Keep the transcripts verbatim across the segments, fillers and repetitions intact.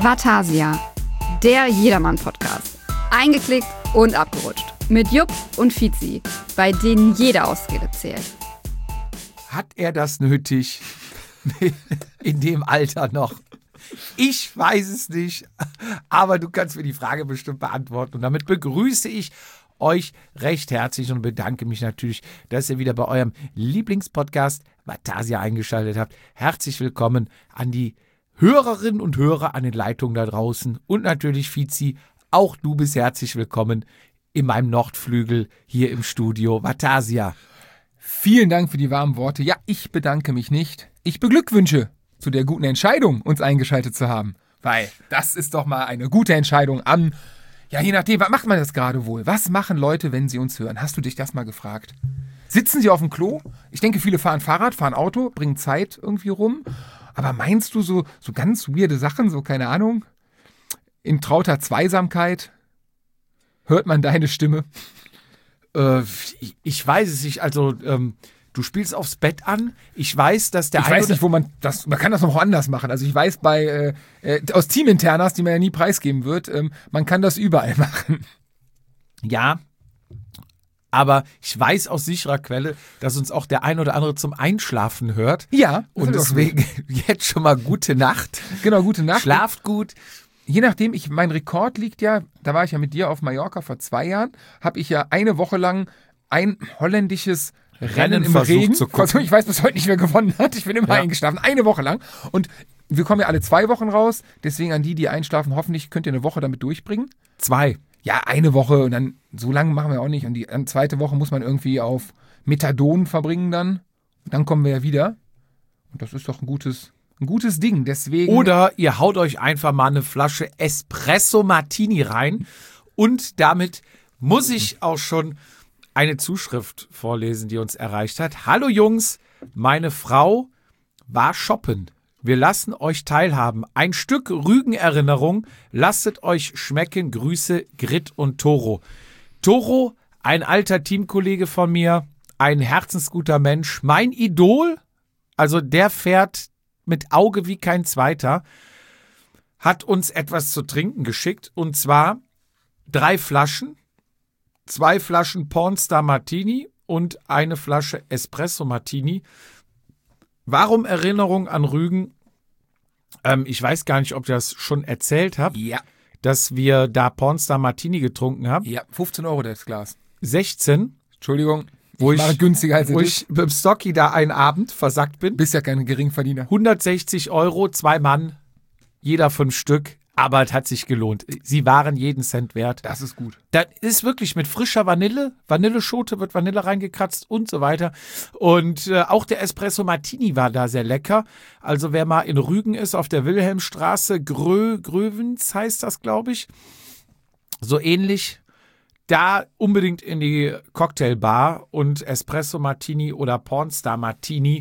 Vatasia, der Jedermann-Podcast. Eingeklickt und abgerutscht. Mit Jupp und Fizi, bei denen jede Ausrede zählt. Hat er das nötig? In dem Alter noch? Ich weiß es nicht, aber du kannst mir die Frage bestimmt beantworten. Und damit begrüße ich euch recht herzlich und bedanke mich natürlich, dass ihr wieder bei eurem Lieblingspodcast Vatasia eingeschaltet habt. Herzlich willkommen an die Hörerinnen und Hörer an den Leitungen da draußen und natürlich Fizi, auch du bist herzlich willkommen in meinem Nordflügel hier im Studio Vatasia. Vielen Dank für die warmen Worte. Ja, ich bedanke mich nicht. Ich beglückwünsche zu der guten Entscheidung, uns eingeschaltet zu haben. Weil das ist doch mal eine gute Entscheidung am, ja, je nachdem, was macht man das gerade wohl? Was machen Leute, wenn sie uns hören? Hast du dich das mal gefragt? Sitzen sie auf dem Klo? Ich denke, viele fahren Fahrrad, fahren Auto, bringen Zeit irgendwie rum. Aber meinst du so, so ganz weirde Sachen, so keine Ahnung? In trauter Zweisamkeit hört man deine Stimme? Äh, ich, ich weiß es nicht, also ähm, du spielst aufs Bett an. Ich weiß, dass der Ich weiß nicht, wo man das, man kann das noch anders machen. Also ich weiß bei, äh, äh, aus Teaminternas, die man ja nie preisgeben wird, ähm, man kann das überall machen. Ja, aber ich weiß aus sicherer Quelle, dass uns auch der ein oder andere zum Einschlafen hört. Ja. Und deswegen jetzt schon mal gute Nacht. Genau, gute Nacht. Schlaft gut. Je nachdem, ich, mein Rekord liegt ja, da war ich ja mit dir auf Mallorca vor zwei Jahren, habe ich ja eine Woche lang ein holländisches Rennen, Rennen im Regen. Zu gucken. Ich weiß bis heute nicht, wer gewonnen hat. Ich bin immer ja. eingeschlafen. Eine Woche lang. Und wir kommen ja alle zwei Wochen raus. Deswegen an die, die einschlafen, hoffentlich könnt ihr eine Woche damit durchbringen. Zwei. Ja, eine Woche. Und dann, so lange machen wir auch nicht. Und die dann zweite Woche muss man irgendwie auf Methadon verbringen dann. Und dann kommen wir ja wieder. Und das ist doch ein gutes, ein gutes Ding. Deswegen. Oder ihr haut euch einfach mal eine Flasche Espresso Martini rein. Und damit muss ich auch schon eine Zuschrift vorlesen, die uns erreicht hat. Hallo Jungs, meine Frau war shoppen. Wir lassen euch teilhaben. Ein Stück Rügenerinnerung. Lasst euch schmecken. Grüße, Grit und Toro. Toro, ein alter Teamkollege von mir, ein herzensguter Mensch, mein Idol, also der fährt mit Auge wie kein zweiter, hat uns etwas zu trinken geschickt und zwar drei Flaschen. Zwei Flaschen Pornstar Martini und eine Flasche Espresso Martini. Warum Erinnerung an Rügen? Ähm, ich weiß gar nicht, ob ich das schon erzählt habe. Ja. Dass wir da Pornstar Martini getrunken haben. Ja, fünfzehn Euro das Glas. sechzehn. Entschuldigung, wo ich, ich mache günstiger als Wo ich beim Stocky da einen Abend versackt bin. Bist ja kein Geringverdiener. hundertsechzig Euro, zwei Mann, jeder fünf Stück. Aber es hat sich gelohnt. Sie waren jeden Cent wert. Das ist gut. Das ist wirklich mit frischer Vanille. Vanilleschote, wird Vanille reingekratzt und so weiter. Und äh, auch der Espresso Martini war da sehr lecker. Also wer mal in Rügen ist, auf der Wilhelmstraße, Grö, Grövens heißt das, glaube ich. So ähnlich. Da unbedingt in die Cocktailbar und Espresso Martini oder Pornstar Martini.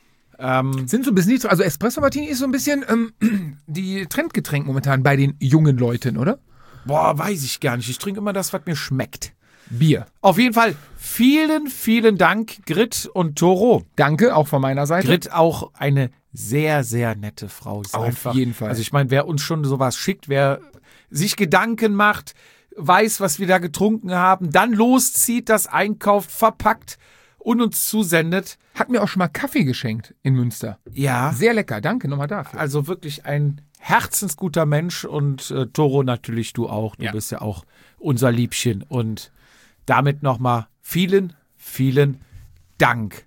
Ähm, Sind so ein bisschen nicht so, also Espresso Martini ist so ein bisschen ähm, die Trendgetränk momentan bei den jungen Leuten, oder? Boah, weiß ich gar nicht. Ich trinke immer das, was mir schmeckt. Bier. Auf jeden Fall vielen, vielen Dank, Grit und Toro. Danke, auch von meiner Seite. Grit auch eine sehr, sehr nette Frau. Ist Auf einfach, jeden Fall. Also ich meine, wer uns schon sowas schickt, wer sich Gedanken macht, weiß, was wir da getrunken haben, dann loszieht, das einkauft, verpackt und uns zusendet. Hat mir auch schon mal Kaffee geschenkt in Münster. Ja. Sehr lecker, danke nochmal dafür. Also wirklich ein herzensguter Mensch und äh, Toro natürlich du auch. Du ja. bist ja auch unser Liebchen und damit nochmal vielen, vielen Dank.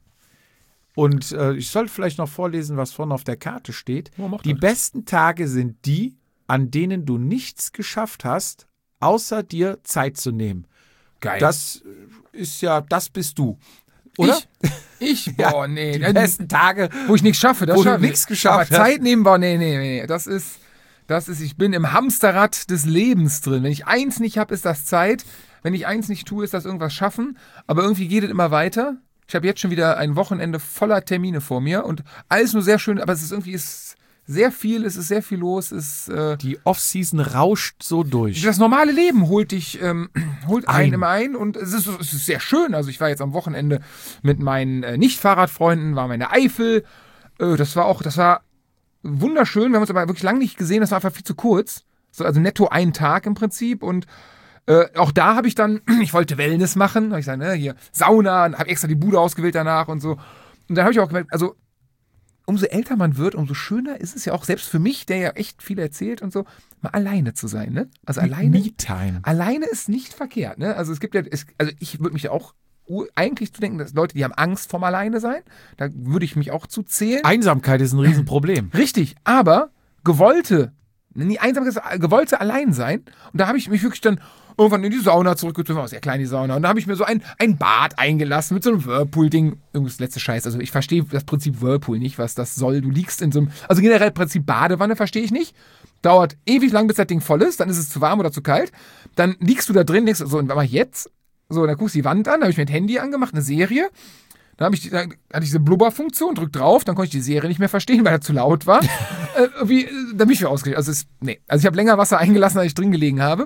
Und äh, ich sollte vielleicht noch vorlesen, was vorne auf der Karte steht. Oh, die das. besten Tage sind die, an denen du nichts geschafft hast, außer dir Zeit zu nehmen. Geil. Das ist ja, das bist du. Oder? Ich? Ich? Boah, ja, nee. Die besten Tage, wo ich nichts schaffe. Das wo schaffe du nichts geschafft Aber hast. Zeit nehmen, boah, nee, nee, nee. Das ist, das ist, ich bin im Hamsterrad des Lebens drin. Wenn ich eins nicht habe, ist das Zeit. Wenn ich eins nicht tue, ist das irgendwas schaffen. Aber irgendwie geht es immer weiter. Ich habe jetzt schon wieder ein Wochenende voller Termine vor mir und alles nur sehr schön, aber es ist irgendwie ist sehr viel, es ist sehr viel los. Es, äh, die Off-Season rauscht so durch. Das normale Leben holt dich, ähm, holt ein. einen immer ein und es ist, es ist sehr schön. Also ich war jetzt am Wochenende mit meinen äh, Nicht-Fahrradfreunden, war meine Eifel. Äh, das war auch, das war wunderschön. Wir haben uns aber wirklich lange nicht gesehen. Das war einfach viel zu kurz. So, also netto ein Tag im Prinzip. Und äh, auch da habe ich dann, ich wollte Wellness machen. Da habe ich gesagt, ne, hier Sauna, habe extra die Bude ausgewählt danach und so. Und dann habe ich auch gemerkt, also umso älter man wird, umso schöner ist es ja auch, selbst für mich, der ja echt viel erzählt und so, mal alleine zu sein, ne? Also alleine. Me-Time. Alleine ist nicht verkehrt, ne? Also es gibt ja, es, also ich würde mich auch eigentlich zu denken, dass Leute, die haben Angst vorm Alleine sein, da würde ich mich auch zu zählen. Einsamkeit ist ein Riesenproblem. Richtig, aber gewollte, nie Einsamkeit ist gewollte Alleinsein. Und da habe ich mich wirklich dann irgendwann in die Sauna zurückgezogen, war sehr klein die Sauna. Und da habe ich mir so ein, ein Bad eingelassen mit so einem Whirlpool-Ding. Irgendwas letzte Scheiß. Also ich verstehe das Prinzip Whirlpool nicht, was das soll. Du liegst in so einem, also generell Prinzip Badewanne verstehe ich nicht. Dauert ewig lang, bis das Ding voll ist. Dann ist es zu warm oder zu kalt. Dann liegst du da drin, denkst so, und was mach ich jetzt? So, dann guckst du die Wand an, da habe ich mir ein Handy angemacht, eine Serie. Dann, hab ich, dann hatte ich diese Blubber-Funktion, drück drauf, dann konnte ich die Serie nicht mehr verstehen, weil er zu laut war. äh, wie, dann bin ich wieder ausgerichtet. Also, es, nee. also ich habe länger Wasser eingelassen, als ich drin gelegen habe.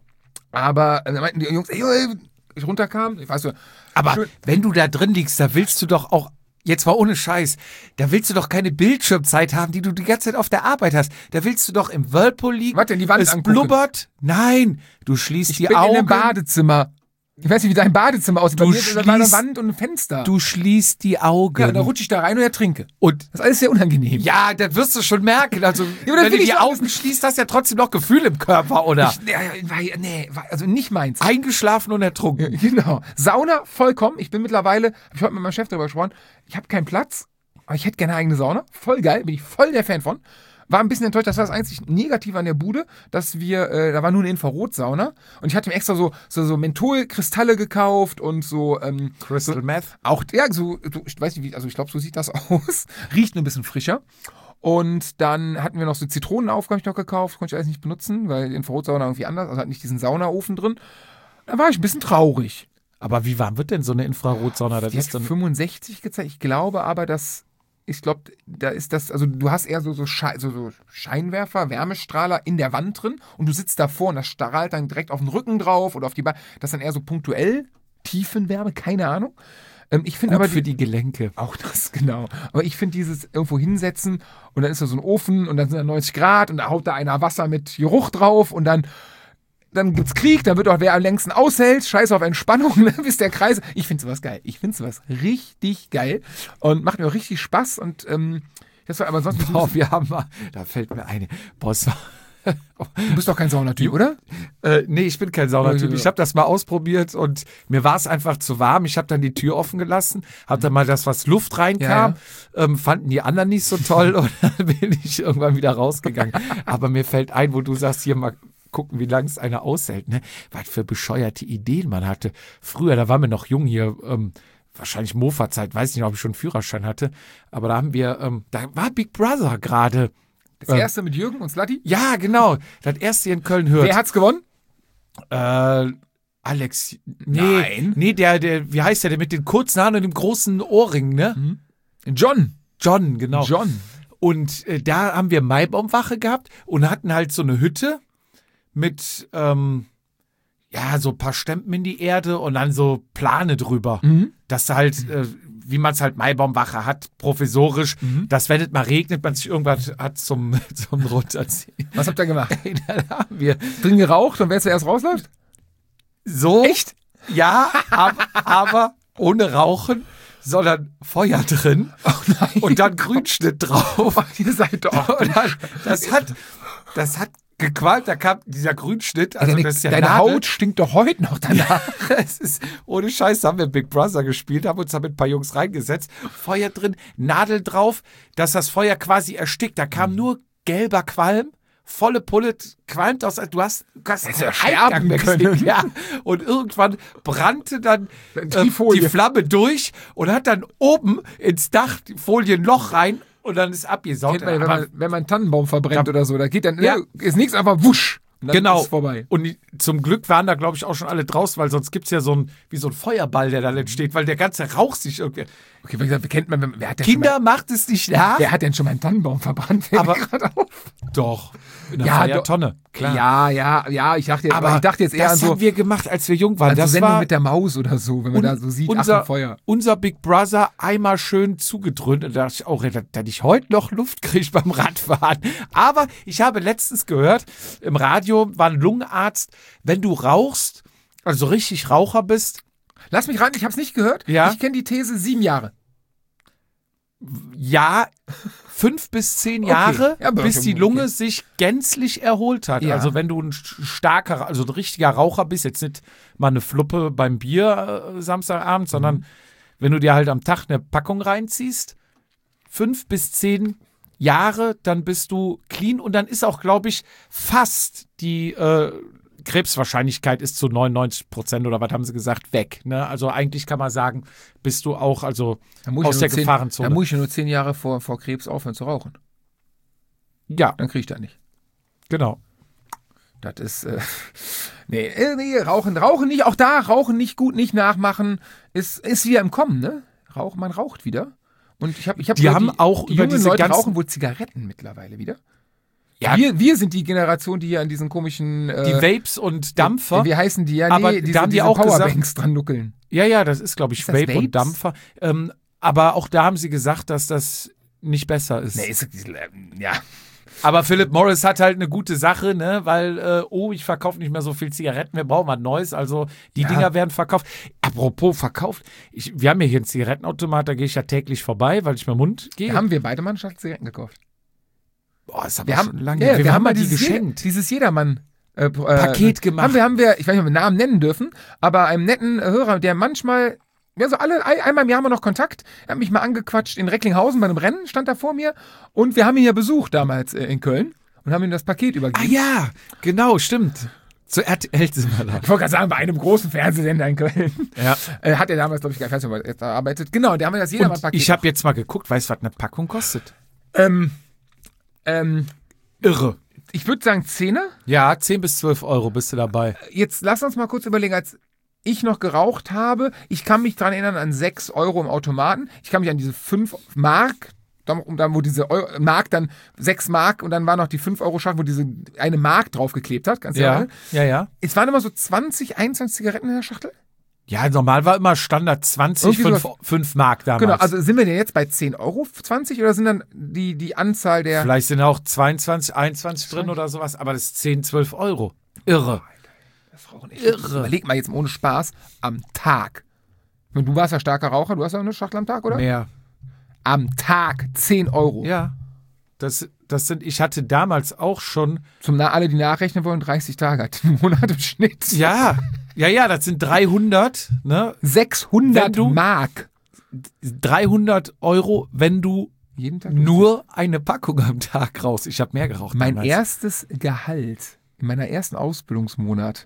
Aber äh, dann meinten die Jungs, ey, ey, ich runterkam, ich weiß so. Aber schön. wenn du da drin liegst, da willst du doch auch, jetzt mal ohne Scheiß, da willst du doch keine Bildschirmzeit haben, die du die ganze Zeit auf der Arbeit hast. Da willst du doch im Whirlpool liegen. Warte, die Wand es angucken. blubbert. Nein, du schließt Ich die bin Augen. in einem Badezimmer. Ich weiß nicht, wie dein Badezimmer aussieht. Bei Du mir ist da eine schließt- Wand und ein Fenster. Du schließt die Augen. ja, und dann rutsche ich da rein und ertrinke. und Das ist alles sehr unangenehm. ja, das wirst du schon merken. Also, Ja, aber das wenn will du ich die doch Augen schließt, hast du ja trotzdem noch Gefühl im Körper, oder? Ich, ja, ja, nee, also nicht meins. Eingeschlafen und ertrunken. Genau. Sauna vollkommen. Ich bin mittlerweile, habe ich heute mit meinem Chef darüber gesprochen, ich habe keinen Platz, aber ich hätte gerne eine eigene Sauna. Voll geil, bin ich voll der Fan von. War ein bisschen enttäuscht, das war das einzig Negative an der Bude, dass wir, äh, da war nur eine Infrarotsauna und ich hatte mir extra so, so, so Mentholkristalle gekauft und so, ähm, Crystal so, Meth. auch, ja, so, so, ich weiß nicht, wie, also ich glaube, so sieht das aus. Riecht nur ein bisschen frischer. Und dann hatten wir noch so Zitronenaufgaben, hab ich noch gekauft, konnte ich alles nicht benutzen, weil die Infrarotsauna irgendwie anders, also hat nicht diesen Saunaofen drin. Da war ich ein bisschen traurig. Aber wie warm wird denn so eine Infrarotsauna? Das Die hat ist dann fünfundsechzig gezeigt. Ich glaube aber, dass, ich glaube, da ist das, also du hast eher so, so, Schei- so, so Scheinwerfer, Wärmestrahler in der Wand drin und du sitzt davor und das strahlt dann direkt auf den Rücken drauf oder auf die Beine. Das ist dann eher so punktuell, Tiefenwärme, keine Ahnung. Ähm, ich finde gut aber für die Gelenke. auch das, genau. Aber ich finde dieses irgendwo hinsetzen und dann ist da so ein Ofen und dann sind da neunzig Grad und da haut da einer Wasser mit Geruch drauf und dann, dann gibt's Krieg, dann wird auch wer am längsten aushält, scheiß auf Entspannung, ne, bis der Kreis. Ich finde sowas geil. Ich finde sowas richtig geil und macht mir auch richtig Spaß und ähm, das war aber sonst. Boah, wir haben mal, da fällt mir eine. Boss. Du bist doch kein Saunatyp, oder? Äh, nee, ich bin kein Saunatyp. Ja. Ich habe das mal ausprobiert und mir war es einfach zu warm. Ich habe dann die Tür offen gelassen, habe dann mal das, was Luft reinkam, Ja, Ähm, fanden die anderen nicht so toll und dann bin ich irgendwann wieder rausgegangen. Aber mir fällt ein, wo du sagst, hier mal gucken, wie lange es einer aushält. Ne? Was für bescheuerte Ideen man hatte. Früher, da waren wir noch jung hier, ähm, wahrscheinlich Mofa-Zeit, weiß nicht, ob ich schon einen Führerschein hatte, aber da haben wir, ähm, da war Big Brother gerade. Das erste mit Jürgen und Slatti. Ja, genau. Das erste hier in Köln hört. Wer hat's gewonnen? Äh, Alex. Nee, Nein. nee, der, der, wie heißt der, der mit den kurzen Haaren und dem großen Ohrring, ne? John. John, genau. John. Und äh, da haben wir Maibaumwache gehabt und hatten halt so eine Hütte mit, ähm, ja, so ein paar Stempen in die Erde und dann so Plane drüber. Mhm. Dass du halt, äh, wie man es halt Maibaumwache hat, provisorisch, Mhm. dass wenn es mal regnet, man sich irgendwas hat zum, zum Runterziehen. Was habt ihr gemacht? Dann haben wir Drin geraucht und wer zuerst rausläuft? so. Echt? Ja, aber, aber ohne Rauchen, sondern Feuer drin Oh nein. und dann Grünschnitt drauf. Ihr seid doch. Und dann, das hat, das hat gequalmt, da kam dieser Grünschnitt. Also deine das ist ja deine Nadel. Haut stinkt doch heute noch danach. Es ist, ohne Scheiß haben wir Big Brother gespielt, haben uns da mit ein paar Jungs reingesetzt, Feuer drin, Nadel drauf, dass das Feuer quasi erstickt. Da kam nur gelber Qualm, volle Pulle, qualmt aus, du hast, du hast Hättest ja einen sterben Eingang können. weggesehen, ja. Und irgendwann brannte dann Die ähm, Folie. die Flamme durch und hat dann oben ins Dach die Folie ein Loch rein und dann ist abgesaugt. Kennt man, wenn, Aber- man, wenn man einen Tannenbaum verbrennt Da- oder so, da geht dann, Ja. ist nichts, einfach wusch. Und dann Genau. ist es vorbei. Und die, zum Glück waren da, glaube ich, auch schon alle draußen, weil sonst gibt es ja so ein, wie so ein Feuerball, der dann entsteht, weil der ganze Rauch sich irgendwie. Okay, wie gesagt, kennt man, wer hat denn schon Kinder, macht es nicht nach. mal, wer hat denn schon mal einen Tannenbaum verbrannt? Fällt mir Aber- grad auf. Doch, in der Ja, Feiertonne, klar. Ja, ja, ja, ich dachte jetzt, Aber ich dachte jetzt eher das an so, haben wir gemacht, als wir jung waren. an so Das Sendung war mit der Maus oder so, wenn man un- da so sieht, unser, ach, ein Feuer. unser Big Brother einmal schön zugedröhnt. Und da dachte ich auch, dass, dass ich heute noch Luft kriege beim Radfahren. Aber ich habe letztens gehört, im Radio war ein Lungenarzt, wenn du rauchst, also richtig Raucher bist, Lass mich ran, ich hab's nicht gehört. Ja. Ich kenne die These sieben Jahre. ja, fünf bis zehn Jahre, Ja, aber bis okay. die Lunge sich gänzlich erholt hat. Ja. Also wenn du ein starker, also ein richtiger Raucher bist, jetzt nicht mal eine Fluppe beim Bier äh, Samstagabend, sondern Mhm. wenn du dir halt am Tag eine Packung reinziehst, fünf bis zehn Jahre, dann bist du clean und dann ist auch, glaube ich, fast die äh, Krebswahrscheinlichkeit ist zu neunundneunzig Prozent oder was haben sie gesagt, weg. Ne? Also eigentlich kann man sagen, bist du auch also Da muss aus ich der ja nur zehn, Gefahrenzone. Da muss ich ja nur zehn Jahre vor, vor Krebs aufhören zu rauchen. Ja, Dann krieg ich das nicht. genau. Das ist, äh, nee, äh, nee, rauchen, rauchen nicht, auch da, rauchen nicht gut, nicht nachmachen, ist, ist wieder im Kommen, ne? Rauch, man raucht wieder. Und ich habe, ich habe Die haben auch die über jungen diese Leute ganzen- rauchen wohl Zigaretten mittlerweile wieder. Ja, Wir, wir sind die Generation, die hier an diesen komischen, äh, die Vapes und Dampfer. Wie heißen die? Ja, nee, Aber diese, da haben die diese auch gesagt- Powerbanks dran nuckeln. Ja, ja, das ist, glaube ich, Ist das Vape Vapes? und Dampfer. Ähm, aber auch da haben sie gesagt, dass das nicht besser ist. Nee, ist, ja. Aber Philip Morris hat halt eine gute Sache, ne? Weil, äh, oh, ich verkaufe nicht mehr so viel Zigaretten, wir brauchen was Neues. Also die Ja. Dinger werden verkauft. Apropos verkauft, ich, wir haben ja hier einen Zigarettenautomat, da gehe ich ja täglich vorbei, weil ich mir Mund gehe. Haben wir beide mal eine Schachtel Zigaretten gekauft. Boah, ist aber Wir schon haben, lange. ja, wir, wir haben mal die dieses geschenkt. Je, dieses Jedermann äh, äh, Paket gemacht. Haben wir, haben wir, ich weiß nicht, ob wir den Namen nennen dürfen, aber einem netten Hörer, der manchmal, ja, so alle, ein, einmal im Jahr haben wir noch Kontakt, er hat mich mal angequatscht in Recklinghausen bei einem Rennen, stand da vor mir und wir haben ihn ja besucht damals äh, in Köln und haben ihm das Paket Ah übergeben. ja, genau, stimmt. Zu R T L sind wir da. Ich wollte gerade sagen, bei einem großen Fernsehsender in Köln. Ja. Äh, hat er damals, glaube ich, gar nicht gearbeitet. Genau, der haben wir das Und Jedermann-Paket. ich habe jetzt mal geguckt, weißt du, was eine Packung kostet? ähm, ähm, Irre. ich würde sagen Zehner. Ja, zehn bis zwölf Euro bist du dabei. Jetzt lass uns mal kurz überlegen, als ich noch geraucht habe, ich kann mich dran erinnern an sechs Euro im Automaten. Ich kann mich an diese fünf Mark, dann, dann wo diese Euro, Mark dann sechs Mark und dann war noch die fünf Euro Schachtel, wo diese eine Mark draufgeklebt hat. Ganz Ja, ja. ja, ja. Es waren immer so zwanzig, einundzwanzig Zigaretten in der Schachtel. Ja, normal war immer Standard zwanzig, Irgendwie fünf Mark damals. Genau, also sind wir denn jetzt bei zehn Euro zwanzig oder sind dann die, die Anzahl der... Vielleicht sind auch zweiundzwanzig, einundzwanzig drin oder sowas, aber das ist zehn, zwölf Euro. Irre. Das Rauchen echt. Irre. Überleg mal jetzt mal ohne Spaß, am Tag. Ich meine, du warst ja starker Raucher, du hast ja eine Schachtel am Tag, oder? Mehr. Am Tag zehn Euro. Ja. Das, das sind, ich hatte damals auch schon, Zum Na alle, die nachrechnen wollen, dreißig Tage hat ein Monat im Schnitt. ja, ja, ja, das sind dreihundert, ne? sechshundert Wenn du- Mark. dreihundert Euro, wenn du Jeden Tag. nur eine Packung am Tag rauchst. Ich habe mehr geraucht. Mein damals. erstes Gehalt in meiner ersten Ausbildungsmonat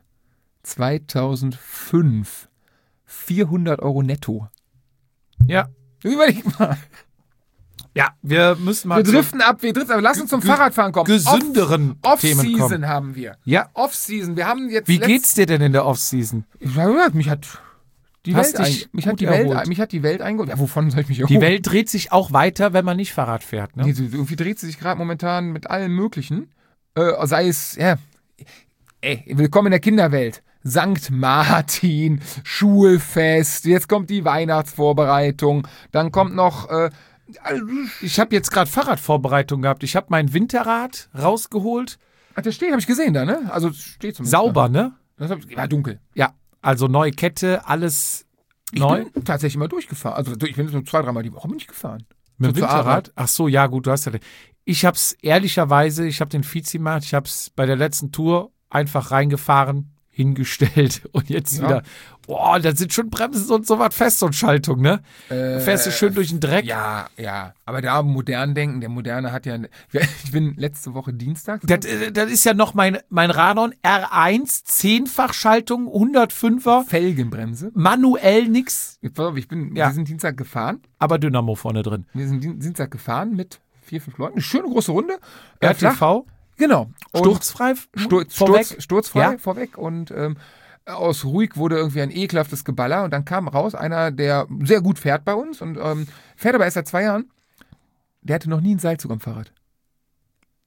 zweitausendfünf. vierhundert Euro netto. Ja. Überleg mal. Ja, wir müssen mal Wir zu driften ab, wir driften ab. Lass uns zum ge- Fahrradfahren kommen. gesünderen Off- Themen kommen. Off-Season haben wir. Ja. Off-Season. Wir haben jetzt Wie letzt- geht's dir denn in der Offseason? Ich habe gehört, mich hat die Hast Welt, dich ein, mich gut hat die Welt, erholt. mich hat die Welt eingeholt. Ja, wovon soll ich mich Die erholen? Welt dreht sich auch weiter, wenn man nicht Fahrrad fährt. Ne? Nee, so- irgendwie dreht sie sich gerade momentan mit allem Möglichen. Äh, sei es, ja, ey, willkommen in der Kinderwelt. Sankt Martin, Schulfest, jetzt kommt die Weihnachtsvorbereitung, dann kommt noch, äh, Ich habe jetzt gerade Fahrradvorbereitung gehabt. Ich habe mein Winterrad rausgeholt. ach, der steht, habe ich gesehen da, ne? Also steht zumindest. Sauber, ne? Da. Das hab ich, war dunkel. Ja, also neue Kette, alles Ich neu. bin tatsächlich mal durchgefahren. Also ich bin jetzt nur zwei, dreimal die Woche bin ich gefahren. Mit So dem zur Winterrad? Arbeit. Ach so, ja gut, du hast ja. Ich habe es ehrlicherweise, ich habe den Vizi gemacht, ich habe es bei der letzten Tour einfach reingefahren, hingestellt und jetzt Ja. wieder. Boah, da sind schon Bremsen und so was fest und Schaltung, ne? Äh, Fährst du schön durch den Dreck. Ja, ja. Aber da modern denken, der Moderne hat ja. Ich bin letzte Woche Dienstag. Das, äh, das ist ja noch mein, mein Radon R eins, Zehnfachschaltung, hundertfünfer, Felgenbremse. manuell nix, Jetzt, pass auf, ich bin, Ja. wir sind Dienstag gefahren. aber Dynamo vorne drin. Wir sind Dien- Dienstag gefahren mit vier, fünf Leuten. Eine schöne große Runde. R Äh, T flach. V, Genau. Und sturzfrei, Sturz, vorweg. Sturz, sturzfrei Ja. vorweg. Und ähm, aus Ruhig wurde irgendwie ein ekelhaftes Geballer. Und dann kam raus einer, der sehr gut fährt bei uns und ähm, fährt aber erst seit zwei Jahren. Der hatte noch nie einen Seilzug am Fahrrad.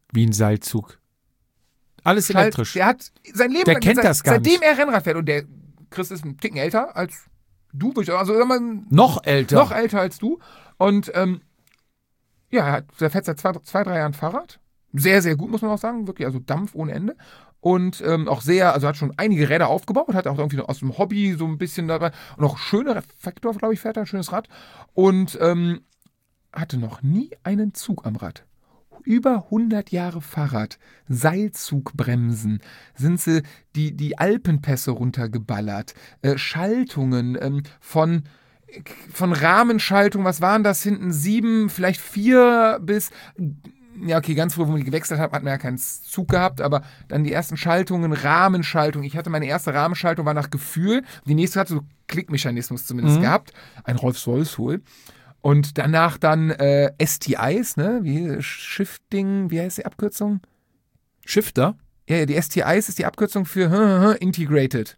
Wie ein Seilzug. Alles Schalt, elektrisch. der hat sein Leben Der lang, kennt seit, das gar seitdem nicht. er Rennrad fährt. Und der Chris ist ein Ticken älter als du. Also sag mal, Noch älter. noch älter als du. Und ähm, ja, er hat, der fährt seit zwei, zwei, drei Jahren Fahrrad. Sehr, sehr gut, muss man auch sagen. Wirklich, also Dampf ohne Ende. Und ähm, auch sehr, also hat schon einige Räder aufgebaut, hat auch irgendwie noch aus dem Hobby so ein bisschen dabei. Und auch schöne Faktor, glaube ich, fährt er, ein schönes Rad. Und ähm, hatte noch nie einen Zug am Rad. Über hundert Jahre Fahrrad, Seilzugbremsen, sind sie die, die Alpenpässe runtergeballert, äh, Schaltungen ähm, von, von Rahmenschaltung, was waren das hinten, sieben, vielleicht vier bis, ja okay, ganz früh, wo man die gewechselt hat, hat man ja keinen Zug gehabt, aber dann die ersten Schaltungen, Rahmenschaltung, ich hatte meine erste Rahmenschaltung, war nach Gefühl, die nächste hatte so Klickmechanismus zumindest Mhm. gehabt, ein Rolls-Royce-Hol. Und danach dann äh, S T Is, ne? Wie Shifting, wie heißt die Abkürzung? Shifter? Ja, ja, die S T Is ist die Abkürzung für Integrated.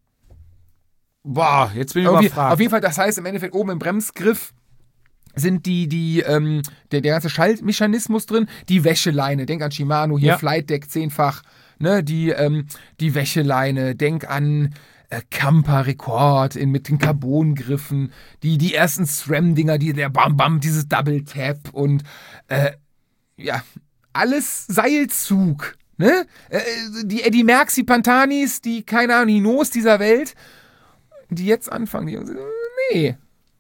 Boah, jetzt bin ich Auf, je, überfragt. auf jeden Fall, das heißt im Endeffekt oben im Bremsgriff sind die, die, ähm, der, der ganze Schaltmechanismus drin, die Wäscheleine, denk an Shimano, hier Ja. Flight Deck zehnfach, ne? Die, ähm, die Wäscheleine, denk an Kampa Rekord in, mit den Carbongriffen, die, die ersten SRAM-Dinger, die, der Bam Bam, dieses Double Tap und äh, ja, alles Seilzug. Ne? Äh, die Eddie Merckx, Pantanis, die, keine Ahnung, Hinos dieser Welt, die jetzt anfangen, die sagen, nee,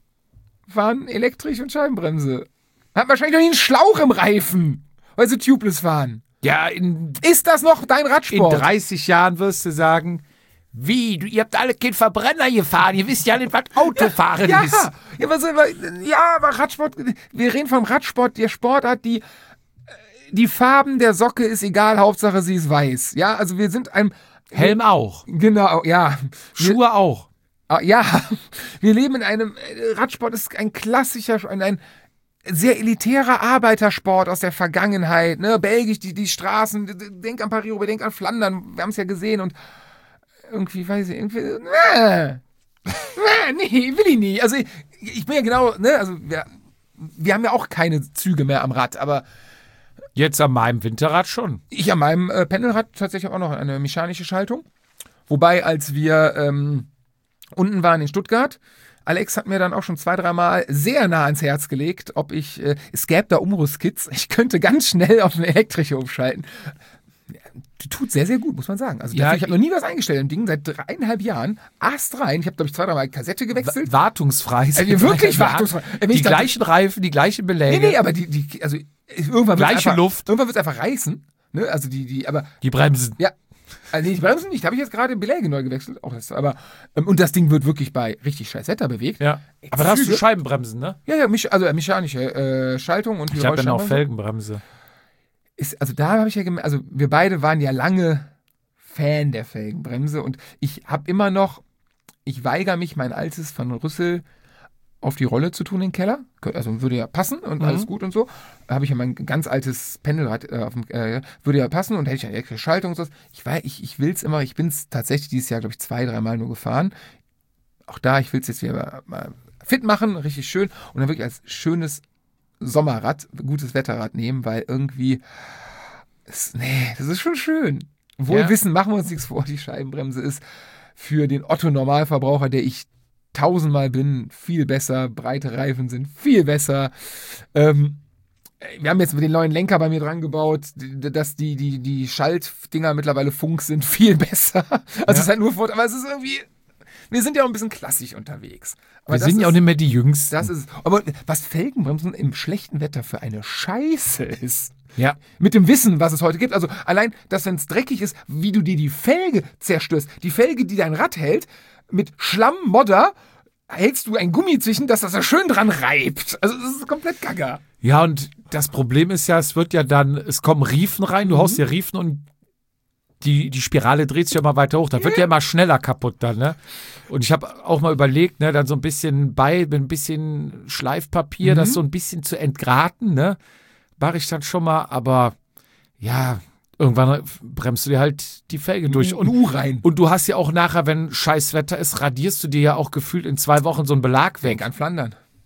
fahren elektrisch und Scheibenbremse. Hat wahrscheinlich noch nie einen Schlauch im Reifen, weil sie tubeless fahren. Ja, in, Ist das noch dein in Radsport? dreißig Jahren wirst du sagen, wie, du, ihr habt alle keinen Verbrenner gefahren, ihr wisst ja nicht, was Autofahren Ja, ist. ja, was, ja, aber Radsport, wir reden vom Radsport, der Sportart, die, die Farben der Socke ist egal, Hauptsache sie ist weiß. Ja, also wir sind ein, Helm auch. genau, ja. Wir, Schuhe auch. ah, ja, wir leben in einem, Radsport ist ein klassischer, ein, ein sehr elitärer Arbeitersport aus der Vergangenheit, ne, Belgisch, die, die Straßen, denk an Paris-Roubaix, denk an Flandern, wir haben es ja gesehen und irgendwie, weiß ich, irgendwie, nee, nee, will ich nicht. Also ich, ich bin ja genau, ne, also wir, wir haben ja auch keine Züge mehr am Rad, aber Jetzt an meinem Winterrad schon. ich an meinem äh, Pendelrad tatsächlich auch noch eine mechanische Schaltung. Wobei, als wir ähm, unten waren in Stuttgart, Alex hat mir dann auch schon zwei, dreimal sehr nah ans Herz gelegt, ob ich, äh, es gäbe da Umrüstkits, ich könnte ganz schnell auf eine elektrische umschalten. Die tut sehr, sehr gut, muss man sagen. Also Ja, dafür, ich habe noch nie was eingestellt im Ding, seit dreieinhalb Jahren, Ast rein. Ich habe, glaube ich, zwei, dreimal Kassette gewechselt. Wa- Wartungsfrei. Also wirklich wartungsfrei. Wenn Die ich dann- gleichen Reifen, die gleichen Beläge, Nee, nee, aber die, die also irgendwann wird's Gleiche einfach, Luft. Irgendwann wird es einfach reißen. Ne? Also die, die, aber die Bremsen. ja. Also nee, die Bremsen nicht, da habe ich jetzt gerade Beläge neu gewechselt. Auch das, aber, ähm, und das Ding wird wirklich bei richtig scheiß Wetter bewegt. Ja. Aber da hast du Züge- Scheibenbremsen, ne? Ja, ja, mich, also mechanische äh, Schaltung und Ich habe dann auch Geräuschscheibenbremse. Felgenbremse. Ist, also da habe ich ja gemerkt, also wir beide waren ja lange Fan der Felgenbremse und ich habe immer noch, ich weigere mich, mein altes Van Rüssel auf die Rolle zu tun in den Keller. Also würde ja passen und Mhm. alles gut und so. Da habe ich ja mein ganz altes Pendelrad äh, auf dem, äh, würde ja passen und hätte ich eine elektrische Schaltung und so. Ich weiß, ich, ich will es immer, ich bin es tatsächlich dieses Jahr, glaube ich, zwei, dreimal nur gefahren. Auch da, ich will es jetzt wieder mal fit machen, richtig schön und dann wirklich als schönes Sommerrad, gutes Wetterrad nehmen, weil irgendwie, es, nee, das ist schon schön. Wohl Ja. wissen, machen wir uns nichts vor, die Scheibenbremse ist für den Otto-Normalverbraucher, der ich tausendmal bin, viel besser. Breite Reifen sind viel besser. Ähm, wir haben jetzt mit den neuen Lenker bei mir dran gebaut, dass die, die, die Schaltdinger mittlerweile Funk sind, viel besser. Also es ist halt nur Vorteil, aber es ist irgendwie, wir sind ja auch ein bisschen klassisch unterwegs. Aber Wir das sind ja auch ist- nicht mehr die Jüngsten. das ist, aber was Felgenbremsen im schlechten Wetter für eine Scheiße ist. ja. Mit dem Wissen, was es heute gibt. Also allein, dass wenn es dreckig ist, wie du dir die Felge zerstörst. Die Felge, die dein Rad hält, mit Schlamm, Modder, hältst du ein Gummi zwischen, dass das da schön dran reibt. Also das ist komplett gaga. Ja, und das Problem ist ja, es wird ja dann, es kommen Riefen rein, du Mhm. haust dir Riefen und die, die Spirale dreht sich ja immer weiter hoch. Da wird ja immer schneller kaputt dann, ne? Und ich habe auch mal überlegt, ne, dann so ein bisschen bei, mit ein bisschen Schleifpapier, Mhm. das so ein bisschen zu entgraten, ne? Mache ich dann schon mal, aber ja, irgendwann bremst du dir halt die Felge durch. Und Und, U rein. und du hast ja auch nachher, wenn scheiß Wetter ist, radierst du dir ja auch gefühlt in zwei Wochen so einen Belag weg. Denk an Flandern.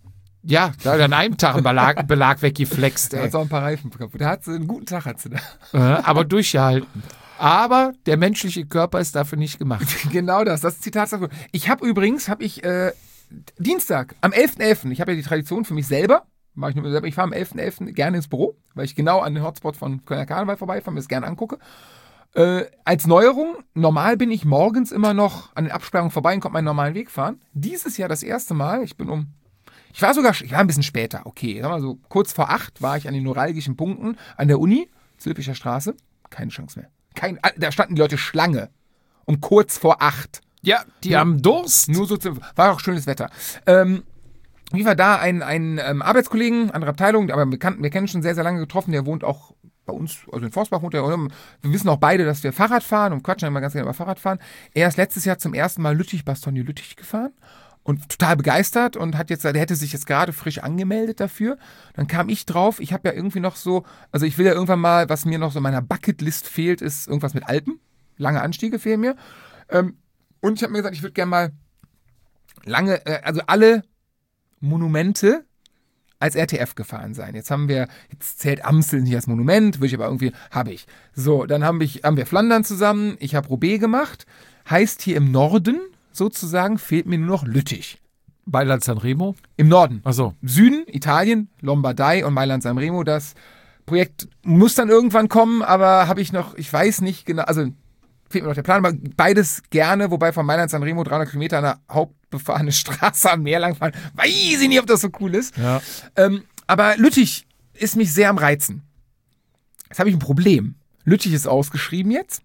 Ja, da hat er an einem Tag einen Belag, Belag weggeflext. Der Ey. hat auch ein paar Reifen kaputt. Der hat so einen guten Tag, hat sie da. Äh, aber durchgehalten. Aber der menschliche Körper ist dafür nicht gemacht. Genau das, das Zitat sagt. Ich habe übrigens, habe ich äh, Dienstag, am elften elften ich habe ja die Tradition für mich selber, mache ich nur selber, ich fahre am elften elften gerne ins Büro, weil ich genau an den Hotspot von Kölner Karneval vorbeifahre, mir das gerne angucke. Äh, als Neuerung, normal bin ich morgens immer noch an den Absperrungen vorbei und konnte meinen normalen Weg fahren. Dieses Jahr das erste Mal, ich bin um, ich war sogar, ich war ein bisschen später, okay, sag mal so kurz vor acht war ich an den neuralgischen Punkten an der Uni, Zülpicher Straße, keine Chance mehr. Kein, da standen die Leute Schlange, um kurz vor acht. Ja, die nur, haben Durst. Nur so, zu, war auch schönes Wetter. Ähm, wie war da ein, ein ähm, Arbeitskollegen, andere Abteilung, aber wir, kannten, wir kennen schon sehr, sehr lange getroffen, der wohnt auch bei uns, also in Forstbach wohnt er. Wir wissen auch beide, dass wir Fahrrad fahren und quatschen immer ganz gerne über Fahrrad fahren. Er ist letztes Jahr zum ersten Mal Lüttich-Bastogne-Lüttich gefahren und total begeistert und hat jetzt, der hätte sich jetzt gerade frisch angemeldet dafür. Dann kam ich drauf, ich habe ja irgendwie noch so, also ich will ja irgendwann mal, was mir noch so in meiner Bucketlist fehlt, ist irgendwas mit Alpen. Lange Anstiege fehlen mir. Ähm, und ich habe mir gesagt, ich würde gerne mal lange, äh, also alle Monumente als R T F gefahren sein. Jetzt haben wir, jetzt zählt Amstel nicht als Monument, würde ich aber irgendwie, habe ich. So, dann haben, ich, haben wir Flandern zusammen, ich habe Roubaix gemacht, heißt hier im Norden sozusagen, fehlt mir nur noch Lüttich. Mailand San Remo? Im Norden. Ach so. Süden, Italien, Lombardei und Mailand San Remo, das Projekt muss dann irgendwann kommen, aber habe ich noch, ich weiß nicht genau, also fehlt mir noch der Plan, aber beides gerne, wobei von Mailand San Remo dreihundert Kilometer an der hauptbefahrene Straße am Meer lang fahren, weiß ich nicht, ob das so cool ist. Ja. Ähm, aber Lüttich ist mich sehr am Reizen. Jetzt habe ich ein Problem. Lüttich ist ausgeschrieben jetzt.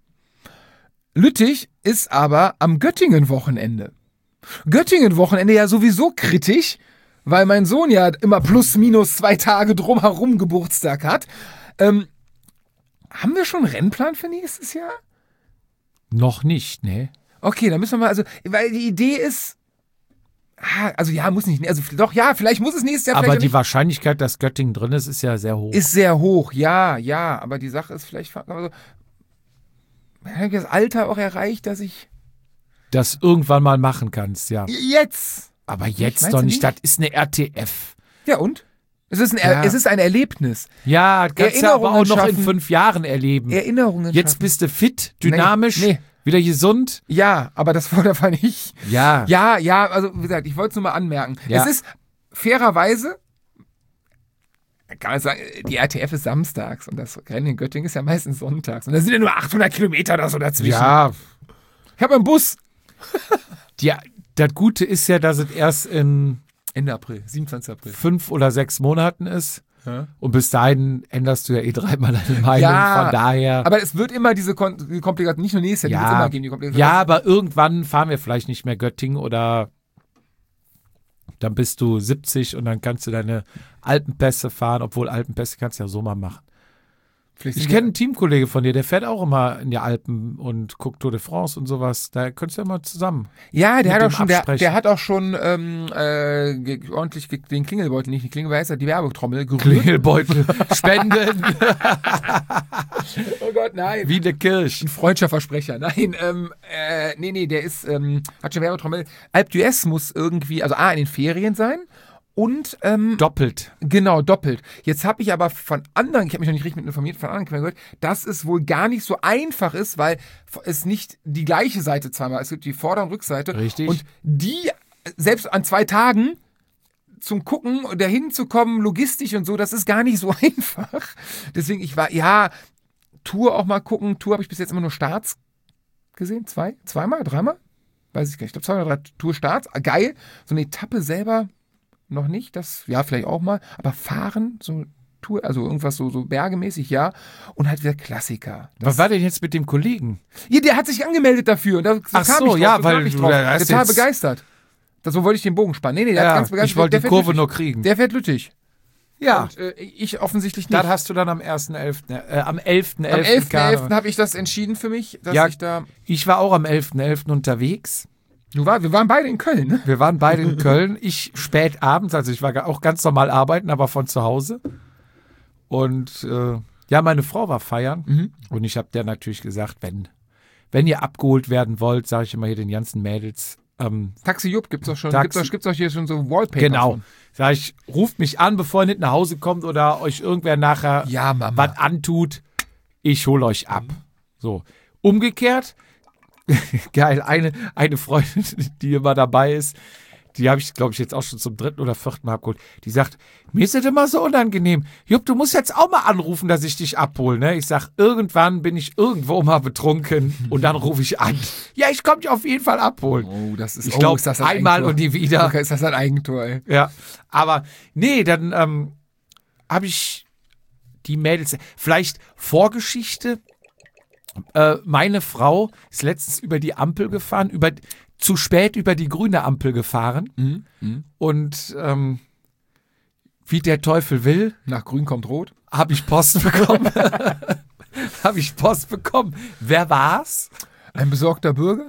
Lüttich ist aber am Göttingen-Wochenende. Göttingen-Wochenende ja sowieso kritisch, weil mein Sohn ja immer plus minus zwei Tage drumherum Geburtstag hat. Ähm, haben wir schon einen Rennplan für nächstes Jahr? Noch nicht, ne? Okay, dann müssen wir mal, also, weil die Idee ist, also ja, muss nicht, also doch, ja, vielleicht muss es nächstes Jahr. Aber die nicht. Wahrscheinlichkeit, dass Göttingen drin ist, ist ja sehr hoch. Ist sehr hoch, ja, ja, aber die Sache ist vielleicht, also, habe ich das Alter auch erreicht, dass ich das irgendwann mal machen kannst, ja. Jetzt! Aber jetzt doch nicht, das ist eine R T F. Ja und? Es ist ein, er- Ja. es ist ein Erlebnis. Ja, kannst du aber auch noch in schaffen. fünf Jahren erleben. Erinnerungen Jetzt schaffen. bist du fit, dynamisch, Nee, nee. wieder gesund. Ja, aber das wollte einfach nicht. Ja. Ja, ja, also wie gesagt, ich wollte es nur mal anmerken. Ja. Es ist fairerweise, kann man sagen, die R T F ist samstags und das Rennen in Göttingen ist ja meistens sonntags. Und da sind ja nur achthundert Kilometer oder so dazwischen. Ja, Ich habe einen Bus. die, das Gute ist ja, dass es erst in Ende April, siebenundzwanzigsten April. fünf oder sechs Monaten ist. Ja. Und bis dahin änderst du ja eh dreimal deine Meinung. Ja, Von daher. Aber es wird immer diese Kon- die Komplikation, nicht nur nächstes Jahr, die wird ja, immer geben, die Komplikation. ja, aber irgendwann fahren wir vielleicht nicht mehr Göttingen oder dann bist du siebzig und dann kannst du deine Alpenpässe fahren, obwohl Alpenpässe kannst du ja so mal machen. Vielleicht Ich sind kenne einen Teamkollege von dir, der fährt auch immer in die Alpen und guckt Tour de France und sowas. Da könntest du ja mal zusammen. Ja, der mit hat, auch dem schon, der, absprechen. der hat auch schon ähm, äh, ge- ordentlich ge- den Klingelbeutel, nicht die Klingel, wie heißt er, die Werbetrommel gerührt. Klingelbeutel spenden Oh Gott, nein. wie eine Kirche. Ein freudscher Versprecher. Nein, ähm, äh, nee, nee, der ist, ähm, hat schon Werbetrommel. Alpe d'Huez muss irgendwie, also A, in den Ferien sein und, ähm, Doppelt. genau, doppelt. Jetzt habe ich aber von anderen, ich habe mich noch nicht richtig mit informiert, von anderen Quellen gehört, dass es wohl gar nicht so einfach ist, weil es nicht die gleiche Seite zweimal, es gibt die Vorder- und Rückseite. Richtig. Und die, selbst an zwei Tagen, zum Gucken und dahin zu kommen, logistisch und so, das ist gar nicht so einfach. Deswegen, ich war, ja, Tour auch mal gucken. Tour habe ich bis jetzt immer nur Starts gesehen. Zwei? Zweimal? Dreimal? Weiß ich gar nicht. Ich glaube, zwei oder drei Tour-Starts. Ah, geil. So eine Etappe selber noch nicht. Das, ja, vielleicht auch mal. Aber fahren, so Tour, also irgendwas so, so bergemäßig, ja. Und halt wieder Klassiker. Das, Was war denn jetzt mit dem Kollegen? ja, der hat sich angemeldet dafür. Und da, da Ach kam so, ich drauf, ja, da weil kam ich du- drauf. da hast Total jetzt- begeistert. Das, so wollte ich den Bogen spannen. Nee, nee, der Ja, hat ganz begeistert. ich wollte der die fährt Kurve Lüttich. nur kriegen. Der fährt Lüttich. Ja, Und äh, ich offensichtlich nicht. das hast du dann am ersten elften Äh, am elften Am elften elften elften habe ich das entschieden für mich, dass Ja. ich da. Ich war auch am elften elften unterwegs. Du war, wir waren beide in Köln, ne? Wir waren beide in Köln. Ich spät abends, also ich war auch ganz normal arbeiten, aber von zu Hause. Und äh, ja, meine Frau war feiern. Mhm. Und ich habe der natürlich gesagt, wenn, wenn ihr abgeholt werden wollt, sage ich immer hier den ganzen Mädels, Ähm, Taxi Jupp gibt's doch schon. Taxi- Gibt's doch, gibt's doch hier schon so Wallpaper. genau. Von. Sag ich, ruft mich an, bevor ihr nicht nach Hause kommt oder euch irgendwer nachher Ja, Mama. was antut. Ich hole euch ab. So. Umgekehrt, geil, eine, eine Freundin, die immer dabei ist, die habe ich, glaube ich, jetzt auch schon zum dritten oder vierten Mal abgeholt. Die sagt, mir ist das immer so unangenehm. Jupp, du musst jetzt auch mal anrufen, dass ich dich abhole. Ne? Ich sag, irgendwann bin ich irgendwo mal betrunken und dann rufe ich an. Ja, ich komme dich auf jeden Fall abholen. Oh, das ist, Ich oh, glaube, ist das ein einmal Eigentor. und nie wieder. Okay, ist das ein Eigentor, ey. Ja, aber nee, dann ähm, habe ich die Mädels, vielleicht Vorgeschichte. Äh, meine Frau ist letztens über die Ampel gefahren, über zu spät über die grüne Ampel gefahren Mhm. Mhm. und ähm, wie der Teufel will, Nach Grün kommt Rot. habe ich Post bekommen. habe ich Post bekommen. Wer war's? Ein besorgter Bürger.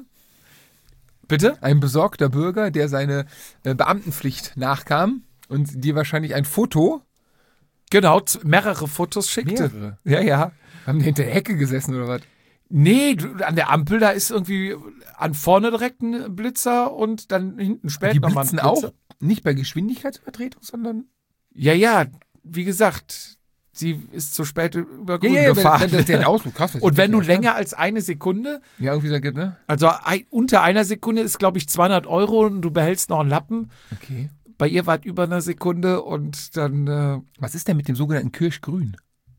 Bitte? Ein besorgter Bürger, der seine äh, Beamtenpflicht nachkam und dir wahrscheinlich ein Foto. Genau, z- mehrere Fotos schickte. Mehrere? Ja, ja. Haben die hinter der Hecke gesessen oder was? Nee, du, an der Ampel, da ist irgendwie an vorne direkt ein Blitzer und dann hinten spät Die nochmal ein blitzen Blitzer. auch nicht bei Geschwindigkeitsübertretung, sondern. Ja, ja, wie gesagt, sie ist zu spät über Grün wenn- gefahren. wenn das den Ausdruck krass. Und wenn du länger als eine Sekunde, Ja, irgendwie sagt, ne? also ein, unter einer Sekunde ist, glaube ich, zweihundert Euro und du behältst noch einen Lappen. Okay. Bei ihr war es über eine Sekunde und dann, äh, Was ist denn mit dem sogenannten Kirschgrün?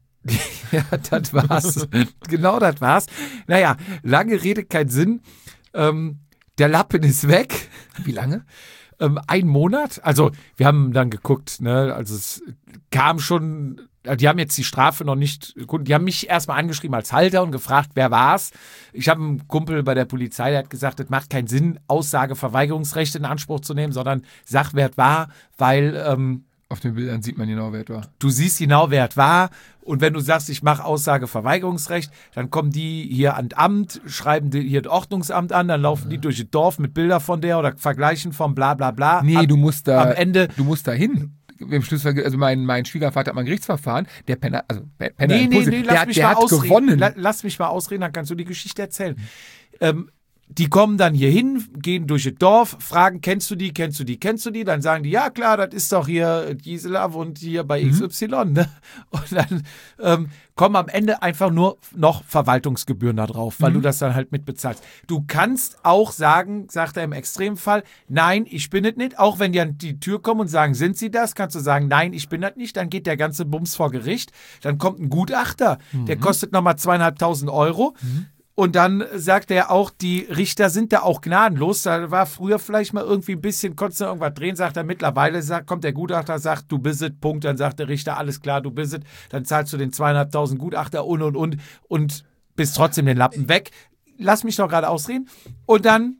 ja, das war's. Genau das war's. Naja, lange Rede, kein Sinn. Ähm, der Lappen ist weg. Wie lange? Ähm, ein Monat. Also wir haben dann geguckt, ne, also es kam schon, die haben jetzt die Strafe noch nicht, die haben mich erstmal angeschrieben als Halter und gefragt, wer war's. Ich habe einen Kumpel bei der Polizei, der hat gesagt, es macht keinen Sinn, Aussageverweigerungsrechte in Anspruch zu nehmen, sondern Sachwert war, weil ähm, Auf den Bildern sieht man genau, wer es war. du siehst genau, wer es war. Und wenn du sagst, ich mache Aussageverweigerungsrecht, dann kommen die hier an das Amt, schreiben die hier das Ordnungsamt an, dann laufen die durch das Dorf mit Bildern von der oder vergleichen vom bla bla bla. Nee, am, du musst da. am Ende. Du musst da hin. Im Schlussfall, also mein, mein Schwiegervater hat mal ein Gerichtsverfahren. Der Penner, also Penner Nee, im nee, Positiv, nee, der lass hat, mich der mal hat ausreden. gewonnen. La, lass mich mal ausreden, dann kannst du die Geschichte erzählen. Ähm, die kommen dann hier hin, gehen durch das Dorf, fragen, kennst du die, kennst du die, kennst du die? Dann sagen die, ja klar, das ist doch hier Gisela und hier bei X Y. Ne? Und dann ähm, kommen am Ende einfach nur noch Verwaltungsgebühren da drauf, weil du das dann halt mitbezahlst. Du kannst auch sagen, sagt er im Extremfall, nein, ich bin es nicht. Auch wenn die an die Tür kommen und sagen, sind sie das? Kannst du sagen, nein, ich bin das nicht. Dann geht der ganze Bums vor Gericht. Dann kommt ein Gutachter, der kostet nochmal zweieinhalbtausend Euro. Und dann sagt er auch, die Richter sind da auch gnadenlos. Da war früher vielleicht mal irgendwie ein bisschen, konntest du irgendwas drehen, sagt er. Mittlerweile sagt, kommt der Gutachter, sagt, du bist es, Punkt. Dann sagt der Richter, alles klar, du bist es. Dann zahlst du den zweieinhalbtausend Gutachter und, und, und. Und bist trotzdem den Lappen weg. Lass mich doch gerade ausreden. Und dann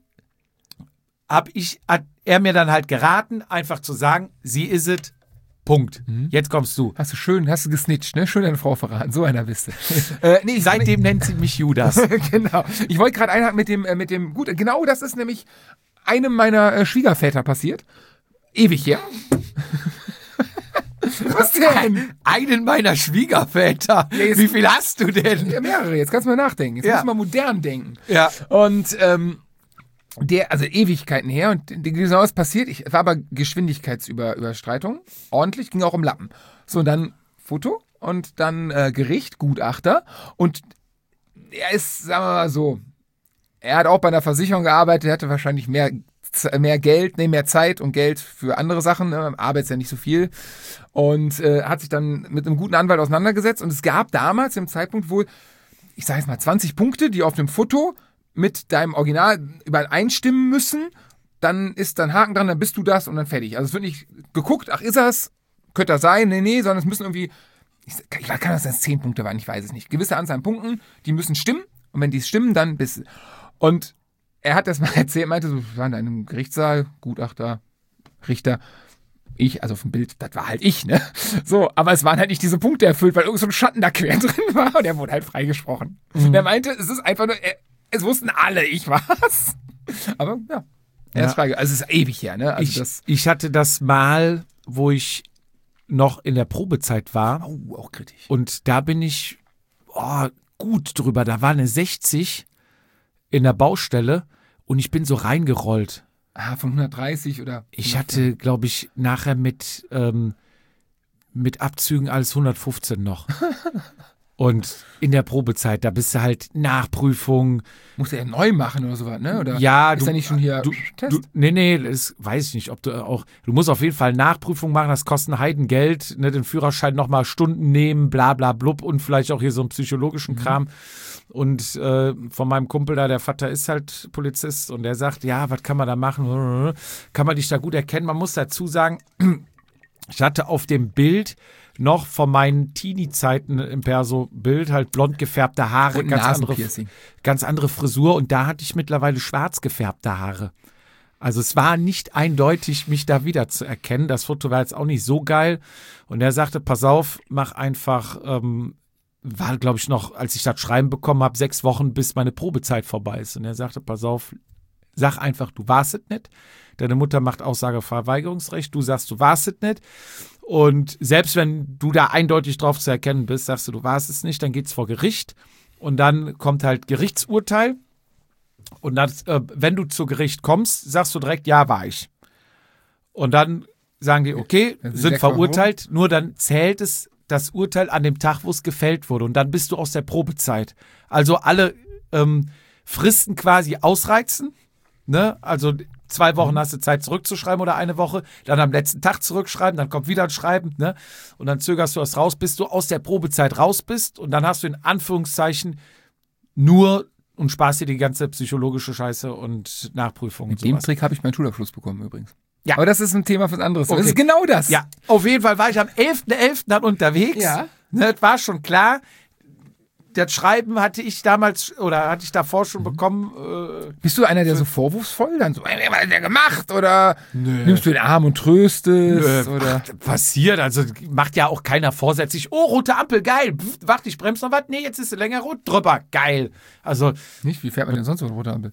hab ich, hat er mir dann halt geraten, einfach zu sagen, sie ist es, Punkt. Jetzt kommst du. Hast du schön, hast du gesnitcht, ne? Schön deine Frau verraten. So einer bist du. äh, nee, ich Seitdem nennt sie mich Judas. genau. Ich wollte gerade einhaken mit dem, äh, mit dem, gut, genau das ist nämlich einem meiner äh, Schwiegerväter passiert. Ewig her. Was denn? Einen meiner Schwiegerväter. jetzt- Wie viel hast du denn? Ja, mehrere, jetzt kannst du mal nachdenken. Jetzt Ja. musst du mal modern denken. Ja. Und ähm, der, also Ewigkeiten her, und genau was passiert, ich war aber Geschwindigkeitsüberstreitung, ordentlich, ging auch um Lappen. So, und dann Foto und dann äh, Gericht, Gutachter, und er ist, sagen wir mal so, er hat auch bei einer Versicherung gearbeitet, er hatte wahrscheinlich mehr, Z- mehr Geld, nee, mehr Zeit und Geld für andere Sachen, ne? Arbeit ist ja nicht so viel, und äh, hat sich dann mit einem guten Anwalt auseinandergesetzt, und es gab damals im Zeitpunkt wohl, ich sage jetzt mal zwanzig Punkte, die auf dem Foto mit deinem Original übereinstimmen müssen, dann ist dann Haken dran, dann bist du das und dann fertig. Also es wird nicht geguckt, ach ist das, könnte das sein, nee, nee, sondern es müssen irgendwie, ich, ich kann das jetzt zehn Punkte waren, ich weiß es nicht, gewisse Anzahl an Punkten, die müssen stimmen, und wenn die stimmen, dann bist du. Und er hat das mal erzählt, meinte so, wir waren in einem Gerichtssaal, Gutachter, Richter, ich, also auf dem Bild, das war halt ich, ne? So, aber es waren halt nicht diese Punkte erfüllt, weil irgend so ein Schatten da quer drin war, und er wurde halt freigesprochen. Mhm. Und er meinte, es ist einfach nur, er, es wussten alle, ich war's. Aber ja, er Ja. ist frei. Also es ist ewig her, ne? Also Ich, das. ich hatte das mal, wo ich noch in der Probezeit war. Oh, auch kritisch. Und da bin ich oh, gut drüber. Da war eine sechzig in der Baustelle und ich bin so reingerollt. Ah, von hundertdreißig oder? Ich hatte, glaube ich, nachher mit, ähm, mit Abzügen alles hundertfünfzehn noch. Und in der Probezeit, da bist du halt Nachprüfung. Musst du ja neu machen oder sowas, ne? Oder ja, ist du, da nicht schon hier du, Test? du, nee, nee, das weiß ich nicht, ob du auch, du musst auf jeden Fall Nachprüfung machen, das kostet ein Heidengeld, ne, den Führerschein nochmal Stunden nehmen, bla bla blub und vielleicht auch hier so einen psychologischen mhm. Kram. Und äh, von meinem Kumpel da, der Vater ist halt Polizist und der sagt, ja, was kann man da machen? Kann man dich da gut erkennen? Man muss dazu sagen, ich hatte auf dem Bild noch von meinen Teenie-Zeiten im Perso-Bild halt blond gefärbte Haare, und ganz andere, ganz andere Frisur und da hatte ich mittlerweile schwarz gefärbte Haare. Also es war nicht eindeutig, mich da wieder zu erkennen. Das Foto war jetzt auch nicht so geil. Und er sagte, pass auf, mach einfach, ähm, war glaube ich noch, als ich das Schreiben bekommen habe, sechs Wochen, bis meine Probezeit vorbei ist. Und er sagte, pass auf, sag einfach, du warst es nicht. Deine Mutter macht Aussageverweigerungsrecht. Du sagst, du warst es nicht. Und selbst wenn du da eindeutig drauf zu erkennen bist, sagst du, du warst es nicht, dann geht es vor Gericht. Und dann kommt halt Gerichtsurteil. Und das, äh, wenn du zu Gericht kommst, sagst du direkt, ja, war ich. Und dann sagen die, okay, sind verurteilt. Nur dann zählt es das Urteil an dem Tag, wo es gefällt wurde. Und dann bist du aus der Probezeit. Also alle ähm, Fristen quasi ausreizen. Ne? Also zwei Wochen hast du Zeit zurückzuschreiben oder eine Woche, dann am letzten Tag zurückschreiben, dann kommt wieder ein Schreiben, ne? Und dann zögerst du das raus, bis du aus der Probezeit raus bist und dann hast du in Anführungszeichen nur und sparst dir die ganze psychologische Scheiße und Nachprüfung. Mit und sowas. dem Trick habe ich meinen Schulabschluss bekommen übrigens. Ja. Aber das ist ein Thema für was anderes. Okay. Das ist genau das. Ja, auf jeden Fall war ich am elften elften dann unterwegs. Ja. Ne, das war schon klar. Das Schreiben hatte ich damals oder hatte ich davor schon mhm. bekommen. Äh, Bist du einer, der so vorwurfsvoll dann so, ey, was hat der gemacht? Oder Nö. nimmst du den Arm und tröstest? Nö, oder? Ach, passiert, also macht ja auch keiner vorsätzlich. Oh, rote Ampel, geil. Pff, warte, ich bremse noch was. Nee, jetzt ist sie länger rot drüber. Geil. Also. Nicht? Wie fährt man denn sonst so eine rote Ampel?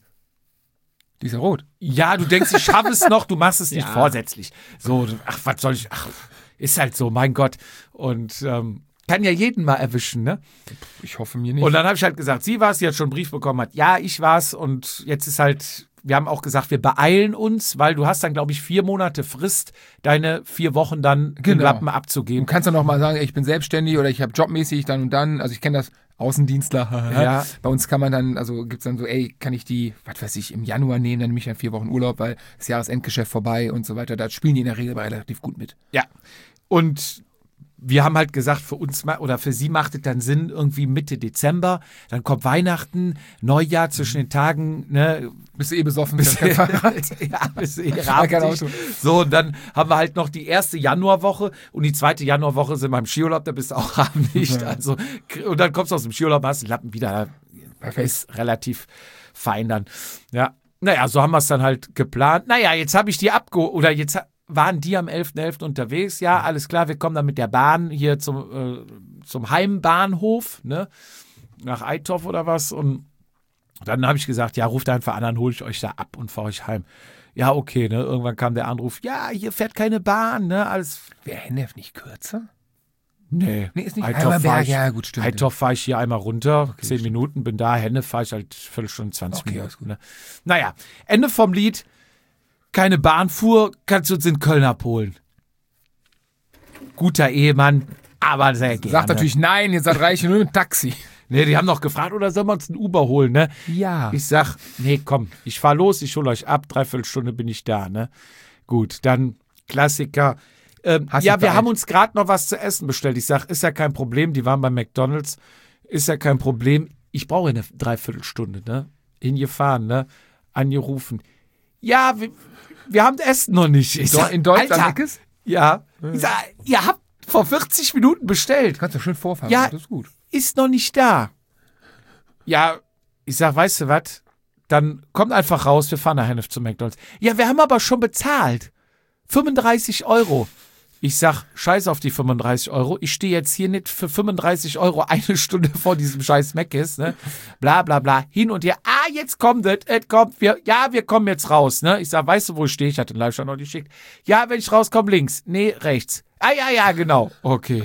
Die ist ja rot. Ja, du denkst, ich schaffe es noch, du machst es nicht ja. vorsätzlich. So, ach, was soll ich. Ach, ist halt so, mein Gott. Und, ähm, kann ja jeden mal erwischen, ne? Ich hoffe mir nicht. Und dann habe ich halt gesagt, sie war es, die hat schon einen Brief bekommen hat. Ja, ich war's. Und jetzt ist halt, wir haben auch gesagt, wir beeilen uns, weil du hast dann, glaube ich, vier Monate Frist, deine vier Wochen dann genau. den Lappen abzugeben. Du kannst dann noch mal sagen, ey, ich bin selbstständig oder ich habe jobmäßig dann und dann. Also ich kenne das, Außendienstler. Ja. Bei uns kann man dann, also gibt es dann so, ey, kann ich die, was weiß ich, im Januar nehmen, dann nehme ich dann vier Wochen Urlaub, weil das Jahresendgeschäft vorbei und so weiter. Da spielen die in der Regel relativ gut mit. Ja. Und wir haben halt gesagt, für uns oder für sie macht es dann Sinn, irgendwie Mitte Dezember, dann kommt Weihnachten, Neujahr zwischen den Tagen, ne? Bist du eh besoffen? Bist kein Fahrrad. Ja, bist du eh rahmdicht. So, und dann haben wir halt noch die erste Januarwoche und die zweite Januarwoche sind wir im Skiurlaub, da bist du auch rahmdicht. Ja. Also, und dann kommst du aus dem Skiurlaub, hast den Lappen wieder. Perfekt. Ist relativ fein dann. Ja, naja, so haben wir es dann halt geplant. Naja, jetzt habe ich die abgeholt, oder jetzt waren die am elften elften unterwegs. Ja, alles klar, wir kommen dann mit der Bahn hier zum, äh, zum Heimbahnhof, ne? Nach Eitorf oder was. Und dann habe ich gesagt, ja, ruft einfach an, dann hole ich euch da ab und fahre euch heim. Ja, okay, ne? Irgendwann kam der Anruf, ja, hier fährt keine Bahn, ne? Alles. Wäre Hennef nicht kürzer? Nee. Nee, ist nicht Eitorf fahr ich, ja, gut, stimmt. Eitorf fahre ich hier einmal runter, okay, zehn stimmt. Minuten, bin da, Henne fahre ich halt Viertelstunde, zwanzig okay, Minuten. Ne? Naja, Ende vom Lied. Keine Bahn fuhr, kannst du uns in Köln abholen. Guter Ehemann, aber sehr gerne. Sagt natürlich nein, jetzt seid reich nur mit Taxi. Nee, die haben noch gefragt, oder sollen wir uns ein Uber holen, ne? Ja. Ich sag, nee, komm, ich fahr los, ich hole euch ab, dreiviertel Stunde bin ich da, ne? Gut, dann Klassiker. Ähm, ja, wir haben uns gerade noch was zu essen bestellt. Ich sag, ist ja kein Problem, die waren bei McDonald's, ist ja kein Problem. Ich brauche eine Dreiviertelstunde, ne? Hingefahren, ne? Angerufen. Ja, wir, wir haben das Essen noch nicht. Ich sag, in Deutschland Alter, ist? Ja. Ich sag, ihr habt vor vierzig Minuten bestellt. Kannst du schön vorfahren, ja, das ist gut. Ist noch nicht da. Ja, ich sag, weißt du was? Dann kommt einfach raus, wir fahren nachher zu McDonald's. Ja, wir haben aber schon bezahlt. fünfunddreißig Euro. Ich sag, scheiß auf die fünfunddreißig Euro. Ich stehe jetzt hier nicht für fünfunddreißig Euro eine Stunde vor diesem scheiß Mc's, ne? Bla, bla, bla. Hin und her. Ah, jetzt kommt es. Es kommt. Wir, ja, wir kommen jetzt raus, ne? Ich sag, weißt du, wo ich stehe? Ich hatte den Live-Stand noch nicht geschickt. Ja, wenn ich rauskomme, links. Nee, rechts. Ah, ja, ja, genau. Okay.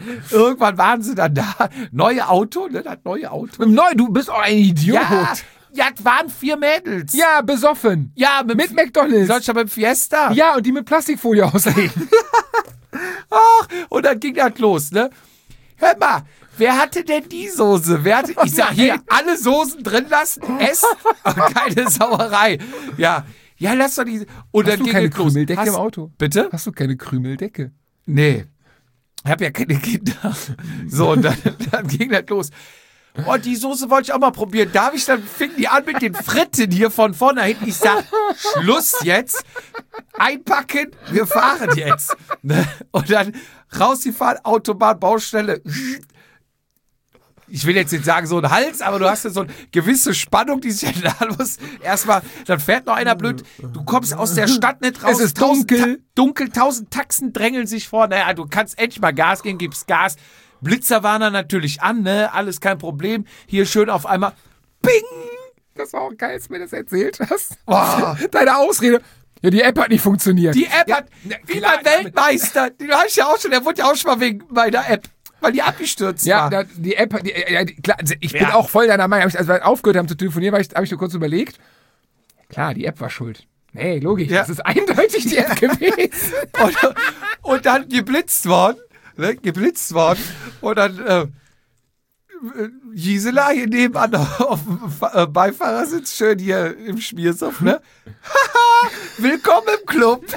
Irgendwann waren sie dann da. Neue Auto, ne? Das neue Auto. Neu, du bist auch ein Idiot. Ja, Ja, es waren vier Mädels. Ja, besoffen. Ja, mit, Mit McDonalds. Soll ich aber mit Fiesta? Ja, und die mit Plastikfolie auslegen. Ach, und dann ging das los, ne? Hör mal, wer hatte denn die Soße? Wer hatte, ich sag hier, alle Soßen drin lassen, ess, aber keine Sauerei. Ja, ja, lass doch die. Und Hast dann du ging keine es los. Krümeldecke Hast- im Auto? Bitte? Hast du keine Krümeldecke? Nee. Ich habe ja keine Kinder. So, und dann, dann ging das los. Oh, die Soße wollte ich auch mal probieren. Darf ich? Dann fing die an mit den Fritten hier von vorne nach hinten. Ich sag, Schluss jetzt. Einpacken, wir fahren jetzt. Ne? Und dann rausgefahren, Autobahn, Baustelle. Ich will jetzt nicht sagen so ein Hals, aber du hast ja so eine gewisse Spannung, die sich entladen muss. Erstmal, dann fährt noch einer blöd. Du kommst aus der Stadt nicht raus. Es ist Tausend dunkel. Ta- dunkel, tausend Taxen drängeln sich vor. Naja, du kannst endlich mal Gas geben, gibst Gas. Blitzer waren dann natürlich an, ne? Alles kein Problem. Hier schön auf einmal. Bing! Das war auch geil, als du mir das erzählt hast. Oh. Deine Ausrede. Ja, die App hat nicht funktioniert. Die App ja, hat, na, wie klar, beim Weltmeister, den habe ich ja auch schon, der wurde ja auch schon mal wegen meiner App, weil die abgestürzt Ja, war. da, die App, die, ja, die, klar, ich bin Ja. auch voll deiner Meinung. Als wir aufgehört haben zu telefonieren, habe ich, hab ich nur kurz überlegt. Klar, die App war schuld. Nee, logisch, Ja. das ist eindeutig die App gewesen. und, und dann geblitzt worden, ne, geblitzt worden und dann äh, Gisela hier nebenan auf dem Fa- äh, Beifahrersitz, schön hier im Schmiersuff, ne? Haha, willkommen im Club.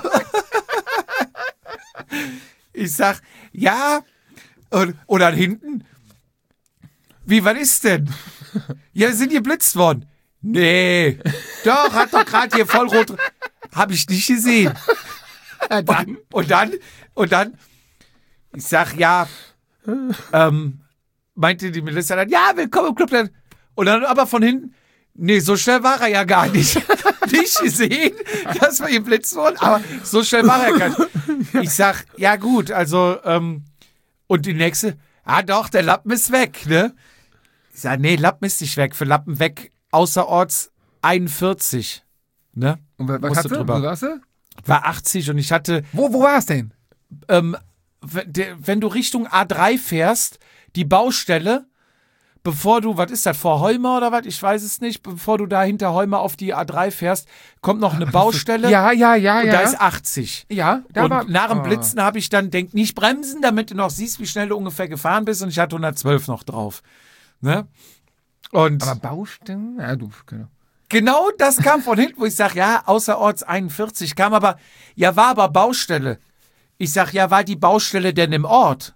Ich sag, ja, und, und dann hinten, wie, was ist denn? Ja, sind geblitzt worden. Nee, doch, hat doch gerade hier voll rot. Hab ich nicht gesehen. Dann. Und, und dann, und dann, ich sag, ja, ähm, meinte die Melissa dann, ja, willkommen im Club. Dann- Und dann aber von hinten, nee, so schnell war er ja gar nicht. Nicht gesehen, dass wir geblitzt wurden, aber so schnell war er gar nicht. Ich sag, ja gut, also, ähm, und die nächste, ah doch, der Lappen ist weg, ne? Ich sag, nee, Lappen ist nicht weg, für Lappen weg, außerorts einundvierzig, ne? Und was Musst hast du du? drüber. Wo warst du? War achtzig und ich hatte, Wo, wo war es denn? ähm, w- der- wenn du Richtung A drei fährst, die Baustelle, bevor du, was ist das, vor Heumer oder was, ich weiß es nicht, bevor du da hinter Heumer auf die A drei fährst, kommt noch eine Baustelle Ja, ja, ja, und ja. da ist achtzig. ja, da und war, nach dem Ah. Blitzen habe ich dann, denk nicht bremsen, damit du noch siehst, wie schnell du ungefähr gefahren bist und ich hatte hundertzwölf noch drauf. Ne? Und Aber Baustellen? Ja, du, genau. genau das kam von hinten, wo ich sage, ja, außerorts einundvierzig kam, aber, ja, war aber Baustelle. Ich sag, ja, war die Baustelle denn im Ort?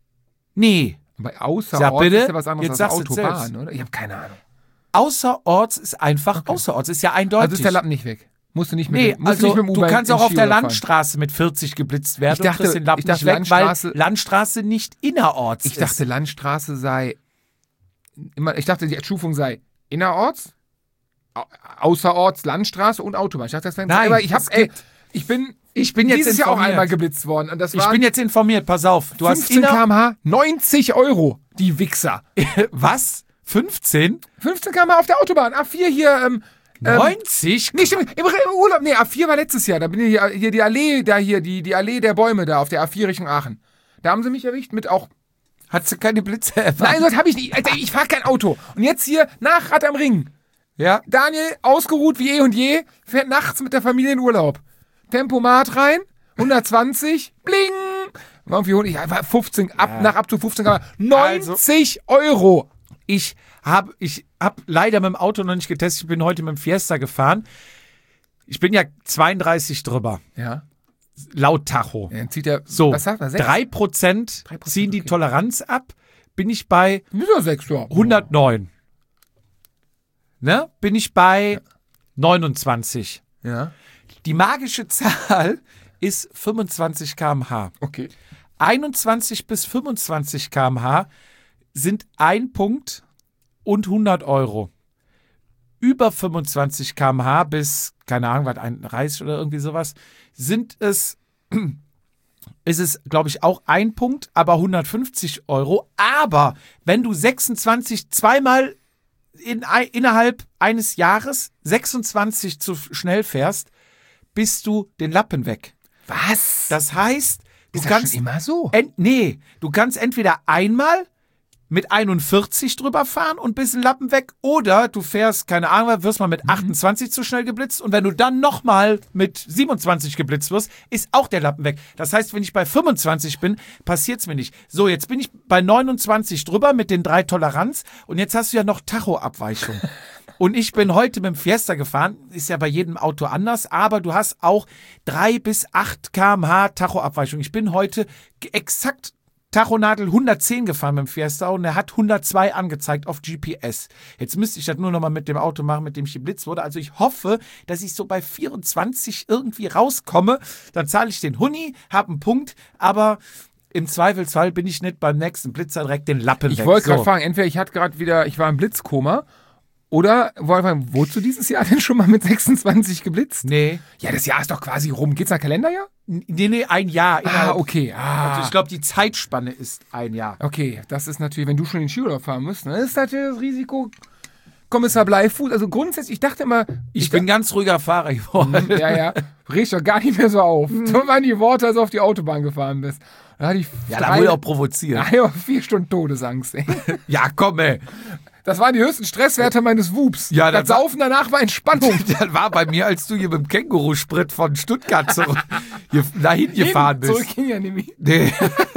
Nee. Aber außerorts Sag bitte, ist ja was anderes jetzt als sagst du's Autobahn, selbst. oder? Ich habe keine Ahnung. Außerorts ist einfach außerorts, ist ja eindeutig. Also ist der Lappen nicht weg. Musst du nicht mit, Nee, dem- musst also nicht mit dem du U-Bahn kannst in auch auf der Skiurlaub fahren. Landstraße mit vierzig geblitzt werden Ich dachte- und kriegst den Lappen ich dachte, nicht weg, weil Landstraße- Landstraße nicht innerorts Ich ist. dachte, Landstraße sei. Immer, ich dachte, die Stufung sei innerorts, au- außerorts, Landstraße und Autobahn. Ich dachte, das wäre Nein, aber ich hab, es ey, gibt- ich bin, Ich bin jetzt dieses Jahr auch informiert. einmal geblitzt worden. Und das Ich waren bin jetzt informiert, pass auf. Du hast fünfzehn inner... Kilometer pro Stunde, neunzig Euro, die Wichser. Was? fünfzehn? fünfzehn Kilometer pro Stunde auf der Autobahn, A vier hier, ähm, ähm, neunzig? Nee, stimmt, im Re- im Urlaub, nee, A vier war letztes Jahr, da bin ich hier, hier die Allee, da hier, die, die Allee der Bäume da auf der A vier Richtung Aachen. Da haben sie mich erwischt mit auch. Hast du keine Blitze erwartet? Nein, das habe ich nicht. Alter, ich fahre kein Auto. Und jetzt hier nach Rad am Ring. Ja. Daniel, ausgeruht wie eh und je, fährt nachts mit der Familie in Urlaub. Tempomat rein, hundertzwanzig, bling. War irgendwie ich war fünfzehn, ab, nach ab zu fünfzehn, neunzig Euro. Ich habe ich hab leider mit dem Auto noch nicht getestet. Ich bin heute mit dem Fiesta gefahren. Ich bin ja zweiunddreißig drüber, Ja. laut Tacho. Dann zieht er, So, was sagt er, sechs? drei Prozent drei Prozent, ziehen die okay. Toleranz ab. Bin ich bei Wieso sechs, ja. hundertneun. Ne? Bin ich bei neunundzwanzig. Ja, Die magische Zahl ist fünfundzwanzig Kilometer pro Stunde. okay. einundzwanzig bis fünfundzwanzig Kilometer pro Stunde sind ein Punkt und hundert Euro. Über fünfundzwanzig Kilometer pro Stunde bis, keine Ahnung, was, einunddreißig oder irgendwie sowas, sind es, ist es, glaube ich, auch ein Punkt, aber hundertfünfzig Euro. Aber wenn du sechsundzwanzig zweimal in, ein- innerhalb eines Jahres sechsundzwanzig zu schnell fährst, bist du den Lappen weg. Was? Das heißt, du ist das kannst schon immer so? Ent, nee, du kannst entweder einmal mit einundvierzig drüber fahren und bist ein Lappen weg. Oder du fährst, keine Ahnung, wirst mal mit achtundzwanzig zu schnell geblitzt. Und wenn du dann nochmal mit siebenundzwanzig geblitzt wirst, ist auch der Lappen weg. Das heißt, wenn ich bei fünfundzwanzig bin, passiert's mir nicht. So, jetzt bin ich bei neunundzwanzig drüber mit den drei Toleranz. Und jetzt hast du ja noch Tachoabweichung. Und ich bin heute mit dem Fiesta gefahren, ist ja bei jedem Auto anders, aber du hast auch drei bis acht Kilometer pro Stunde Tachoabweichung. Ich bin heute exakt Tachonadel hundertzehn gefahren mit dem Fiesta und er hat hundertzwei angezeigt auf G P S. Jetzt müsste ich das nur noch mal mit dem Auto machen, mit dem ich geblitzt wurde. Also ich hoffe, dass ich so bei vierundzwanzig irgendwie rauskomme. Dann zahle ich den Huni, habe einen Punkt, aber im Zweifelsfall bin ich nicht beim nächsten Blitzer direkt den Lappen weg. Ich wollte gerade so. fragen, entweder ich hatte gerade wieder, ich war im Blitzkoma, oder, Wolfgang, wurdest du dieses Jahr denn schon mal mit sechsundzwanzig geblitzt? Nee. Ja, das Jahr ist doch quasi rum. Geht's nach Kalenderjahr? Nee, nee, ein Jahr. Ah, okay. Ah. Also ich glaube, die Zeitspanne ist ein Jahr. Okay, das ist natürlich, wenn du schon den Skiurlaub fahren musst, ne, ist natürlich das Risiko. Kommissar Bleifuß, also grundsätzlich, ich dachte immer... Ich, ich bin ganz ruhiger Fahrer geworden. Ja, ja, reg doch gar nicht mehr so auf. So waren die Worte, als du auf die Autobahn gefahren bist. Da hatte ich ja, da wurde ich auch provoziert. Ja, vier Stunden Todesangst, ey. Ja, komm, ey. Das waren die höchsten Stresswerte meines Wups. Ja, das, das Saufen danach war Entspannung. Das war bei mir, als du hier mit dem Känguru-Sprit von Stuttgart zurück, hier dahin gefahren bist. Zurück ging ja nämlich. Nee.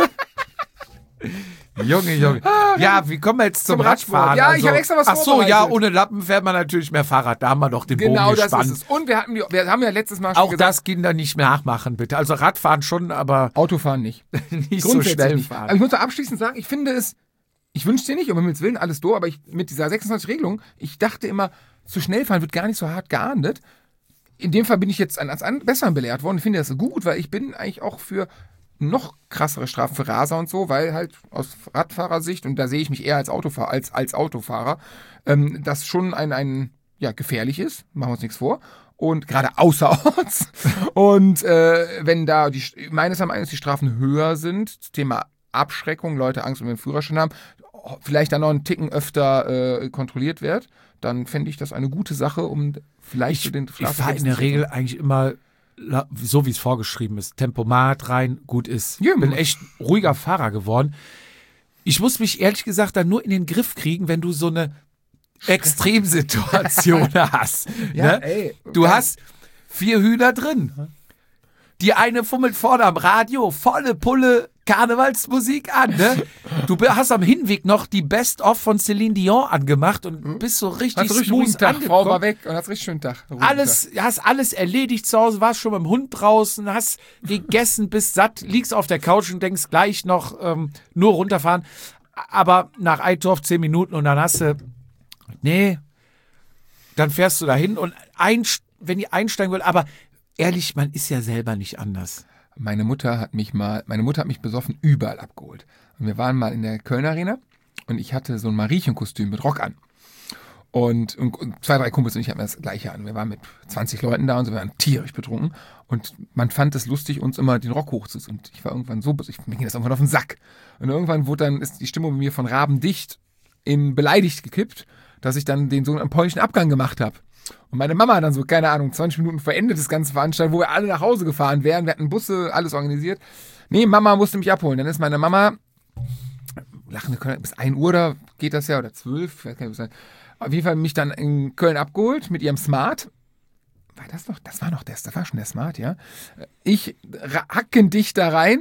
Junge, Junge. Ja, wie kommen wir jetzt zum, zum Radfahren? Ja, also, ich habe extra was ach so, vorbereitet. ja, ohne Lappen fährt man natürlich mehr Fahrrad. Da haben wir doch den genau, Bogen gespannt. Genau, das ist es. Und wir, hatten die, wir haben ja letztes Mal schon auch gesagt, das Kinder nicht mehr nachmachen, bitte. Also Radfahren schon, aber Autofahren nicht. nicht so schnell nicht. fahren. Aber ich muss da abschließend sagen, ich finde es, ich wünsche dir nicht, um Himmels Willen, alles do, aber ich, mit dieser sechsundzwanzig-Regelung, ich dachte immer, zu schnell fahren wird gar nicht so hart geahndet. In dem Fall bin ich jetzt als Besseren belehrt worden. Ich finde das gut, weil ich bin eigentlich auch für noch krassere Strafen für Raser und so, weil halt aus Radfahrersicht, und da sehe ich mich eher als Autofahrer, als, als Autofahrer, ähm, das schon ein, ein, ja, gefährlich ist, machen wir uns nichts vor, und gerade außerorts. Und äh, wenn da, die, meines Erachtens die Strafen höher sind, Thema Abschreckung, Leute Angst um den Führerschein haben, vielleicht dann noch einen Ticken öfter äh, kontrolliert wird, dann fände ich das eine gute Sache, um vielleicht ich, den Ich fahre in der Regel eigentlich immer so, wie es vorgeschrieben ist. Tempomat rein, gut ist. Ich bin echt ruhiger Fahrer geworden. Ich muss mich ehrlich gesagt dann nur in den Griff kriegen, wenn du so eine Extremsituation hast. Ja, ne? ey, du geil. hast vier Hühner drin. Die eine fummelt vorne am Radio, volle Pulle Karnevalsmusik an, ne? Du hast am Hinweg noch die Best-of von Celine Dion angemacht und bist so richtig hast smooth Tag. angekommen. Frau war weg und hast richtig schönen Tag. Alles, hast alles erledigt zu Hause, warst schon mit dem Hund draußen, hast gegessen, bist satt, liegst auf der Couch und denkst gleich noch ähm, nur runterfahren. Aber nach Eitorf zehn Minuten und dann hast du, nee, dann fährst du dahin und ein, wenn die einsteigen will, aber ehrlich, man ist ja selber nicht anders. Meine Mutter hat mich mal, meine Mutter hat mich besoffen überall abgeholt. Und wir waren mal in der Köln Arena und ich hatte so ein Mariechenkostüm mit Rock an. Und, und, und zwei, drei Kumpels und ich hatten das Gleiche an. Wir waren mit zwanzig Leuten da und so, wir waren tierisch betrunken. Und man fand es lustig, uns immer den Rock hochzuziehen. Und ich war irgendwann so, ich, mir ging das irgendwann auf den Sack. Und irgendwann wurde dann, ist die Stimmung bei mir von rabendicht in beleidigt gekippt, dass ich dann den sogenannten polnischen Abgang gemacht habe. Und meine Mama dann so, keine Ahnung, zwanzig Minuten vor Ende des ganzen Veranstaltungen, wo wir alle nach Hause gefahren wären, wir hatten Busse, alles organisiert. Nee, Mama musste mich abholen. Dann ist meine Mama, lachende Köln, bis ein Uhr, da geht das ja, oder zwölf, ich weiß gar nicht, auf jeden Fall mich dann in Köln abgeholt mit ihrem Smart. War das noch? Das war noch das, das war schon der Smart, ja. Ich hackendicht da rein.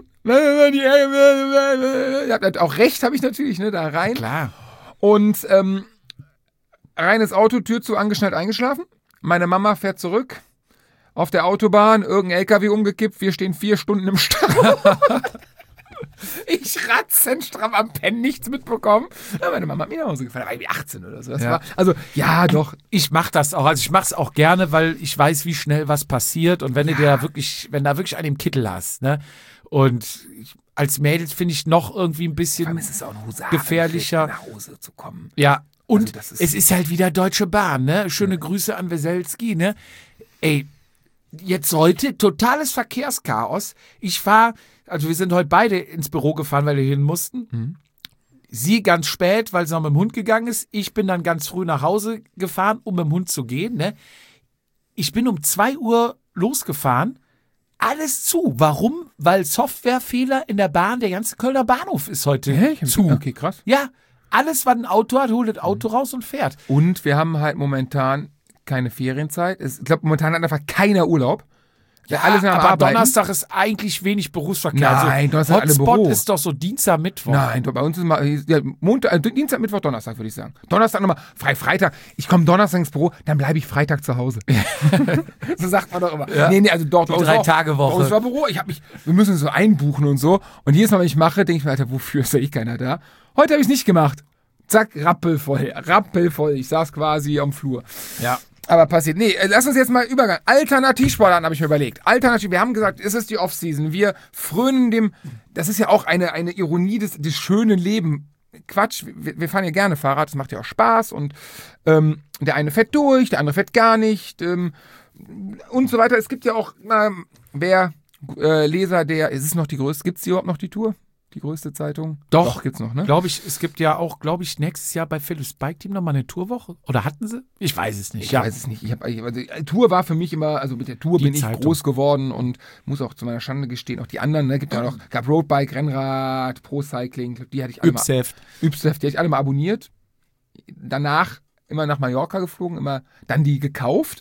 Ihr habt auch recht, habe ich natürlich, ne, da rein. Klar. Und, ähm, reines Auto, Tür zu, angeschnallt, eingeschlafen. Meine Mama fährt zurück auf der Autobahn, irgendein L K W umgekippt, wir stehen vier Stunden im Stau. Ich ratzenstramm am Pennen, nichts mitbekommen. Ja, meine Mama hat mich nach Hause gefahren, da war irgendwie achtzehn oder so. Das Ja. war, also, ja, doch. Ich mach das auch, also ich mach's auch gerne, weil ich weiß, wie schnell was passiert und wenn Ja. du dir wirklich, wenn da wirklich einen im Kittel hast, ne? Und ich, als Mädels finde ich noch irgendwie ein bisschen Es ist auch ein Husaren, gefährlicher. nach Hause zu kommen. Ja, und Also das ist- es ist halt wieder Deutsche Bahn, ne? Schöne Grüße an Weselski, ne? Ey, jetzt heute totales Verkehrschaos. Ich fahre, also wir sind heute beide ins Büro gefahren, weil wir hin mussten. Mhm. Sie ganz spät, weil sie noch mit dem Hund gegangen ist. Ich bin dann ganz früh nach Hause gefahren, um mit dem Hund zu gehen, ne? Ich bin um zwei Uhr losgefahren. Alles zu. Warum? Weil Softwarefehler in der Bahn, der ganze Kölner Bahnhof ist heute Hä? Ich hab- zu. Okay, krass. Ja, alles, was ein Auto hat, holt das Auto raus und fährt. Und wir haben halt momentan keine Ferienzeit. Es, ich glaube, momentan hat einfach keiner Urlaub. Ja, alle sind am aber Arbeiten. Donnerstag ist eigentlich wenig Berufsverkehr. Nein, also Donnerstag alle Hotspot Büro. ist doch so Dienstag, Mittwoch. Nein, bei uns ist mal ja, Montag, äh, Dienstag, Mittwoch, Donnerstag, würde ich sagen. Donnerstag nochmal, frei Freitag. Ich komme Donnerstag ins Büro, dann bleibe ich Freitag zu Hause. So sagt man doch immer. Ja. Nee, nee, also dort. Die Drei-Tage-Woche. Bei uns war Büro, ich habe mich, wir müssen so einbuchen und so. Und jedes Mal, wenn ich mache, denke ich mir, Alter, wofür ist ja eh keiner da? Heute habe ich es nicht gemacht. Zack, rappelvoll, rappelvoll. Ich saß quasi am Flur. Ja. Aber passiert. Nee, lass uns jetzt mal übergehen. Alternativsportarten habe ich mir überlegt. Alternativ, wir haben gesagt, es ist die Off-Season. Wir frönen dem, das ist ja auch eine, eine Ironie des, des schönen Lebens. Quatsch, wir, wir fahren ja gerne Fahrrad, das macht ja auch Spaß und ähm, der eine fährt durch, der andere fährt gar nicht ähm, und so weiter. Es gibt ja auch, ähm, wer äh, Leser der, ist es noch die größte, gibt es überhaupt noch die Tour? Die größte Zeitung? Doch, Doch gibt's noch, ne? Glaube ich, es gibt ja auch, glaube ich, nächstes Jahr bei Philips Bike Team nochmal eine Tourwoche. Oder hatten sie? Ich weiß es nicht. Ich ja. weiß es nicht. Ich hab, also, die Tour war für mich immer, also mit der Tour Die bin ich Zeitung. groß geworden und muss auch zu meiner Schande gestehen, auch die anderen, ne, gibt ja noch, gab Roadbike, Rennrad, Pro Cycling, die hatte ich alle mal, Ypsheft. Ypsheft, die hatte ich alle mal abonniert. Danach immer nach Mallorca geflogen, immer dann die gekauft.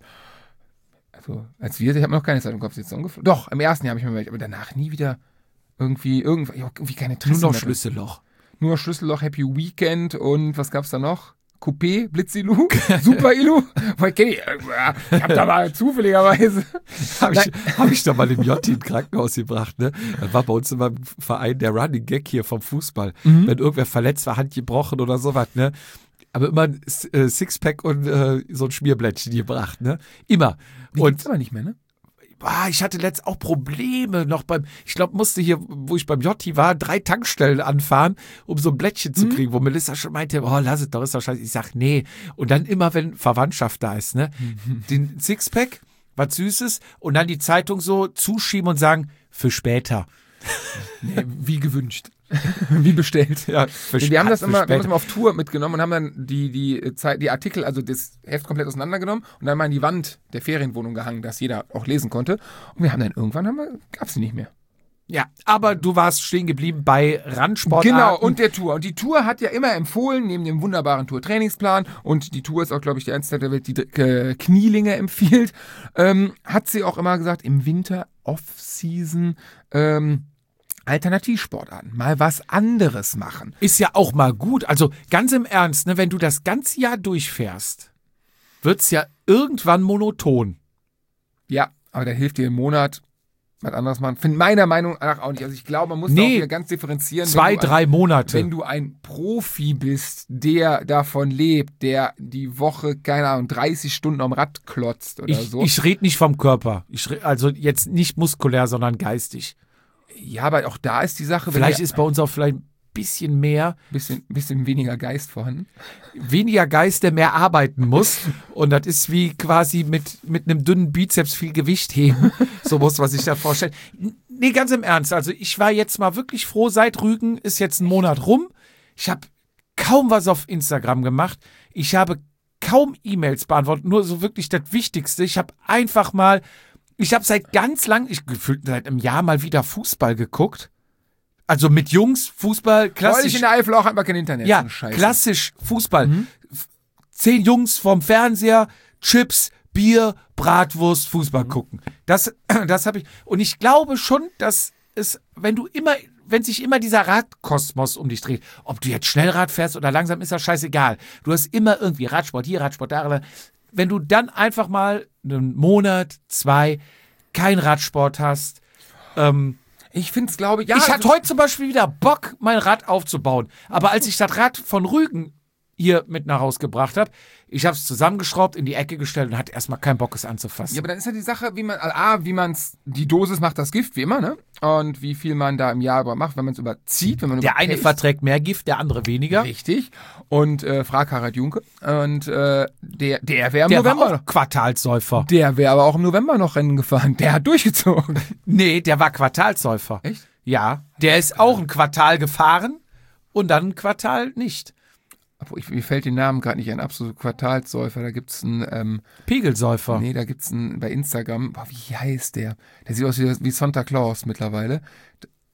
Also, als wir, ich habe noch keine Zeit im Kopf, jetzt ungefähr. Doch, im ersten Jahr habe ich mir überlegt, aber danach nie wieder irgendwie, irgendwie, irgendwie keine Nur Interesse noch mehr. Schlüsselloch. Nur noch Schlüsselloch, Happy Weekend und was gab's da noch? Coupé, Blitzilu, Super Ilu. Ich, ich hab da mal zufälligerweise. Habe ich, hab ich da mal im Jotti im Krankenhaus gebracht. Ne? Das war bei uns immer im Verein der Running Gag hier vom Fußball. Mhm. Wenn irgendwer verletzt war, Hand gebrochen oder sowas. Ne? Aber immer ein äh, Sixpack und äh, so ein Schmierblättchen gebracht. Ne? Immer. Die Und gibt's aber nicht mehr, ne? Ah, ich hatte letzt auch Probleme noch beim, ich glaube, musste hier, wo ich beim Jotti war, drei Tankstellen anfahren, um so ein Blättchen zu kriegen, wo Melissa schon meinte, oh, lass es doch, ist doch scheiße. Ich sag, nee. Und dann immer, wenn Verwandtschaft da ist, ne, den Sixpack, was Süßes und dann die Zeitung so zuschieben und sagen, für später. Nee, wie gewünscht. Wie bestellt. Ja, für Wir haben das für immer, wir haben das später. immer auf Tour mitgenommen und haben dann die, die, Zeit, die Artikel, also das Heft komplett auseinandergenommen und dann mal an die Wand der Ferienwohnung gehangen, dass jeder auch lesen konnte. Und wir haben dann irgendwann, haben wir, gab's sie nicht mehr. Ja, aber du warst stehen geblieben bei Randsportarten. Genau, und der Tour. Und die Tour hat ja immer empfohlen, neben dem wunderbaren Tour-Trainingsplan, und die Tour ist auch, glaube ich, die einzige der Welt, die äh, Knielinge empfiehlt, ähm, hat sie auch immer gesagt, im Winter, Off-Season, ähm, Alternativsportarten, mal was anderes machen. Ist ja auch mal gut. Also ganz im Ernst, ne, wenn du das ganze Jahr durchfährst, wird's ja irgendwann monoton. Ja, aber da hilft dir im Monat was anderes machen. Finde meiner Meinung nach auch nicht. Also ich glaube, man muss da auch Nee, wieder ganz differenzieren. Zwei, wenn du drei ein, Monate. Wenn du ein Profi bist, der davon lebt, der die Woche, keine Ahnung, dreißig Stunden am Rad klotzt oder Ich, so. ich rede nicht vom Körper. Ich red, also jetzt nicht muskulär, sondern geistig. Ja, aber auch da ist die Sache, wenn Vielleicht ja ist bei uns auch vielleicht ein bisschen mehr, bisschen, bisschen weniger Geist vorhanden. weniger Geist, der mehr arbeiten muss. Und das ist wie quasi mit, mit einem dünnen Bizeps viel Gewicht heben. So muss man sich das vorstellen. Nee, ganz im Ernst. Also ich war jetzt mal wirklich froh, seit Rügen ist jetzt ein Monat rum. Ich habe kaum was auf Instagram gemacht. Ich habe kaum E-Mails beantwortet. Nur so wirklich das Wichtigste. Ich habe einfach mal, ich habe seit ganz lang, ich gefühlt seit einem Jahr mal wieder Fußball geguckt. Also mit Jungs, Fußball, Weil ich klassisch. in der Eifel auch einfach kein Internet. Ja, so eine Scheiße. klassisch Fußball. Mhm. F- Zehn Jungs vorm Fernseher, Chips, Bier, Bratwurst, Fußball Mhm. gucken. Das, das habe ich. Und ich glaube schon, dass es, wenn du immer, wenn sich immer dieser Radkosmos um dich dreht, ob du jetzt Schnellrad fährst oder langsam, ist das scheißegal. Du hast immer irgendwie Radsport hier, Radsport da. Wenn du dann einfach mal einen Monat, zwei kein Radsport hast, ähm, Ich finde es, glaube ich, ja. ich hatte also- heute zum Beispiel wieder Bock, mein Rad aufzubauen. Aber als ich das Rad von Rügen hier mit nach Hause gebracht habe, ich habe es zusammengeschraubt, in die Ecke gestellt und hatte erstmal keinen Bock, es anzufassen. Ja, aber dann ist ja die Sache, wie man, also A, wie man es, die Dosis macht das Gift, wie immer, ne? Und wie viel man da im Jahr über macht, wenn man es überzieht, wenn man der eine überpaced. verträgt mehr Gift, der andere weniger. Richtig. Und äh, frag Harald Junke. Und äh, der, der wäre im Der war November auch noch. Quartalsäufer. Der wäre aber auch im November noch Rennen gefahren. Der hat durchgezogen. Nee, der war Quartalsäufer. Echt? Ja, der ist auch ein Quartal gefahren und dann ein Quartal nicht. Obwohl, ich, mir fällt den Namen gerade nicht ein. Absolut Quartalsäufer. Da gibt's einen, ähm, Pegelsäufer. nee, da gibt's einen bei Instagram. Boah, wie heißt der? Der sieht aus wie, wie Santa Claus mittlerweile.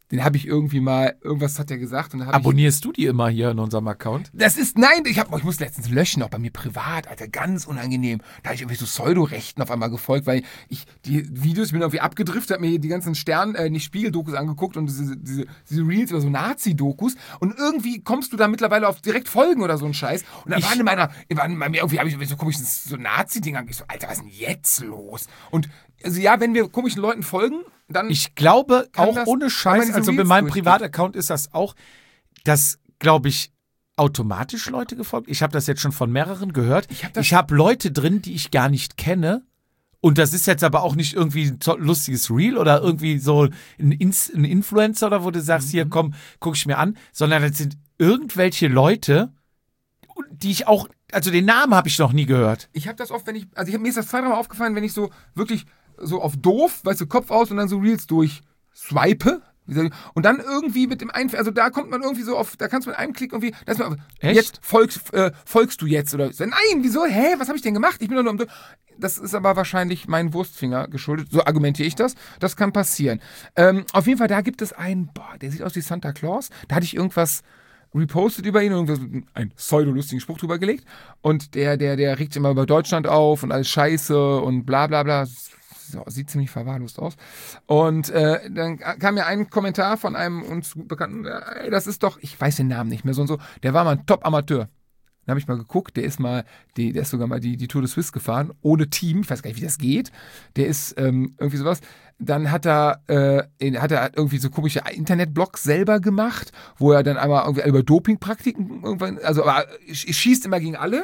Den habe ich irgendwie mal, irgendwas hat er gesagt. Und dann hab Abonnierst ich, du die immer hier in unserem Account? Das ist, nein, ich, hab, ich muss letztens löschen, auch bei mir privat, Alter, ganz unangenehm. Da habe ich irgendwie so Pseudo-Rechten auf einmal gefolgt, weil ich die Videos, ich bin irgendwie abgedriftet, habe mir die ganzen Stern, äh, nicht Spiegel-Dokus angeguckt und diese, diese, diese Reels oder so Nazi-Dokus und irgendwie kommst du da mittlerweile auf direkt Folgen oder so ein Scheiß. Und dann Ich- waren in meiner, waren bei mir irgendwie, habe ich so komisches so Nazi-Ding angeguckt. Ich so, Alter, was ist denn jetzt los? Und also ja, wenn wir komischen Leuten folgen, dann... Ich glaube, Kann auch das- ohne kann man Scheiß, diese also bei Reels meinem durchgehen? Privataccount ist das auch, dass, glaube ich, automatisch Leute gefolgt. Ich habe das jetzt schon von mehreren gehört. Ich hab das- Ich habe Leute drin, die ich gar nicht kenne. Und das ist jetzt aber auch nicht irgendwie ein to- lustiges Reel oder irgendwie so ein, Ins- ein Influencer oder wo du sagst, Mhm. hier komm, guck ich mir an, sondern das sind irgendwelche Leute, die ich auch, also den Namen habe ich noch nie gehört. Ich habe das oft, wenn ich, also ich hab, mir ist das zwei, dreimal aufgefallen, wenn ich so wirklich so auf doof, weißt du, Kopf aus und dann so Reels durch swipe. Wie sag ich, und dann irgendwie mit dem einen, also da kommt man irgendwie so auf, da kannst du mit einem Klick irgendwie, da ist man, Echt? jetzt folgst, äh, folgst du jetzt oder so. Nein, wieso, hä, was habe ich denn gemacht? Ich bin doch nur am, das ist aber wahrscheinlich mein Wurstfinger geschuldet, so argumentiere ich das, das kann passieren. Ähm, auf jeden Fall, da gibt es einen, boah, der sieht aus wie Santa Claus, da hatte ich irgendwas repostet über ihn und irgendwas, einen pseudo-lustigen Spruch drüber gelegt und der, der, der regt immer über Deutschland auf und alles scheiße und bla bla bla. So, sieht ziemlich verwahrlost aus. Und äh, dann kam mir ein Kommentar von einem uns bekannten, ey, das ist doch, ich weiß den Namen nicht mehr so und so, der war mal ein Top-Amateur. Dann habe ich mal geguckt, der ist mal, die, der ist sogar mal die, die Tour de Suisse gefahren, ohne Team, ich weiß gar nicht, wie das geht. Der ist ähm, irgendwie sowas. Dann hat er, äh, in, hat er irgendwie so komische Internetblogs selber gemacht, wo er dann einmal irgendwie über Dopingpraktiken irgendwann, also aber schießt immer gegen alle.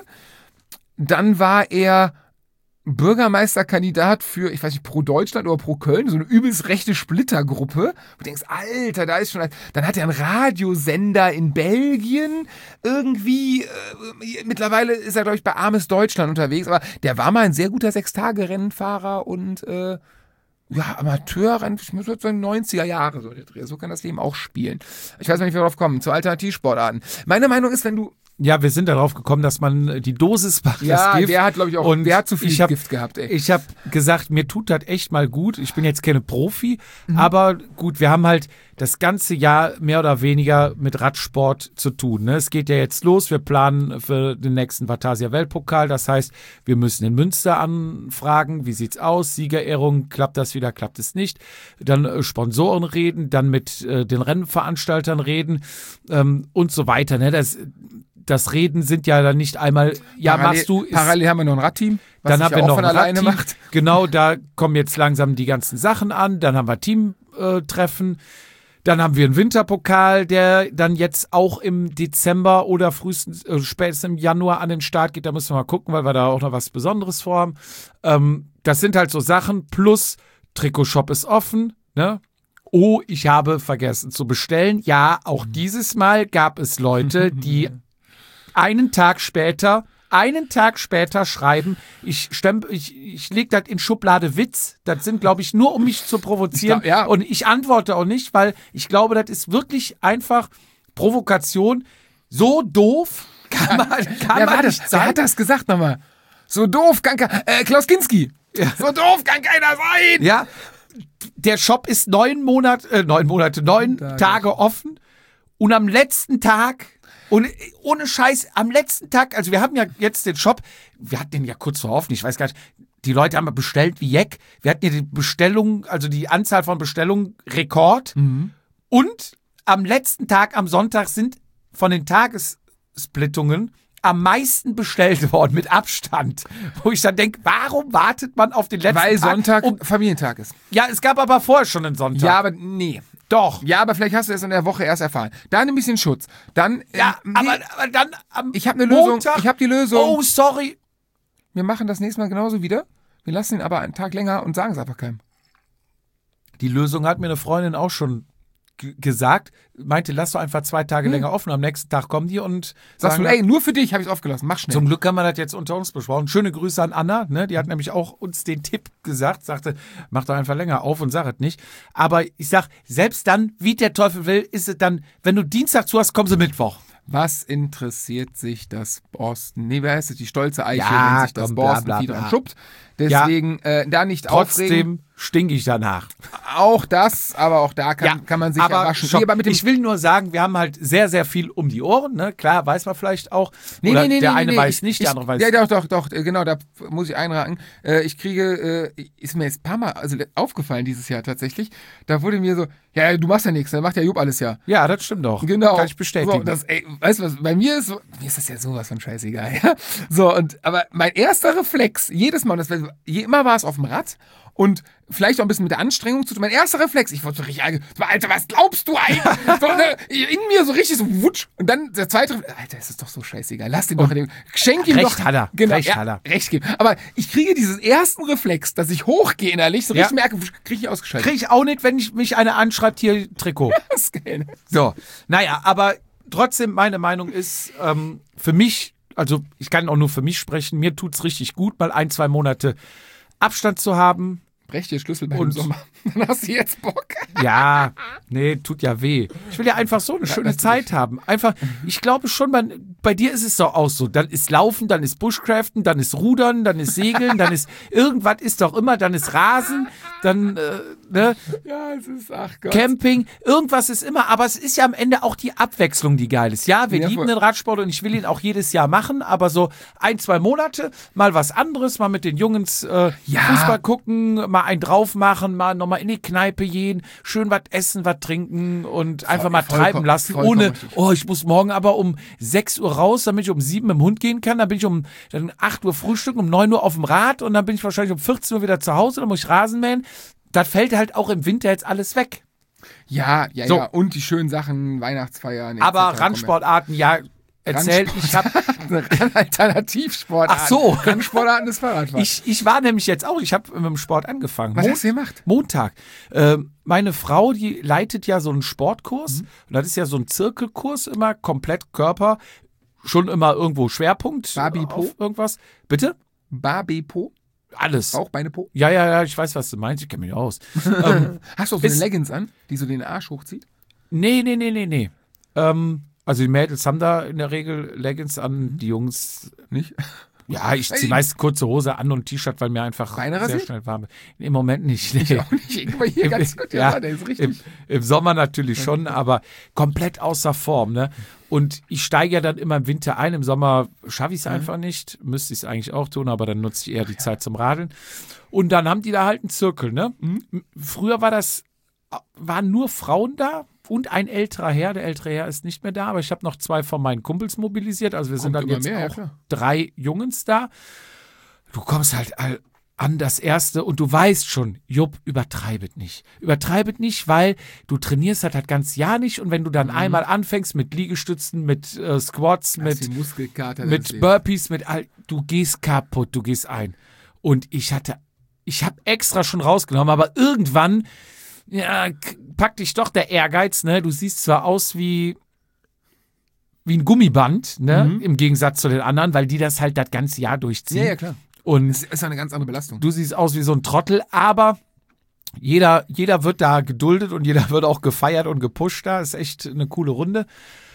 Dann war er Bürgermeisterkandidat für, ich weiß nicht, pro Deutschland oder pro Köln, so eine übelst rechte Splittergruppe. Du denkst, Alter, da ist schon ein, dann hat er einen Radiosender in Belgien. Irgendwie, äh, mittlerweile ist er, glaube ich, bei Armes Deutschland unterwegs, aber der war mal ein sehr guter Sechstage-Rennfahrer und äh, ja, Amateurrennen, ich muss sagen, neunziger Jahre, so der Dreh. So kann das Leben auch spielen. Ich weiß nicht, wie wir darauf kommen, zu Alternativsportarten. Meine Meinung ist, wenn du Ja, wir sind darauf gekommen, dass man die Dosis macht, ja, das Gift. der hat, glaube ich, auch, Und der hat zu viel ich hab, Gift gehabt, ey. Ich habe gesagt, mir tut das echt mal gut. Ich bin jetzt keine Profi, Mhm. aber gut, wir haben halt das ganze Jahr mehr oder weniger mit Radsport zu tun. Ne? Es geht ja jetzt los. Wir planen für den nächsten Vatasia Weltpokal. Das heißt, wir müssen in Münster anfragen. Wie sieht's aus? Siegerehrung, klappt das wieder, klappt es nicht? Dann äh, Sponsoren reden, dann mit äh, den Rennveranstaltern reden ähm, und so weiter. Ne? Das Das Reden sind ja dann nicht einmal, ja, parallel, machst du. Ist, parallel haben wir noch ein Radteam, was dann sich haben ja wir auch noch von ein alleine Radteam. macht. Genau, da kommen jetzt langsam die ganzen Sachen an. Dann haben wir Teamtreffen. Dann haben wir einen Winterpokal, der dann jetzt auch im Dezember oder frühestens, äh, spätestens im Januar an den Start geht. Da müssen wir mal gucken, weil wir da auch noch was Besonderes vorhaben. Ähm, das sind halt so Sachen. Plus, Trikotshop ist offen, ne? Oh, ich habe vergessen zu bestellen. Ja, auch dieses Mal gab es Leute, die einen Tag später, einen Tag später schreiben, ich, stempel, ich, ich lege das in Schublade Witz. Das sind, glaube ich, nur um mich zu provozieren. Ich glaub, ja. Und ich antworte auch nicht, weil ich glaube, das ist wirklich einfach Provokation. So doof kann man, kann Wer man war das? nicht Wer sein. hat das gesagt nochmal? So doof kann keiner, äh, Klaus Kinski. So doof kann keiner sein. Ja, der Shop ist neun Monate, äh, neun Monate, neun Tage. Tage offen. Und am letzten Tag, und ohne Scheiß, am letzten Tag, also wir haben ja jetzt den Shop, wir hatten den ja kurz vor offen, ich weiß gar nicht, die Leute haben bestellt wie Jeck. Wir hatten ja die Bestellung, also die Anzahl von Bestellungen Rekord. Mhm. Und am letzten Tag, am Sonntag, sind von den Tagessplittungen am meisten bestellt worden, mit Abstand. Wo ich dann denke, warum wartet man auf den letzten Weil Tag? Sonntag Um, Familientag ist. ja, es gab aber vorher schon einen Sonntag. Ja, aber nee. Doch. Ja, aber vielleicht hast du es in der Woche erst erfahren. Dann ein bisschen Schutz. Dann, Ja, ähm, aber, nee, aber dann am ich habe eine Lösung. Montag, Ich habe die Lösung. Oh, sorry. Wir machen das nächste Mal genauso wieder. Wir lassen ihn aber einen Tag länger und sagen es einfach keinem. Die Lösung hat mir eine Freundin auch schon g- gesagt. Meinte, lass doch einfach zwei Tage Hm. länger offen. Am nächsten Tag kommen die und Sagst sagen, du, ey, nur für dich habe ich es aufgelassen. Mach schnell. zum Glück haben wir das jetzt unter uns besprochen. Schöne Grüße an Anna. Ne? Die hat nämlich auch uns den Tipp gesagt. Sagte, mach doch einfach länger auf und sag es nicht. Aber ich sag, selbst dann, wie der Teufel will, ist es dann, wenn du Dienstag zu hast, kommen sie Mittwoch. Was interessiert sich das Borsten? Nee, wer heißt es? Die stolze Eichel, Ja, wenn sich das komm, bla, Borstenvieh bla, bla. dran schuppt. Deswegen äh, da nicht aufregen. Trotzdem stinke ich danach. Auch das, aber auch da kann, Ja, kann man sich aber, erwaschen. stopp, Nee, aber mit dem ich will nur sagen, wir haben halt sehr, sehr viel um die Ohren. Ne? Klar, weiß man vielleicht auch. Nee, Oder nee, nee, der nee, eine nee, weiß ich, nicht, ich, der andere weiß. Ja, doch, doch, doch, äh, genau, da muss ich einraken. Äh, ich kriege, äh, ist mir jetzt ein paar Mal also aufgefallen dieses Jahr tatsächlich, da wurde mir so, ja, du machst ja nichts, dann macht ja Jupp alles ja. Ja, das stimmt doch. Genau. Kann ich bestätigen. So, das, ey, weißt du was, bei mir ist so, mir ist das ja sowas von scheißegal, ja. So, und, aber mein erster Reflex, jedes Mal, das, je immer war es auf dem Rad und vielleicht auch ein bisschen mit der Anstrengung zu tun. Mein erster Reflex, ich wollte so richtig, Alter, was glaubst du eigentlich? So, ne, in mir so richtig so wutsch. Und dann der zweite Reflex, Alter, es ist doch so scheißegal, lass den doch, den, schenk ihm Recht doch. hat er, Genau, recht ja, hat er. Recht geben. Aber ich kriege diesen ersten Reflex, dass ich hochgehe innerlich, so Ja. richtig merke, kriege ich ausgeschaltet. Kriege ich auch nicht, wenn ich mich einer anschreibt, hier Trikot. Das ist geil, ne? So, naja, aber trotzdem, meine Meinung ist, ähm, für mich, also ich kann auch nur für mich sprechen, mir tut's richtig gut, mal ein, zwei Monate Abstand zu haben. Brech dir Schlüssel beim Und- Sommer. Dann hast du jetzt Bock. Ja, nee, tut ja weh. Ich will ja einfach so eine schöne Zeit haben. Einfach, ich glaube schon, man, bei dir ist es doch auch so. Dann ist Laufen, dann ist Bushcraften, dann ist Rudern, dann ist Segeln, dann ist irgendwas ist doch immer, dann ist Rasen, dann, äh, ne, Ja, es ist, ach Gott. Camping, irgendwas ist immer, aber es ist ja am Ende auch die Abwechslung, die geil ist. Ja, wir Ja, lieben voll. den Radsport und ich will ihn auch jedes Jahr machen, aber so ein, zwei Monate, mal was anderes, mal mit den Jungs äh, Ja. Fußball gucken, mal einen drauf machen, mal nochmal in die Kneipe gehen, schön was essen, was trinken und einfach mal vollkommen- treiben lassen, vollkommen ohne, richtig. oh, ich muss morgen aber um sechs Uhr raus, damit ich um sieben mit dem Hund gehen kann, dann bin ich um dann acht Uhr frühstücken, um neun Uhr auf dem Rad und dann bin ich wahrscheinlich um vierzehn Uhr wieder zu Hause, dann muss ich Rasen mähen. Das fällt halt auch im Winter jetzt alles weg. Ja, ja, So. ja. Und die schönen Sachen, Weihnachtsfeiern. et Aber cetera kommen Randsportarten, ja, erzählt, ich habe ja. Alternativsportarten. Ach so. Randsportarten des Fahrradfahrens. ich, ich war nämlich jetzt auch, ich habe mit dem Sport angefangen. Was Mon- hast du gemacht? Montag. Ähm, meine Frau, die leitet ja so einen Sportkurs. Mhm. Und das ist ja so ein Zirkelkurs immer, komplett Körper. Schon immer irgendwo Schwerpunkt. Barbie Po? auf irgendwas. Bitte? Barbie Po? Alles. Bauch, Beine, Po? Ja, ja, ja, ich weiß, was du meinst. Ich kenne mich aus. ähm, Hast du auch so eine Ist- Leggings an, die so den Arsch hochzieht? nee, nee, nee, nee, nee. Ähm, also die Mädels haben da in der Regel Leggings an, die Jungs. Nicht? Ja, ich ziehe meist kurze Hose an und T-Shirt, weil mir einfach Beine sehr rasiert? schnell warm ist. Im Moment nicht. Nee. Ich auch nicht. Ich war hier ganz gut. Ja, der ist Im, richtig. Im Sommer natürlich schon, aber komplett außer Form. Ne? Und ich steige ja dann immer im Winter ein. Im Sommer schaffe ich es einfach nicht. Müsste ich es eigentlich auch tun, aber dann nutze ich eher die Zeit zum Radeln. Und dann haben die da halt einen Zirkel. Ne? M- Früher war das, waren nur Frauen da und ein älterer Herr. Der ältere Herr ist nicht mehr da, aber ich habe noch zwei von meinen Kumpels mobilisiert. Also wir sind Kommt dann immer jetzt mehr, ja, auch klar. drei Jungs da. Du kommst halt all- an das Erste und du weißt schon, Jupp, übertreibet nicht. Übertreibet nicht, weil du trainierst halt das ganze Jahr nicht und wenn du dann einmal anfängst mit Liegestützen, mit äh, Squats, Hast die mit, Muskelkater mit deines Lebens. Burpees, mit all, du gehst kaputt, du gehst ein. Und ich hatte, ich habe extra schon rausgenommen, aber irgendwann, ja, k- packt dich doch der Ehrgeiz, ne? Du siehst zwar aus wie wie ein Gummiband, ne? Mhm. Im Gegensatz zu den anderen, weil die das halt das ganze Jahr durchziehen. Ja, ja, klar. Und Das ist eine ganz andere Belastung. du siehst aus wie so ein Trottel, aber jeder, jeder wird da geduldet und jeder wird auch gefeiert und gepusht da. Ist echt eine coole Runde.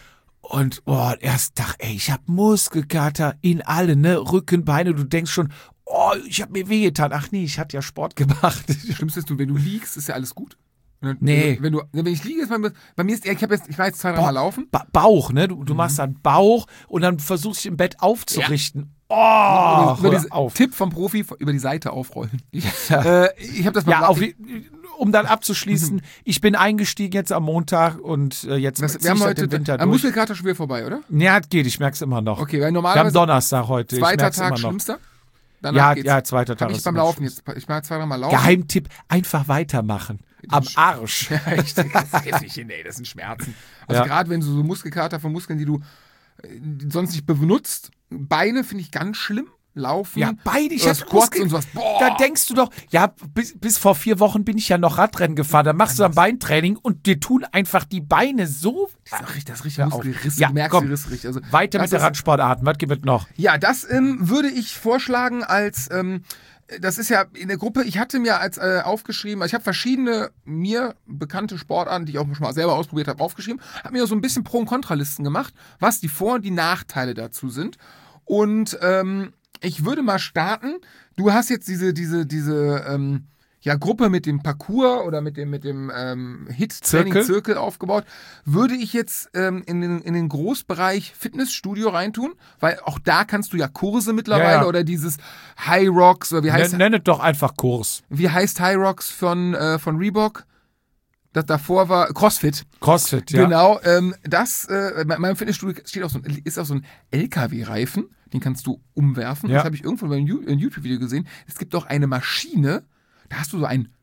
Und boah, erst dachte, ey, ich hab Muskelkater in alle, ne? Rücken, Beine, du denkst schon, oh, ich hab mir wehgetan. Ach nee, ich hatte ja Sport gemacht. Schlimmste ist, du, wenn du liegst, ist ja alles gut. Wenn du- Nee. Wenn, du, wenn ich liege, ist bei mir, bei mir ist eher, ich habe jetzt, ich war jetzt zwei, dreimal laufen. Ba Bauch, ne? Du, du machst dann Bauch und dann versuchst dich im Bett aufzurichten. Oh, über hör diese, auf. Tipp vom Profi, über die Seite aufrollen. Äh, ich habe das mal Ja, auf, um dann abzuschließen, ich bin eingestiegen jetzt am Montag und äh, jetzt das, zieh wir haben ich heute, den Winter am durch. Muskelkater schon wieder vorbei, oder? Ja, das geht, ich merk's immer noch. Okay, weil Wir haben normalerweise Donnerstag heute, ich zweiter merk's Tag immer noch. schlimmster. Danach Ja, geht's. ja, zweiter Tag Hab ich ist beim immer Laufen jetzt, ich war zwei, dreimal laufen. Geheimtipp, einfach weitermachen. Am Arsch. Ja, echt, das geht nicht hin, ey, das sind Schmerzen. Also Ja. gerade wenn du so Muskelkater von Muskeln, die du äh, sonst nicht benutzt, Beine finde ich ganz schlimm. Laufen, Ja, beide, ich oder hab Squats Muskel- und sowas. Boah. Da denkst du doch, ja, bis, bis vor vier Wochen bin ich ja noch Radrennen gefahren, dann machst du ein Beintraining und dir tun einfach die Beine so Das ist richtig, das ist richtig Hör auf. Muskelriss. Ja, du merkst komm. die Riss richtig. Also, weiter das mit der ist- Radsportarten. Was gibt es noch? Ja, das ähm, würde ich vorschlagen als, ähm, das ist ja in der Gruppe, ich hatte mir als äh, aufgeschrieben, also ich habe verschiedene mir bekannte Sportarten, die ich auch schon mal selber ausprobiert habe, aufgeschrieben, habe mir so ein bisschen Pro- und Kontralisten gemacht, was die Vor- und die Nachteile dazu sind. Und ähm, ich würde mal starten. Du hast jetzt diese, diese, diese, ähm, ja, Gruppe mit dem Parcours oder mit dem, mit dem ähm, Hit-Training-Zirkel aufgebaut. Würde ich jetzt ähm, in, den, in den Großbereich Fitnessstudio reintun, weil auch da kannst du ja Kurse mittlerweile Ja, ja. oder dieses High Rocks oder wie heißt Nenn, nenn es doch einfach Kurs. wie heißt High Rocks von, äh, von Reebok? Das davor war CrossFit. CrossFit, ja. Genau, ähm, das, äh, in meinem Fitnessstudio steht auch so ein, ist auch so ein L K W-Reifen, den kannst du umwerfen. Ja. Das habe ich irgendwo bei einem Ju- ein YouTube-Video gesehen. Es gibt auch eine Maschine, da hast du so einen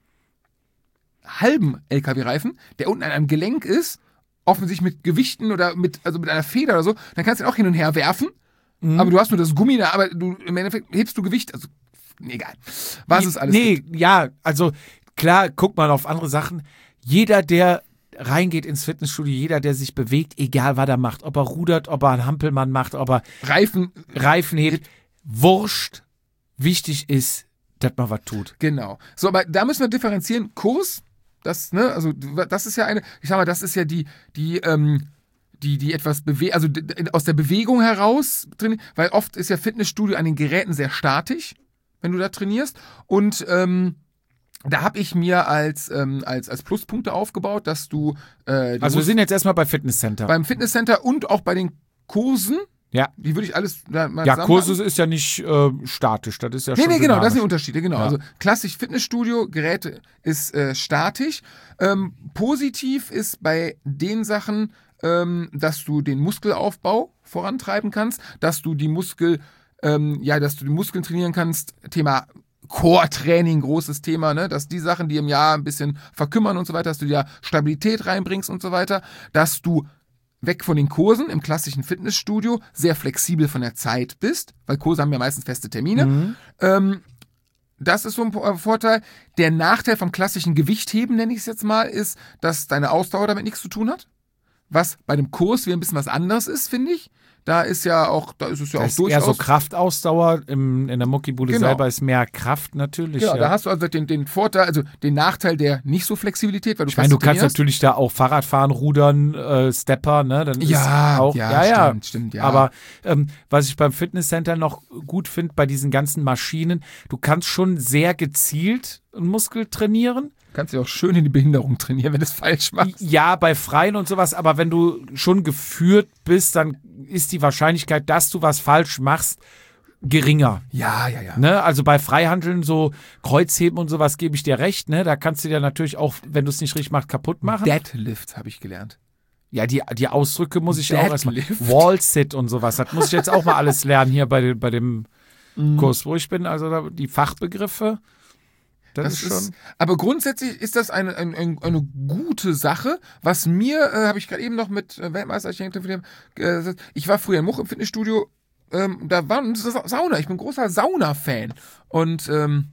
halben L K W-Reifen, der unten an einem Gelenk ist, offensichtlich mit Gewichten oder mit, also mit einer Feder oder so, dann kannst du ihn auch hin und her werfen, Mhm. aber du hast nur das Gummi da, aber du, im Endeffekt hebst du Gewicht, also, egal. Was ist alles Nee, gibt. ja, also klar, guck mal auf andere Sachen. Jeder, der reingeht ins Fitnessstudio, jeder, der sich bewegt, egal was er macht, ob er rudert, ob er einen Hampelmann macht, ob er Reifen, Reifen hebt, wurscht. Wichtig ist, dass man was tut. genau. So, aber da müssen wir differenzieren. Kurs, das, ne, also das ist ja eine, ich sag mal, das ist ja die, die, ähm, die, die etwas bewe also d- d- aus der Bewegung heraus drin, weil oft ist ja Fitnessstudio an den Geräten sehr statisch, wenn du da trainierst. Und ähm, da habe ich mir als, ähm, als, als Pluspunkte aufgebaut, dass du, äh, du Also wir musst sind jetzt erstmal bei Fitnesscenter. beim Fitnesscenter und auch bei den Kursen, Ja. die würde ich alles da mal Ja, zusammenpacken. Kurse ist ja nicht äh, statisch, das ist ja Nee, schon nee, genau, das sind die dynamisch. Unterschiede, genau. Ja. Also klassisch Fitnessstudio, Geräte ist äh, statisch. Ähm, positiv ist bei den Sachen, ähm, dass du den Muskelaufbau vorantreiben kannst, dass du die Muskel, ähm, ja, dass du die Muskeln trainieren kannst. Thema Core-Training, großes Thema, ne? Dass die Sachen, die im Jahr ein bisschen verkümmern und so weiter, dass du ja Stabilität reinbringst und so weiter, dass du weg von den Kursen im klassischen Fitnessstudio sehr flexibel von der Zeit bist, weil Kurse haben ja meistens feste Termine. Mhm. Ähm, das ist so ein Po- Vorteil. Der Nachteil vom klassischen Gewichtheben, nenne ich es jetzt mal, ist, dass deine Ausdauer damit nichts zu tun hat. Was bei dem Kurs wieder ein bisschen was anderes ist, finde ich. Da ist ja auch, da ist es ja Das auch ist eher durchaus. so Kraftausdauer. Im, in der Muckibude Genau. selber ist mehr Kraft natürlich. Genau, ja. da hast du also den, den Vorteil, also den Nachteil der nicht so Flexibilität, weil du Ich meine, du fest kannst trainierst. natürlich da auch Fahrrad fahren, rudern, äh, Stepper, ne? Dann ist Ja, auch, ja, ja, ja. stimmt, stimmt, ja. Aber ähm, was ich beim Fitnesscenter noch gut finde, bei diesen ganzen Maschinen, du kannst schon sehr gezielt einen Muskel trainieren. Du kannst ja auch schön in die Behinderung trainieren, wenn du es falsch machst. Ja, bei Freien und sowas, aber wenn du schon geführt bist, dann ist die Wahrscheinlichkeit, dass du was falsch machst, geringer. Ja, ja, ja. Ne? Also bei Freihandeln, so Kreuzheben und sowas, gebe ich dir recht. Ne? Da kannst du dir natürlich auch, wenn du es nicht richtig machst, kaputt machen. Deadlift habe ich gelernt. Ja, die, die Ausdrücke muss ich ja auch erstmal. Deadlift. Wall-Sit und sowas, das muss ich jetzt auch mal alles lernen hier bei, den, bei dem Kurs, wo ich bin. Also da, die Fachbegriffe, das, Das ist schon. ist, aber grundsätzlich ist das eine, eine, eine, eine gute Sache. Was mir, äh, habe ich gerade eben noch mit äh, Weltmeisterarchitekten telefoniert, äh, gesagt, ich war früher in Much im Fitnessstudio, ähm, da war eine Sa- Sauna. Ich bin großer Sauna-Fan. Und ähm,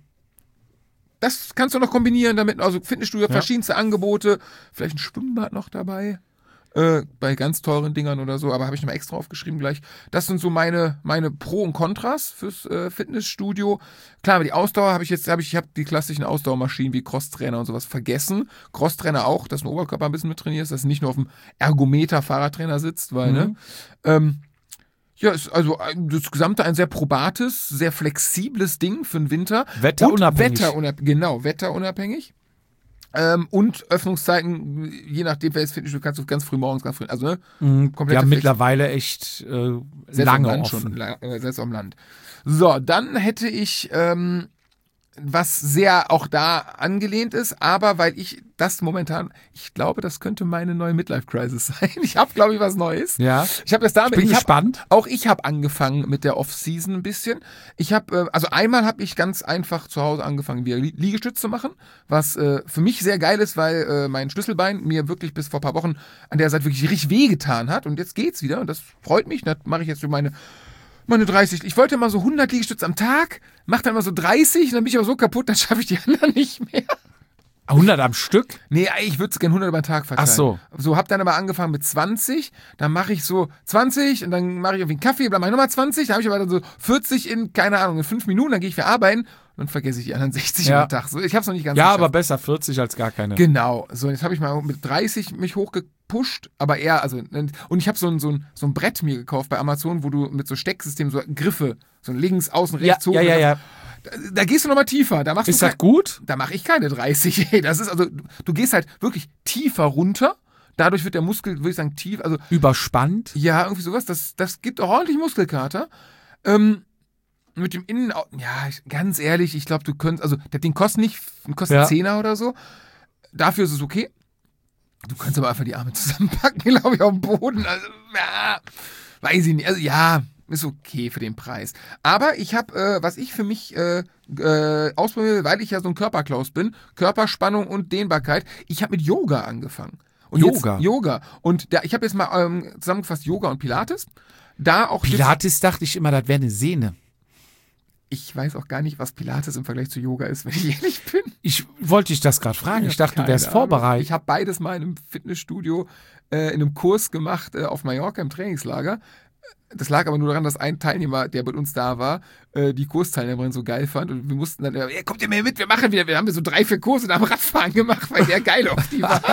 das kannst du noch kombinieren damit. Also Fitnessstudio, Ja. verschiedenste Angebote, vielleicht ein Schwimmbad noch dabei. Äh, bei ganz teuren Dingern oder so, aber habe ich nochmal extra aufgeschrieben gleich. Das sind so meine, meine Pro und Kontras fürs äh, Fitnessstudio. Klar, aber die Ausdauer habe ich jetzt, habe ich, ich habe die klassischen Ausdauermaschinen wie Crosstrainer und sowas vergessen. Crosstrainer auch, dass du den Oberkörper ein bisschen mit trainierst, dass du nicht nur auf dem Ergometer Fahrradtrainer sitzt, weil, Mhm. ne? Ähm, ja, ist also ein- das Gesamte ein sehr probates, sehr flexibles Ding für den Winter. Wetterunabhängig. Und wetterunab genau, wetterunabhängig. Ähm, und Öffnungszeiten, je nachdem, wer es Fitnessstudio, kannst du ganz früh morgens, ganz früh, also ne, Mhm, komplette ja, Flex- mittlerweile echt äh, selbst lange am Land offen. schon, la- äh, selbst am Land. So, dann hätte ich ähm, was sehr auch da angelehnt ist, aber weil ich das momentan, ich glaube, das könnte meine neue Midlife-Crisis sein. Ich habe, glaube ich, was Neues. Ja, Ich habe das damit, ich bin ich hab, gespannt. auch ich habe angefangen mit der Off-Season ein bisschen. Ich habe, äh, also einmal habe ich ganz einfach zu Hause angefangen, wieder Li- Liegestütz zu machen, was äh, für mich sehr geil ist, weil äh, mein Schlüsselbein mir wirklich bis vor ein paar Wochen an der Seite wirklich richtig wehgetan hat und jetzt geht's wieder und das freut mich. Das mache ich jetzt für meine meine dreißig. Ich wollte mal so hundert Liegestütze am Tag, mach dann mal so dreißig und dann bin ich aber so kaputt, dann schaffe ich die anderen nicht mehr. hundert am Stück? Nee, ich würde es gerne hundert über den Tag verteilen. Ach so. So, hab dann aber angefangen mit zwanzig, dann mache ich so zwanzig und dann mache ich irgendwie einen Kaffee, dann mache ich nochmal zwanzig, dann habe ich aber dann so vierzig in, keine Ahnung, in fünf Minuten, dann gehe ich für arbeiten und dann vergesse ich die anderen sechzig Ja. am Tag. So, ich habe es noch nicht ganz Ja, geschafft. aber besser vierzig als gar keine. Genau, so jetzt habe ich mal mit dreißig mich hochgepusht, aber eher, also, und ich habe so ein, so, ein, so ein Brett mir gekauft bei Amazon, wo du mit so Stecksystemen so Griffe, so links, außen, ja, rechts, hoch. ja, ja, ja. Da, da gehst du nochmal tiefer. Da machst Ist du das gut? Da mache ich keine dreißig. Ey, das ist also, du gehst halt wirklich tiefer runter. Dadurch wird der Muskel, würde ich sagen, tief. Also Überspannt? ja, irgendwie sowas. Das, das gibt auch ordentlich Muskelkater. Ähm, mit dem Innen, ja, ich, ganz ehrlich, ich glaube, du könntest, also das Ding kostet nicht, kostet Ja. Zehner oder so. Dafür ist es okay. Du kannst aber einfach die Arme zusammenpacken, glaube ich, auf dem Boden. Also, ja, weiß ich nicht. Also ja, ist okay für den Preis. Aber ich habe, äh, was ich für mich äh, äh, ausprobiert, weil ich ja so ein Körperklaus bin, Körperspannung und Dehnbarkeit, ich habe mit Yoga angefangen. Und Yoga? Jetzt, Yoga. Und da, ich habe jetzt mal ähm, zusammengefasst Yoga und Pilates. Da auch jetzt, Pilates dachte ich immer, das wäre eine Sehne. ich weiß auch gar nicht, was Pilates im Vergleich zu Yoga ist, wenn ich ehrlich bin. Ich wollte dich das gerade fragen. Ich dachte, du Keine wärst Ahnung. vorbereitet. Ich habe beides mal in einem Fitnessstudio, äh, in einem Kurs gemacht äh, auf Mallorca im Trainingslager. Das lag aber nur daran, dass ein Teilnehmer, der mit uns da war, äh, die Kursteilnehmerin so geil fand. Und wir mussten dann, äh, kommt ihr mir mit, wir machen wieder. Wir haben so drei, vier Kurse am Radfahren gemacht, weil der geil auf die war.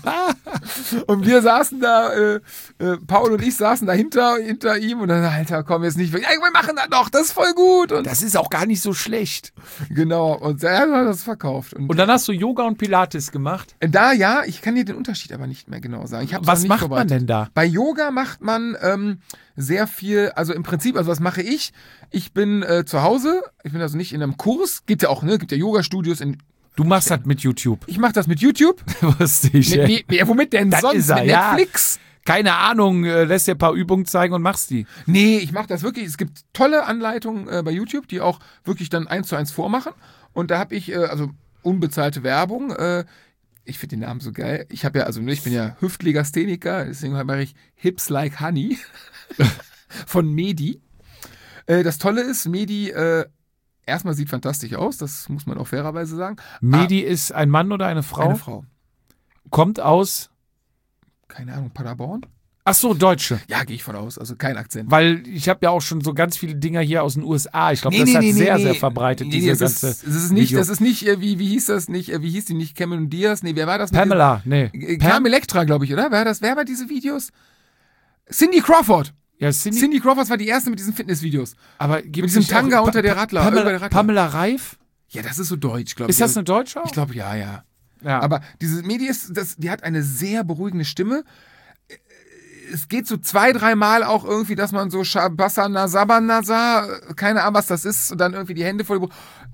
Und wir saßen da, äh, äh, Paul und ich saßen dahinter, hinter ihm. Und dann, Alter, komm jetzt nicht weg. Ja, wir machen das noch, das ist voll gut. Und Das ist auch gar nicht so schlecht. genau, und er hat das verkauft. Und, Und dann hast du Yoga und Pilates gemacht. da, ja, ich kann dir den Unterschied aber nicht mehr genau sagen. Ich hab's noch Was nicht macht man vorbereitet. denn da? Bei Yoga macht man ähm, sehr viel, also im Prinzip, also was mache ich? Ich bin äh, zu Hause, ich bin also nicht in einem Kurs, gibt ja auch, ne, gibt ja Yoga-Studios in, Du machst das mit YouTube. ich mache das mit YouTube. Wusste ich. Mit, ey. nee, womit denn Das sonst? ist er, mit ja. Netflix? Keine Ahnung, äh, lässt dir ein paar Übungen zeigen und machst die. Nee, ich mache das wirklich, es gibt tolle Anleitungen äh, bei YouTube, die auch wirklich dann eins zu eins vormachen. Und da habe ich, äh, also unbezahlte Werbung, äh, ich finde den Namen so geil. Ich habe ja, also ich bin ja Hüftlegastheniker, deswegen mache ich Hips Like Honey von Medi. Äh, das Tolle ist, Medi äh, erstmal sieht fantastisch aus, das muss man auch fairerweise sagen. Medi ist ein Mann oder eine Frau? Eine Frau. Kommt aus, Keine Ahnung, Paderborn? ach so, Deutsche. Ja, gehe ich von aus, also kein Akzent. Weil ich habe ja auch schon so ganz viele Dinger hier aus den U S A. Ich glaube, Nee, das nee, hat nee, sehr, nee, sehr nee. verbreitet, Nee, diese nee, das ganze ist, das ist nicht, Video. das ist nicht, äh, wie, wie hieß das nicht, äh, wie hieß die nicht, Cameron Diaz? Nee, wer war das? mit Pamela, nee. dem- Äh, Pam? Carmen Electra, glaube ich, oder? Wer, das, wer war diese Videos? Cindy Crawford. Ja, Cindy, Cindy Crawford war die erste mit diesen Fitnessvideos. aber gibt Mit es diesem nicht Tanga auch- unter der Pa- Radler, Pamela, über der Radler. Pamela Reif? Ja, das ist so deutsch, glaube ich. Ist das eine Deutsche auch? Ich glaube, ja, ja. ja. Aber diese Medi ist, das, die hat eine sehr beruhigende Stimme. Es geht so zwei, dreimal auch irgendwie, dass man so Shabasana, Sabanasa, keine Ahnung, was das ist, und dann irgendwie die Hände vor die Brust.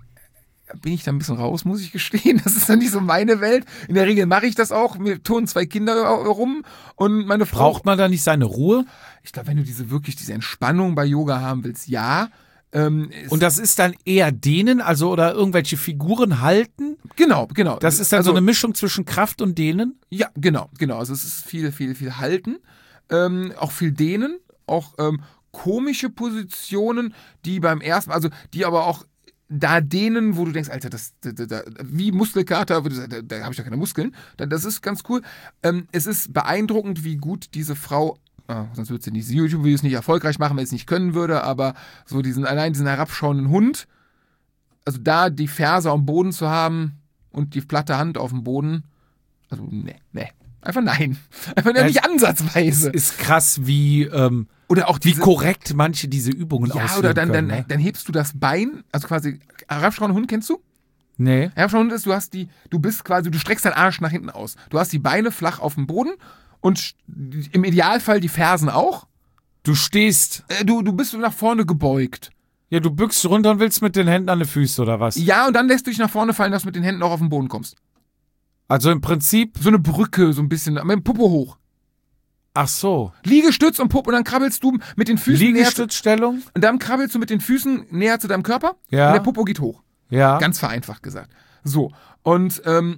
Bin ich da ein bisschen raus, muss ich gestehen. Das ist dann nicht so meine Welt. In der Regel mache ich das auch. Mir turnen zwei Kinder rum und meine Frau. Braucht man da nicht seine Ruhe? Ich glaube, wenn du diese wirklich diese Entspannung bei Yoga haben willst, ja. Ähm, es- Und das ist dann eher Dehnen, also oder irgendwelche Figuren halten? genau, genau. Das ist dann also, so eine Mischung zwischen Kraft und Dehnen? Ja, genau, genau. Also es ist viel, viel, viel Halten, ähm, auch viel Dehnen, auch ähm, komische Positionen, die beim ersten, also die aber auch da dehnen, wo du denkst, Alter, das, da, da, da, wie Muskelkater, wo du sagst, da, da habe ich doch keine Muskeln. Da, das ist ganz cool. Ähm, es ist beeindruckend, wie gut diese Frau, ah, sonst würde sie diese YouTube-Videos nicht erfolgreich machen, wenn sie es nicht können würde, aber so diesen, allein diesen herabschauenden Hund, also da die Ferse am Boden zu haben und die platte Hand auf dem Boden, also ne, ne. Einfach nein. Einfach Ja, nicht ansatzweise. Ist krass, wie, ähm, Oder auch wie diese, korrekt manche diese Übungen ja, ausführen oder dann, können. dann, Ne? dann hebst du das Bein, also quasi, herabschauenden Hund kennst du? Nee. Herabschauender Hund ist, du hast die, du bist quasi, du streckst deinen Arsch nach hinten aus. Du hast die Beine flach auf dem Boden und sch- im Idealfall die Fersen auch. Du stehst, Äh, Du, du bist so nach vorne gebeugt. ja, du bückst runter und willst mit den Händen an die Füße oder was? Ja, und dann lässt du dich nach vorne fallen, dass du mit den Händen auch auf den Boden kommst. Also im Prinzip, So eine Brücke, so ein bisschen, mit dem Popo hoch. ach so, Liegestütz und Popo, und dann krabbelst du mit den Füßen näher zu, Liegestützstellung? und dann krabbelst du mit den Füßen näher zu deinem Körper Ja. und der Popo geht hoch. Ja. Ganz vereinfacht gesagt. So, und ähm,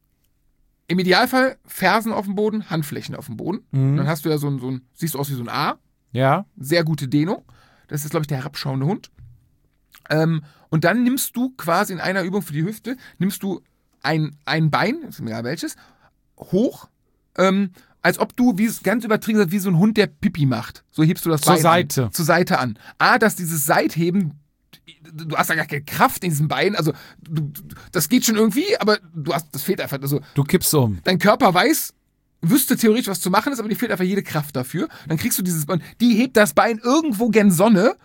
im Idealfall Fersen auf dem Boden, Handflächen auf dem Boden. Mhm. Dann hast du ja so ein, so ein, siehst du aus wie so ein A, Ja. sehr gute Dehnung. Das ist, glaube ich, der herabschauende Hund. Ähm, und dann nimmst du quasi in einer Übung für die Hüfte, nimmst du ein, ein Bein, ist mir egal welches, hoch, ähm, als ob du, wie es ganz übertrieben gesagt, wie so ein Hund, der Pipi macht. So hebst du das Zur Bein Seite. An, zur Seite an. A, dass dieses Seitheben, du hast ja gar keine Kraft in diesem Bein, also du, das geht schon irgendwie, aber du hast, das fehlt einfach. Also Du kippst um. dein Körper weiß, wüsste theoretisch, was zu machen ist, aber dir fehlt einfach jede Kraft dafür. Dann kriegst du dieses Bein, die hebt das Bein irgendwo gen Sonne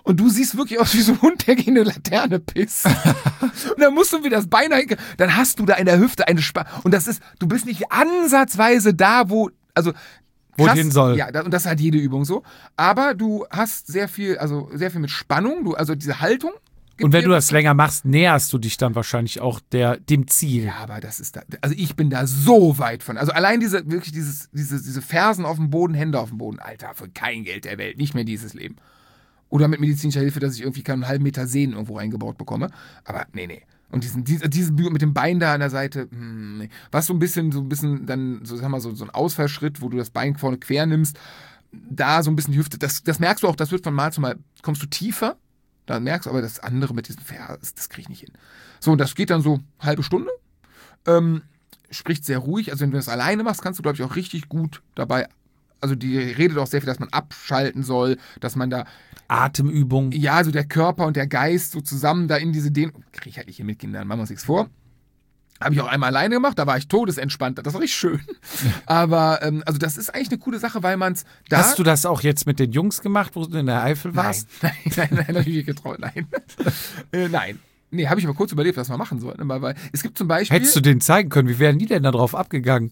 und du siehst wirklich aus wie so ein Hund, der gegen eine Laterne pisst. Und dann musst du wieder das Bein dahin, dann hast du da in der Hüfte eine Spannung. Und das ist, du bist nicht ansatzweise da, wo, also Wo krass, hin soll. Ja, und das hat jede Übung so. Aber du hast sehr viel, also sehr viel mit Spannung, du, also diese Haltung. Und wenn du das länger machst, näherst du dich dann wahrscheinlich auch der, dem Ziel. Ja, aber das ist da, also ich bin da so weit von. Also allein diese, wirklich dieses, diese, diese Fersen auf dem Boden, Hände auf dem Boden, Alter, für kein Geld der Welt, nicht mehr dieses Leben. Oder mit medizinischer Hilfe, dass ich irgendwie keinen halben Meter Sehnen irgendwo reingebaut bekomme. Aber nee, nee. Und diesen, diesen, diesen mit dem Bein da an der Seite, hm, nee. Was so ein bisschen, so ein bisschen dann, so sagen wir so, so ein Ausfallschritt, wo du das Bein vorne quer nimmst, da so ein bisschen die Hüfte, das, das merkst du auch, das wird von Mal zu Mal, kommst du tiefer, dann merkst du aber das andere mit diesem Vers, das krieg ich nicht hin. So, und das geht dann so eine halbe Stunde, ähm, spricht sehr ruhig, also wenn du das alleine machst, kannst du, glaube ich, auch richtig gut dabei, also die redet auch sehr viel, dass man abschalten soll, dass man da Atemübung. ja, also der Körper und der Geist so zusammen da in diese Dehnung. Kriege ich halt nicht hier mit Kindern, machen wir uns nichts vor. Habe ich auch einmal alleine gemacht, da war ich todesentspannt. Das war richtig schön. Aber, ähm, also das ist eigentlich eine coole Sache, weil man es da... Hast du das auch jetzt mit den Jungs gemacht, wo du in der Eifel warst? Nein, nein, nein, nein, habe ich nicht getraut, nein. äh, nein. Nee, habe ich aber kurz überlegt, was wir machen sollten. Weil es gibt zum Beispiel... Hättest du denen zeigen können, wie wären die denn da drauf abgegangen?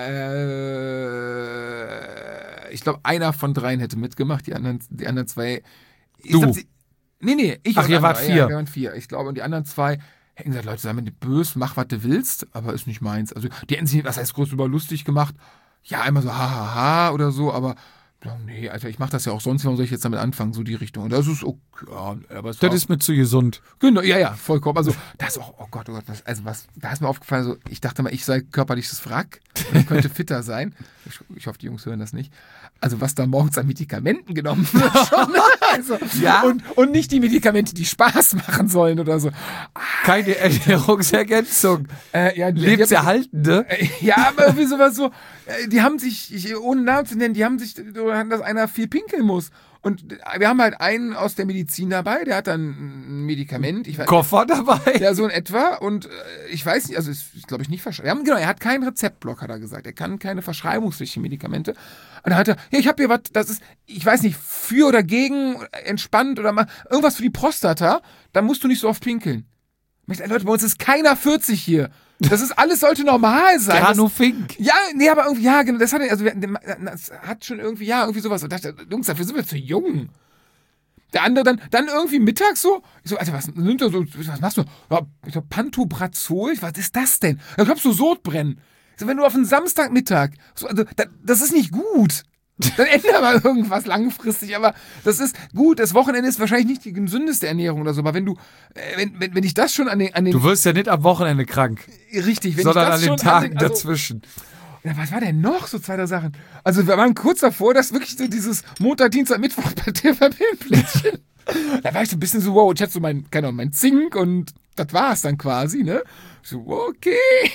Äh, ich glaube, einer von dreien hätte mitgemacht, die anderen, die anderen zwei... Ich Du? Glaub, sie, nee, nee, ich Ach, und ihr andere. wart vier. Ja, wir waren vier. Ich glaube, und die anderen zwei hätten gesagt, Leute, sei mir nicht böse, mach, was du willst, aber ist nicht meins. Also, die hätten sich, was heißt, groß über lustig gemacht. Ja, einmal so, hahaha ha, ha, oder so, aber ja, nee, Alter, ich mach das ja auch sonst, warum soll ich jetzt damit anfangen, so die Richtung. Und das ist okay, ja, aber es Das war, ist mir zu gesund. genau, ja, ja, vollkommen. Also, das ist auch, oh Gott, oh Gott, das, also was, da ist mir aufgefallen, so, ich dachte mal, ich sei körperliches Wrack und könnte fitter sein. Ich, ich hoffe, die Jungs hören das nicht. Also, was da morgens an Medikamenten genommen wird, schon. Also, Ja. und, und nicht die Medikamente, die Spaß machen sollen oder so. Keine Ernährungsergänzung. Äh, ja, die- Lebenserhaltende. Äh, Ja, aber irgendwie sowas so, äh, die haben sich, ich, ohne Namen zu nennen, die haben sich, dass einer viel pinkeln muss. Und wir haben halt einen aus der Medizin dabei, der hat dann ein Medikament, ich weiß, Koffer dabei. ja, so in etwa. Und äh, ich weiß nicht, also ist, glaube ich, nicht verschreiben. Genau, er hat keinen Rezeptblock, hat er gesagt. Er kann keine verschreibungspflichtigen Medikamente. Und dann hat er, ja, ich habe hier was, das ist, ich weiß nicht, für oder gegen, entspannt oder mal, irgendwas für die Prostata, dann musst du nicht so oft pinkeln. Ich sag, Leute, bei uns ist keiner vierzig hier. Das ist, alles sollte normal sein. Granu Das, Fink. ja, nee, aber irgendwie, ja, genau, das hat, also, wir, das hat schon irgendwie, ja, irgendwie sowas. Und dachte, Jungs, dafür sind wir zu jung. Der andere dann, dann irgendwie mittags so, ich so, Alter, was nimmt er so, was machst du? Ja, ich so, Pantobrazol, was ist das denn? Ich glaub, so Sodbrennen. Ich so, wenn du auf einen Samstagmittag, so, also, das, das ist nicht gut. Dann ändert mal irgendwas langfristig, aber das ist gut, das Wochenende ist wahrscheinlich nicht die gesündeste Ernährung oder so, aber wenn du, äh, wenn, wenn, wenn ich das schon an den, an den, Du wirst ja nicht am Wochenende krank, richtig, wenn sondern ich das an den schon Tagen an den, also, dazwischen. ja, was war denn noch so zwei, drei Sachen? Also wir waren kurz davor, dass wirklich so dieses Montag, Dienstag, Mittwoch bei T V P-Plättchen. Da war ich so ein bisschen so, wow, ich hatte so mein, keine Ahnung, mein Zink und das war es dann quasi, ne? So, okay.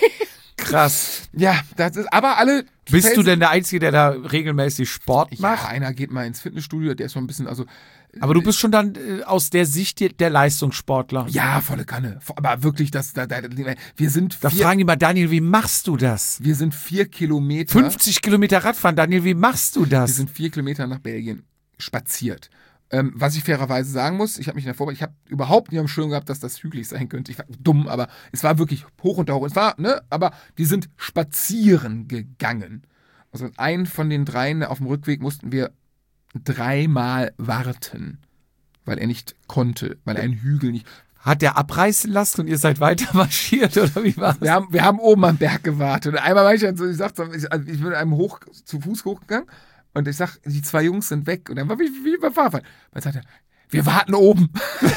Krass. Ja, das ist, aber alle... Bist du denn der Einzige, der da regelmäßig Sport Ja, macht? einer geht mal ins Fitnessstudio, der ist so ein bisschen, also... Aber du bist schon dann äh, aus der Sicht der- der Leistungssportler. Ja, volle Kanne. Aber wirklich, das, da, da, wir sind Da vier, fragen die mal, Daniel, wie machst du das? wir sind vier Kilometer... fünfzig Kilometer Radfahren, Daniel, wie machst du Wir das? sind vier Kilometer nach Belgien spaziert. Ähm, was ich fairerweise sagen muss, ich habe mich in der Vorbereitung, ich habe überhaupt nicht am Schirm gehabt, dass das hügelig sein könnte. Ich war dumm, aber es war wirklich hoch und hoch. Es war, ne, aber die sind spazieren gegangen. Also einen von den dreien auf dem Rückweg mussten wir dreimal warten, weil er nicht konnte, weil er einen Hügel nicht. Hat der abreißen lassen und ihr seid weiter marschiert oder wie war Wir haben, wir haben oben am Berg gewartet. Und einmal war ich dann so, ich sagte, ich, also ich bin mit einem hoch, zu Fuß hochgegangen und ich sag, die zwei Jungs sind weg. Und dann war wie, wie beim Fahrrad. Dann sagt er, wir warten oben.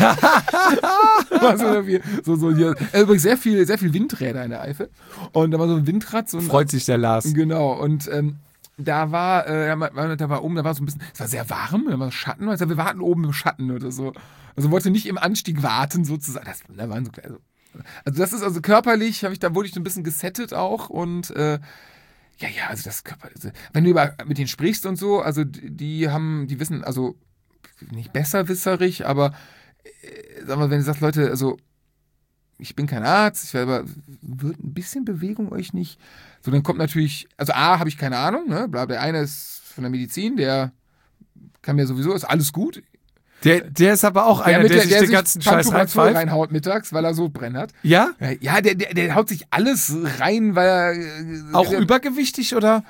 War so, wie- so, so hier. Äh, Übrigens sehr viel, sehr viel Windräder in der Eifel. Und da war so ein Windrad, so ein, Freut sich der Lars. genau. Und ähm, da war, äh, da war, da war oben, da war so ein bisschen, es war sehr warm, da war Schatten. Und ich sag, wir warten oben im Schatten oder so. Also wollte nicht im Anstieg warten, sozusagen. Das, da waren so, also, also das ist also körperlich, habe ich, da wurde ich so ein bisschen gesettet auch und äh, ja, ja, also das Körper, also, wenn du über, mit denen sprichst und so, also die, die haben, die wissen, also nicht besserwisserig, aber äh, sag mal, wenn du sagst, Leute, also ich bin kein Arzt, ich werde aber, wird ein bisschen Bewegung euch nicht, so dann kommt natürlich, also A, habe ich keine Ahnung, ne, bla, der eine ist von der Medizin, der kann mir sowieso, ist alles gut, Der, der ist aber auch Der, einer, mit der, der, sich der den sich ganzen Scheiß Pantoprazol reinpfeift. reinhaut mittags, weil er so brennert. Ja? Ja, der, der, der haut sich alles rein, weil er... äh, Auch der, übergewichtig, oder?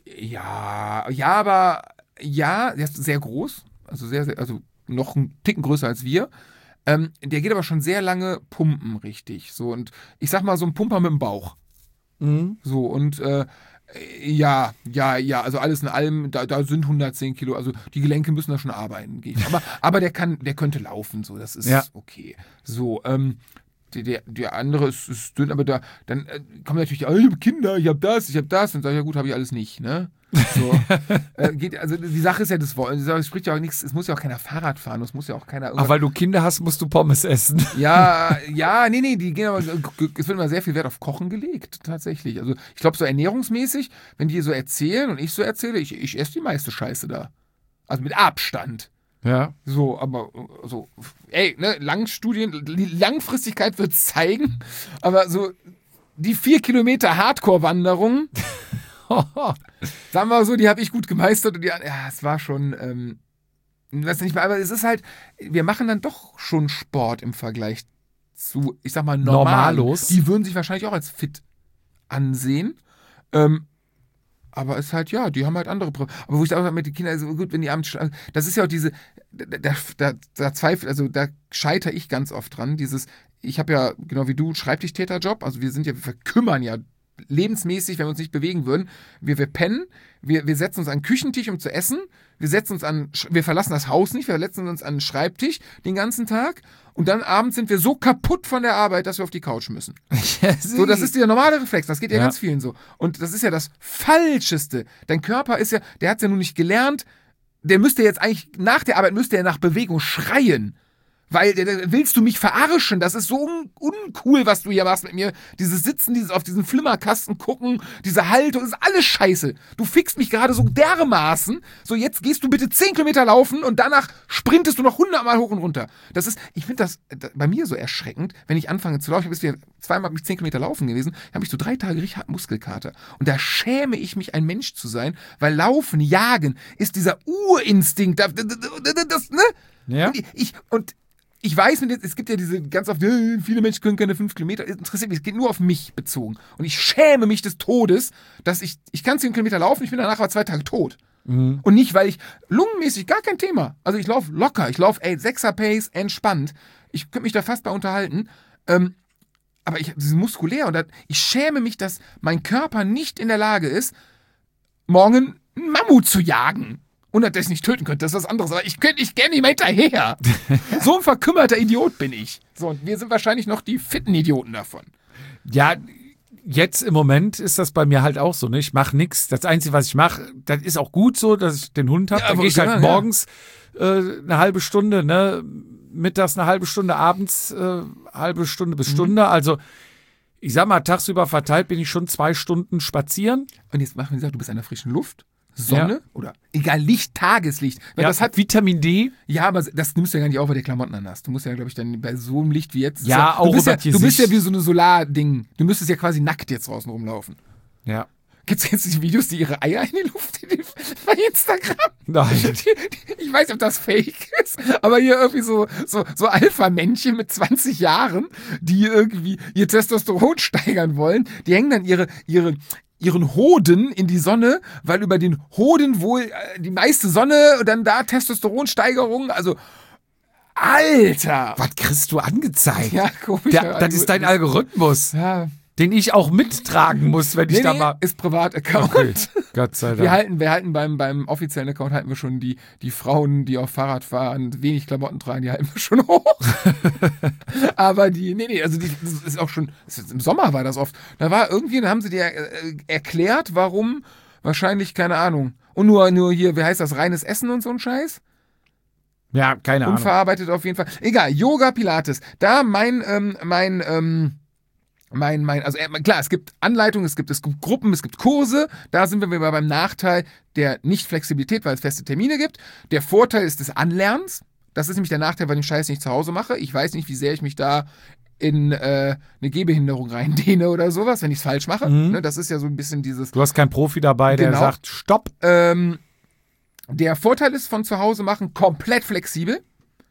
Ja, ja, aber ja, der ist sehr groß, also sehr, sehr, also noch einen Ticken größer als wir. Ähm, der geht aber schon sehr lange pumpen, richtig. So, und ich sag mal, so ein Pumper mit dem Bauch. Mhm. So, und äh, ja, ja, ja, also alles in allem, da, da sind hundertzehn Kilo, also die Gelenke müssen da schon arbeiten gehen. Aber, aber der kann, der könnte laufen, so, das ist Ja. okay. So, ähm, der, der, der andere ist, ist dünn, aber da, dann äh, kommen natürlich, oh, ich habe Kinder, ich habe das, ich habe das, und sage ich, ja gut, habe ich alles nicht, ne? So, äh, geht, also die Sache ist ja das Wollen, es spricht ja auch nichts, es muss ja auch keiner Fahrrad fahren, es muss ja auch keiner Ach, weil du Kinder hast, musst du Pommes essen. ja, ja, nee, nee, die gehen aber, es wird immer sehr viel Wert auf Kochen gelegt, tatsächlich. Also ich glaube, so ernährungsmäßig, wenn die so erzählen und ich so erzähle, ich, ich esse die meiste Scheiße da. Also mit Abstand. Ja. So, aber so, ey, ne, Langstudien, die Langfristigkeit wird zeigen, aber so die vier Kilometer Hardcore-Wanderung, sagen wir mal so, die habe ich gut gemeistert und die, ja, es war schon, ähm, weiß nicht mehr, aber es ist halt, wir machen dann doch schon Sport im Vergleich zu, ich sag mal, normal. Normalos. Die würden sich wahrscheinlich auch als fit ansehen. Ähm, aber es ist halt, ja, die haben halt andere Probleme. Aber wo ich da auch mit den Kindern, also gut, wenn die abends, das ist ja auch diese, da, da, da zweifel, also da scheitere ich ganz oft dran, dieses, ich habe ja, genau wie du, Schreibtischtäterjob, also wir sind ja, wir verkümmern ja lebensmäßig, wenn wir uns nicht bewegen würden. Wir, wir pennen, wir, wir setzen uns an den Küchentisch, um zu essen, wir setzen uns an, wir verlassen das Haus nicht, wir setzen uns an den Schreibtisch den ganzen Tag und dann abends sind wir so kaputt von der Arbeit, dass wir auf die Couch müssen. So, das ist der normale Reflex, das geht ja, Ja. ganz vielen so. Und das ist ja das Falscheste. Dein Körper ist ja, der hat es ja nun nicht gelernt, der müsste jetzt eigentlich, nach der Arbeit müsste er nach Bewegung schreien. Weil, der- der- willst du mich verarschen? Das ist so un uncool, was du hier machst mit mir. Dieses Sitzen, dieses auf diesen Flimmerkasten gucken, diese Haltung, ist alles scheiße. Du fickst mich gerade so dermaßen. So, jetzt gehst du bitte zehn Kilometer laufen und danach sprintest du noch hundert Mal hoch und runter. Das ist, ich finde das da, bei mir so erschreckend, wenn ich anfange zu laufen. Ich bin zweimal mich zehn Kilometer laufen gewesen, habe ich so drei Tage richtig hart Muskelkater. Und da schäme ich mich, ein Mensch zu sein, weil Laufen, Jagen ist dieser Urinstinkt. Das, das, das, ne? Ja. Und ich, ich und ich weiß, es gibt ja diese ganz oft, äh, viele Menschen können keine fünf Kilometer. Das interessiert mich, es geht nur auf mich bezogen. Und ich schäme mich des Todes, dass ich, ich kann zehn Kilometer laufen, ich bin danach aber zwei Tage tot. Mhm. Und nicht, weil ich, lungenmäßig gar kein Thema. Also ich laufe locker, ich laufe, ey, Sechser-Pace, entspannt. Ich könnte mich da fast bei unterhalten. Ähm, aber ich, das ist muskulär und das, ich schäme mich, dass mein Körper nicht in der Lage ist, morgen einen Mammut zu jagen. Und dass ich nicht töten könnte, das ist was anderes. Aber ich könnte, ich gerne nicht mehr hinterher. So ein verkümmerter Idiot bin ich. So, und wir sind wahrscheinlich noch die fitten Idioten davon. Ja, jetzt im Moment ist das bei mir halt auch so. Ne? Ich mache nichts. Das Einzige, was ich mache, das ist auch gut so, dass ich den Hund habe. Ja, da aber gehe ich halt ja, morgens äh, eine halbe Stunde, ne? Mittags eine halbe Stunde, abends äh, halbe Stunde bis Mhm. Stunde. Also ich sag mal, tagsüber verteilt bin ich schon zwei Stunden spazieren. Und jetzt machen wir gesagt, du bist an der frischen Luft, Sonne Ja. oder egal, Licht, Tageslicht. Weil Ja, das hat, Vitamin D. ja, aber das nimmst du ja gar nicht auf, weil du Klamotten an hast. Du musst ja, glaube ich, dann bei so einem Licht wie jetzt. Ja, du auch bist ja, über die du bist Sicht. ja wie so eine Solarding. Du müsstest ja quasi nackt jetzt draußen rumlaufen. Ja. Gibt es jetzt die Videos, die ihre Eier in die Luft die, bei Instagram? Nein. Die, die, ich weiß nicht, ob das fake ist, aber hier irgendwie so, so, so Alpha-Männchen mit zwanzig Jahren, die irgendwie ihr Testosteron steigern wollen, die hängen dann ihre, ihre, ihren Hoden in die Sonne, weil über den Hoden wohl äh, die meiste Sonne und dann da Testosteronsteigerung, also Alter! Was kriegst du angezeigt? Ja, komisch. Der, das ist dein Algorithmus, Ja, den ich auch mittragen muss, wenn ich nee, da nee, mal. ist Privat-Account. Okay. Gott sei Dank. Wir halten, wir halten beim, beim offiziellen Account halten wir schon die, die Frauen, die auf Fahrrad fahren, wenig Klamotten tragen, die halten wir schon hoch. Aber die, nee, nee, also die, das ist auch schon, das ist, im Sommer war das oft. Da war irgendwie, da haben sie dir äh, erklärt, warum, wahrscheinlich, keine Ahnung. Und nur, nur hier, wie heißt das, reines Essen und so ein Scheiß? Ja, keine Ahnung. Unverarbeitet auf jeden Fall. Egal, Yoga, Pilates. Da mein, ähm, mein, ähm, Mein, mein, also äh, klar, es gibt Anleitungen, es gibt, es gibt Gruppen, es gibt Kurse. Da sind wir wieder beim Nachteil der Nicht-Flexibilität, weil es feste Termine gibt. Der Vorteil ist des Anlernens. Das ist nämlich der Nachteil, weil ich den Scheiß nicht zu Hause mache. Ich weiß nicht, wie sehr ich mich da in äh, eine Gehbehinderung reindehne oder sowas, wenn ich es falsch mache. Mhm. Ne, das ist ja so ein bisschen dieses... Du hast keinen Profi dabei, der Genau. sagt, stopp. Ähm, der Vorteil ist von zu Hause machen komplett flexibel.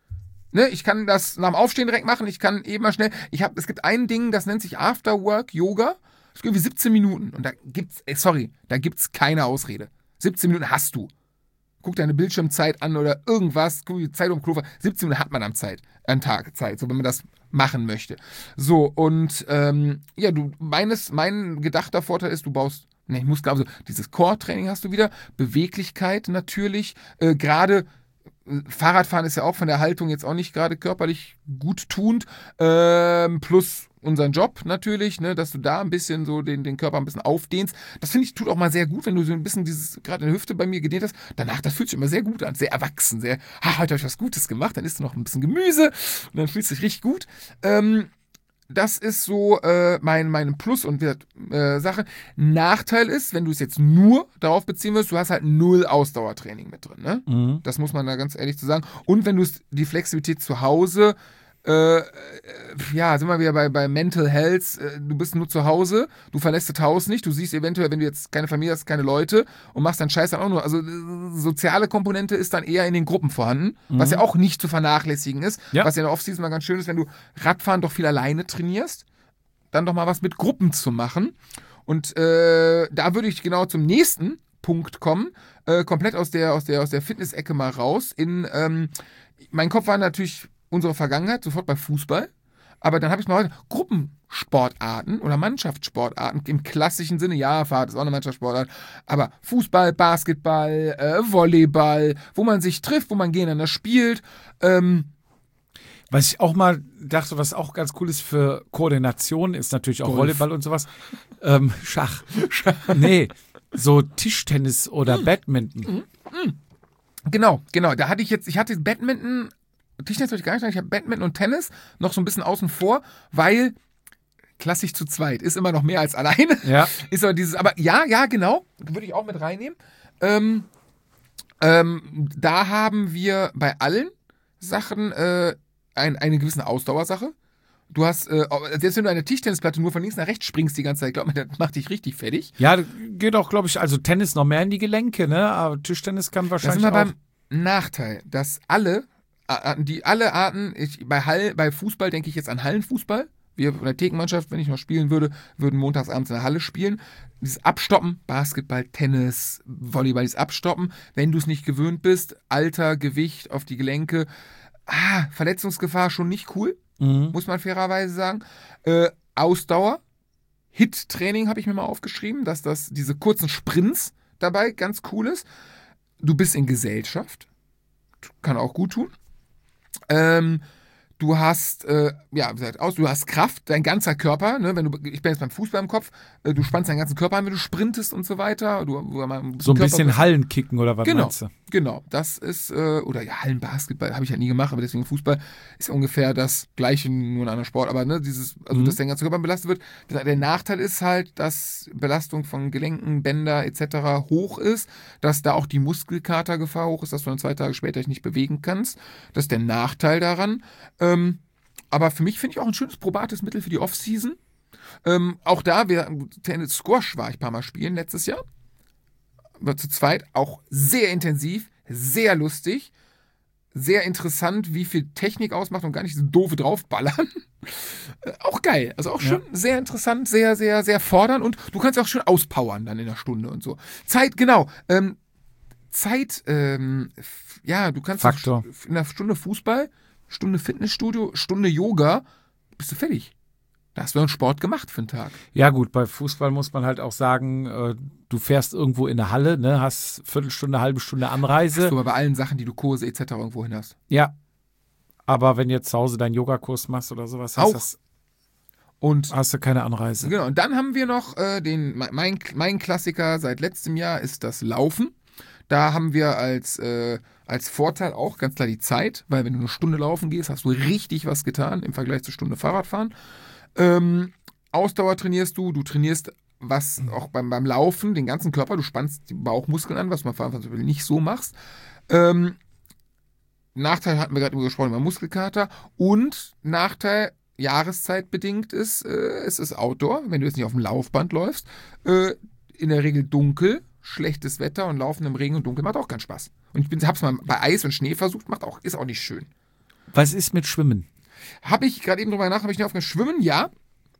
Ne, ich kann das nach dem Aufstehen direkt machen, ich kann eben mal schnell, ich habe, es gibt ein Ding, das nennt sich Afterwork Yoga, das ist irgendwie siebzehn Minuten und da gibt's, ey, sorry, da gibt's keine Ausrede. siebzehn Minuten hast du. Guck deine Bildschirmzeit an oder irgendwas, guck die Zeit um Klo, siebzehn Minuten hat man am Zeit, am Tag Zeit, so wenn man das machen möchte. So, und ähm, ja, du, meines, mein gedachter Vorteil ist, du baust, ne, ich muss glaube so, dieses Core-Training hast du wieder, Beweglichkeit natürlich, äh, gerade Fahrradfahren ist ja auch von der Haltung jetzt auch nicht gerade körperlich gut tuend, ähm, plus unseren Job natürlich, ne, dass du da ein bisschen so den, den Körper ein bisschen aufdehnst. Das finde ich tut auch mal sehr gut, wenn du so ein bisschen dieses, gerade in der Hüfte bei mir gedehnt hast. Danach, das fühlt sich immer sehr gut an, sehr erwachsen, sehr, ha, heute habe ich was Gutes gemacht, dann isst du noch ein bisschen Gemüse und dann fühlst du dich richtig gut. Ähm, Das ist so äh, mein, mein Plus und äh, Sache. Nachteil ist, wenn du es jetzt nur darauf beziehen wirst, du hast halt null Ausdauertraining mit drin. Ne? Mhm. Das muss man da ganz ehrlich zu sagen. Und wenn du die Flexibilität zu Hause, äh, ja, sind wir wieder bei, bei Mental Health, äh, du bist nur zu Hause, du verlässt das Haus nicht, du siehst eventuell, wenn du jetzt keine Familie hast, keine Leute und machst dann Scheiß dann auch nur, also äh, soziale Komponente ist dann eher in den Gruppen vorhanden, mhm. was ja auch nicht zu vernachlässigen ist, ja. was ja in der Offseason mal ganz schön ist, wenn du Radfahren doch viel alleine trainierst, dann doch mal was mit Gruppen zu machen und äh, da würde ich genau zum nächsten Punkt kommen, äh, komplett aus der, aus der, aus der Fitness-Ecke mal raus, in, ähm, mein Kopf war natürlich unsere Vergangenheit, sofort bei Fußball. Aber dann habe ich mal heute Gruppensportarten oder Mannschaftssportarten im klassischen Sinne. Ja, Fahrt ist auch eine Mannschaftssportart. Aber Fußball, Basketball, äh, Volleyball, wo man sich trifft, wo man gegeneinander spielt. Ähm, Was ich auch mal dachte, was auch ganz cool ist für Koordination, ist natürlich auch Golf. Volleyball und sowas. Ähm, Schach. Nee, so Tischtennis oder Badminton. Genau, genau. Da hatte ich jetzt, ich hatte Badminton, Tischtennis habe ich gar nicht, ich habe Badminton und Tennis noch so ein bisschen außen vor, weil klassisch zu zweit ist immer noch mehr als alleine. Ja. Ist aber dieses, aber ja, ja, genau, würde ich auch mit reinnehmen. Ähm, ähm, da haben wir bei allen Sachen äh, ein, eine gewisse Ausdauersache. Du hast, äh, selbst wenn du eine Tischtennisplatte nur von links nach rechts springst die ganze Zeit, glaub mir, das macht dich richtig fertig. Ja, geht auch, glaube ich, also Tennis noch mehr in die Gelenke, ne? Aber Tischtennis kann Da wahrscheinlich sind wir auch. beim Nachteil, dass alle Arten, die alle Arten, ich, bei, Hall, bei Fußball denke ich jetzt an Hallenfußball. Wir von der Thekenmannschaft, wenn ich noch spielen würde, würden montagsabends in der Halle spielen. Dieses Abstoppen, Basketball, Tennis, Volleyball, dieses Abstoppen, wenn du es nicht gewöhnt bist, Alter, Gewicht auf die Gelenke, ah, Verletzungsgefahr schon nicht cool, Mhm. muss man fairerweise sagen. Äh, Ausdauer, Hit-Training habe ich mir mal aufgeschrieben, dass das diese kurzen Sprints dabei ganz cool ist. Du bist in Gesellschaft, kann auch gut tun. Ähm, du hast, äh, ja, wie gesagt, aus, du hast Kraft, dein ganzer Körper, ne, wenn du, ich bin jetzt beim Fußball im Kopf, äh, du spannst deinen ganzen Körper an, wenn du sprintest und so weiter. Du, du, ein So ein Körper- bisschen Hallenkicken oder was Genau, meinst du? genau. Das ist, äh, oder ja, Hallenbasketball habe ich ja nie gemacht, aber deswegen Fußball ist ja ungefähr das Gleiche, nur ein anderer Sport. Aber ne, dieses, also Mhm. dass dein ganzer Körper belastet wird. Der, der Nachteil ist halt, dass Belastung von Gelenken, Bänder et cetera hoch ist, dass da auch die Muskelkatergefahr hoch ist, dass du dann zwei Tage später dich nicht bewegen kannst. Das ist der Nachteil daran. Ähm, aber für mich finde ich auch ein schönes probates Mittel für die Offseason. Ähm, auch da, wir, Tennis Squash war ich ein paar Mal spielen letztes Jahr. War zu zweit auch sehr intensiv, sehr lustig, sehr interessant, wie viel Technik ausmacht und gar nicht so doofe draufballern. Äh, auch geil, also auch schon Ja. sehr interessant, sehr, sehr, sehr fordernd und du kannst auch schön auspowern dann in der Stunde und so. Zeit, genau, ähm, Zeit, ähm, f- ja, du kannst Faktor. auch in einer Stunde Fußball, Stunde Fitnessstudio, Stunde Yoga, bist du fertig. Da hast du einen Sport gemacht für einen Tag. Ja gut, bei Fußball muss man halt auch sagen, äh, du fährst irgendwo in der Halle, ne, hast Viertelstunde, halbe Stunde Anreise. So, aber bei allen Sachen, die du Kurse et cetera irgendwo hin hast. Ja. Aber wenn du jetzt zu Hause deinen Yogakurs machst oder sowas, hast, Auch. das, Und hast du keine Anreise. genau, und dann haben wir noch äh, den, mein, mein Klassiker seit letztem Jahr ist das Laufen. Da haben wir als, äh, als Vorteil auch ganz klar die Zeit, weil wenn du eine Stunde laufen gehst, hast du richtig was getan im Vergleich zur Stunde Fahrradfahren. Ähm, Ausdauer trainierst du, du trainierst was auch beim, beim Laufen, den ganzen Körper, du spannst die Bauchmuskeln an, was man vor allem nicht so machst. Ähm, Nachteil hatten wir gerade über gesprochen, über Muskelkater und Nachteil jahreszeitbedingt ist, äh, es ist Outdoor, wenn du jetzt nicht auf dem Laufband läufst, äh, in der Regel dunkel, schlechtes Wetter und Laufen im Regen und Dunkel macht auch keinen Spaß. Und ich bin, hab's mal bei Eis und Schnee versucht, macht auch, ist auch nicht schön. Was ist mit Schwimmen? Habe ich gerade eben drüber nach, habe ich nicht aufgehört. Schwimmen, ja.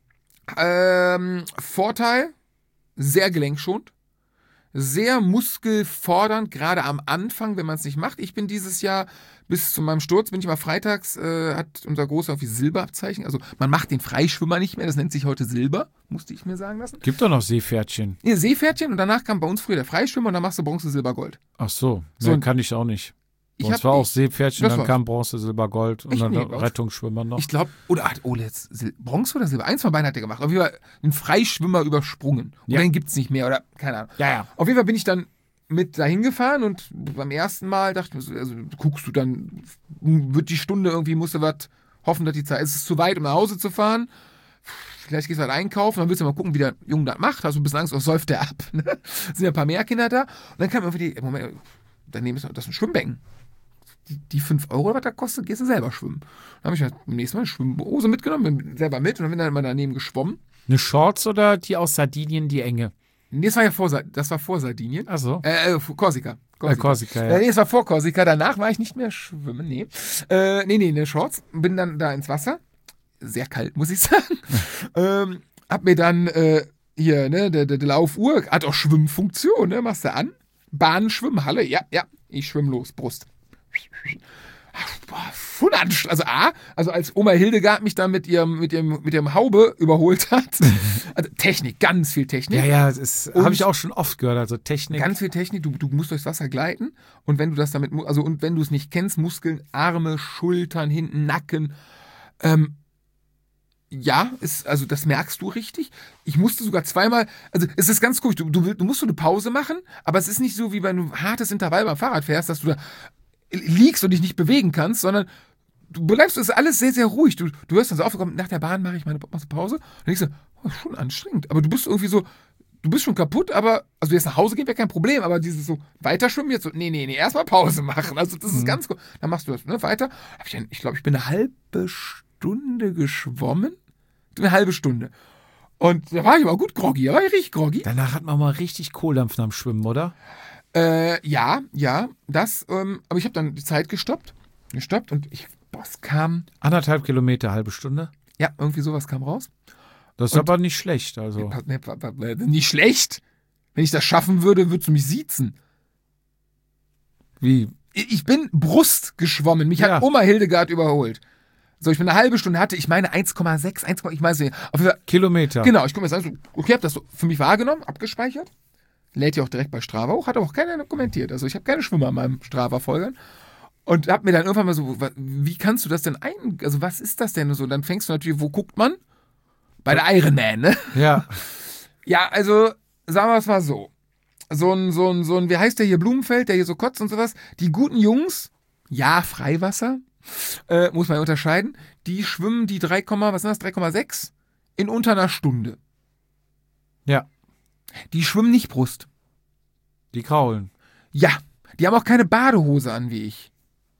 Ähm, Vorteil, sehr gelenkschonend. Sehr muskelfordernd, gerade am Anfang, wenn man es nicht macht. Ich bin dieses Jahr, bis zu meinem Sturz, bin ich mal freitags, äh, hat unser Großer irgendwie Silberabzeichen. Also man macht den Freischwimmer nicht mehr, das nennt sich heute Silber, musste ich mir sagen lassen. Gibt doch noch Seepferdchen. Ja, Seepferdchen und danach kam bei uns früher der Freischwimmer und dann machst du Bronze, Silber, Gold. Ach so, So, nee, kann ich auch nicht. Ich Bei uns hab war auch die- Seepferdchen, das dann war's. kam Bronze, Silber, Gold und Echt? dann Nee, bei uns- Rettungsschwimmer noch. Ich glaube, oder hat Ole jetzt Sil- Bronze oder Silber? Eins von beiden hat er gemacht. Auf jeden Fall einen Freischwimmer übersprungen. Und Ja. den gibt's nicht mehr oder keine Ahnung. Ja, ja. Auf jeden Fall bin ich dann mit dahin gefahren und beim ersten Mal dachte ich, also guckst du dann, wird die Stunde irgendwie, musst du was hoffen, dass die Zeit, es ist zu weit, um nach Hause zu fahren. Vielleicht gehst du halt einkaufen, dann willst du mal gucken, wie der Junge das macht. Hast du ein bisschen Angst, was säuft der ab? Ne? Sind ja ein paar mehr Kinder da. Und dann kam irgendwie die, Moment, daneben ist noch- das ist ein Schwimmbecken. Die, die fünf Euro, was das kostet, gehst du selber schwimmen. Dann habe ich halt beim nächsten Mal eine Schwimmhose mitgenommen, bin selber mit und dann bin dann immer daneben geschwommen. Eine Shorts oder die aus Sardinien, die enge? Nee, das war ja vor, Sa- das war vor Sardinien. Ach so. Äh, äh, vor Korsika. Äh, Korsika, Äh, ja. nee, es war vor Korsika. Danach war ich nicht mehr schwimmen. Nee. Äh, nee, nee, ne Shorts. Bin dann da ins Wasser. Sehr kalt, muss ich sagen. ähm, hab mir dann äh, hier, ne, der, der, der Laufuhr hat auch Schwimmfunktion, ne? Machst du an. Bahnenschwimmen, Halle, ja, ja. Ich schwimm los, Brust. Boah, voll anstrengend. Also A, also als Oma Hildegard mich dann mit ihrem, mit ihrem, mit ihrem Haube überholt hat. Also Technik, ganz viel Technik. Ja, ja, das Und- habe ich auch schon oft gehört. Also Technik. Ganz viel Technik, du, du musst durchs Wasser gleiten und wenn du das damit, mu- also und wenn du es nicht kennst, Muskeln, Arme, Schultern, hinten, Nacken, ähm, ja, ist, also das merkst du richtig. Ich musste sogar zweimal, also es ist ganz komisch, du, du, du musst so eine Pause machen, aber es ist nicht so wie wenn du hartes Intervall beim Fahrrad fährst, dass du da liegst und dich nicht bewegen kannst, sondern du bleibst, es ist alles sehr, sehr ruhig. Du, du hörst dann so auf, komm, nach der Bahn mache ich meine Pause und dann denkst du, oh, schon anstrengend, aber du bist irgendwie so, du bist schon kaputt, aber, also jetzt nach Hause gehen wäre kein Problem, aber dieses so, weiterschwimmen jetzt so, nee, nee, nee, erstmal Pause machen. Also das ist Mhm. ganz gut. Dann machst du das, ne, weiter. Hab ich, ich glaube, ich bin eine halbe Stunde geschwommen. Eine halbe Stunde. Und da war ich aber gut groggy, da war ich richtig groggy. Danach hat man mal richtig Kohldampf nach dem Schwimmen, oder? Äh, ja, ja, das, ähm, aber ich habe dann die Zeit gestoppt. Gestoppt und ich, boah, es kam, Anderthalb Kilometer, halbe Stunde. ja, irgendwie sowas kam raus. Das ist Und- aber nicht schlecht. Also. Nee, wa- wa- wa- Nicht schlecht. Wenn ich das schaffen würde, würdest du mich siezen. Wie? Ich bin Brust geschwommen. Mich Ja. hat Oma Hildegard überholt. So, ich bin eine halbe Stunde, hatte ich meine eins Komma sechs, eins, ich weiß nicht. Auf jeden Fall, Kilometer. genau, ich gucke mir das an, so, okay, hab das so für mich wahrgenommen, abgespeichert. Lädt ja auch direkt bei Strava hoch, hat aber auch keiner kommentiert. Also ich habe keine Schwimmer in meinem Strava-Folgern. Und hab mir dann irgendwann mal so, wa- wie kannst du das denn ein, also was ist das denn? Und so, dann fängst du natürlich, wo guckt man? Bei der Ironman, ne? Ja. Ja, also, sagen wir es mal so. So ein, so ein, so ein, wie heißt der hier, Blumenfeld, der hier so kotzt und sowas. Die guten Jungs, ja, Freiwasser, äh, muss man ja unterscheiden, die schwimmen die drei, was sind das, drei Komma sechs in unter einer Stunde. Ja. Die schwimmen nicht Brust. Die kraulen. Ja, die haben auch keine Badehose an wie ich.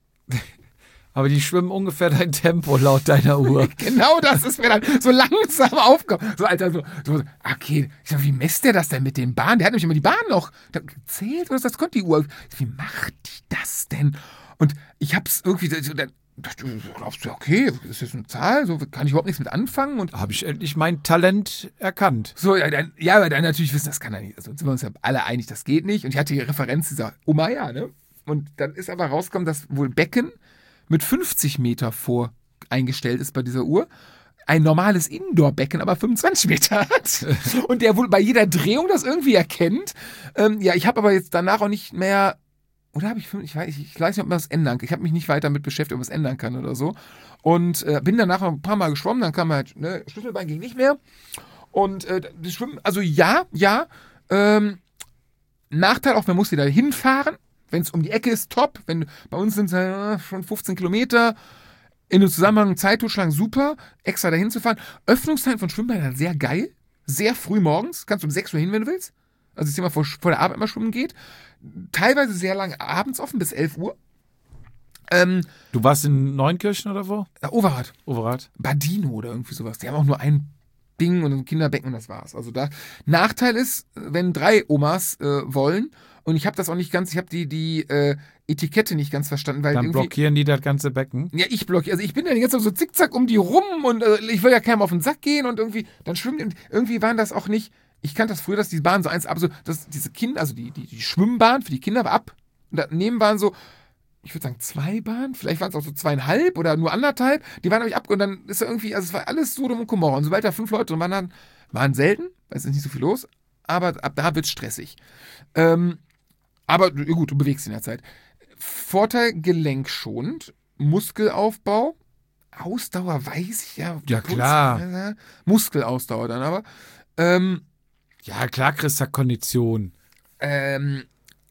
Aber die schwimmen ungefähr dein Tempo laut deiner Uhr. Genau das ist mir dann so langsam aufgekommen. So, Alter, so, so okay, ich sag, wie messt der das denn mit den Bahnen? Der hat nämlich immer die Bahn noch gezählt, oder das konnte die Uhr. Wie macht die das denn? Und ich hab's irgendwie, so, dann dachte ich, glaubst du, okay, ist jetzt eine Zahl, so kann ich überhaupt nichts mit anfangen und Habe ich endlich mein Talent erkannt. so, ja, dann, ja, aber dann natürlich wissen, das kann er nicht. Also sind wir uns ja alle einig, das geht nicht. Und ich hatte die Referenz dieser Oma, ja, ne? Und dann ist aber rausgekommen, dass wohl Becken mit fünfzig Meter vor eingestellt ist bei dieser Uhr. Ein normales Indoor-Becken aber fünfundzwanzig Meter hat. Und der wohl bei jeder Drehung das irgendwie erkennt. Ähm, ja, ich habe aber jetzt danach auch nicht mehr. Oder habe ich fünf, ich weiß, ich weiß nicht, ob man das ändern kann. Ich habe mich nicht weiter damit beschäftigt, ob man es ändern kann oder so. Und äh, bin danach noch ein paar Mal geschwommen, dann kam halt, ne, Schlüsselbein ging nicht mehr. Und äh, das Schwimmen, also ja, ja. Ähm, Nachteil auch, man muss wieder hinfahren. Wenn es um die Ecke ist, top. Wenn, bei uns sind es äh, schon fünfzehn Kilometer. In dem Zusammenhang Zeit totschlagen, super. Extra dahin zu fahren. Öffnungszeiten von Schwimmbädern sehr geil. Sehr früh morgens. Kannst du um sechs Uhr hin, wenn du willst. Also ich sehe mal, vor, vor der Arbeit mal schwimmen geht. Teilweise sehr lange abends offen, bis elf Uhr. Ähm, Du warst in Neunkirchen oder wo? äh, Overath. Overath? Badino oder irgendwie sowas. Die haben auch nur ein Ding und ein Kinderbecken und das war's. Also da Nachteil ist, wenn drei Omas äh, wollen Und ich habe das auch nicht ganz, ich habe die, die äh, Etikette nicht ganz verstanden, weil Dann irgendwie... blockieren die das ganze Becken. Ja, ich blockiere. Also ich bin ja die ganze Zeit so zickzack um die rum und äh, ich will ja keinem auf den Sack gehen und irgendwie, dann schwimmen die und irgendwie waren das auch nicht, ich kannte das früher, dass die Bahn so eins ab, so, dass diese Kinder, also die, die, die Schwimmbahn für die Kinder war ab und daneben waren so, ich würde sagen zwei Bahnen, vielleicht waren es auch so zweieinhalb oder nur anderthalb, die waren nämlich ab und dann ist da irgendwie, also es war alles so dumm und Kummer und sobald da fünf Leute drin waren, dann, waren selten, weil es ist nicht so viel los, aber ab da wird es stressig. Ähm, aber ja gut, du bewegst dich in der Zeit. Vorteil, gelenkschonend, Muskelaufbau, Ausdauer weiß ich ja. Ja, klar. Äh, Muskelausdauer dann aber. Ähm, Ja, klar kriegst du Kondition. ähm,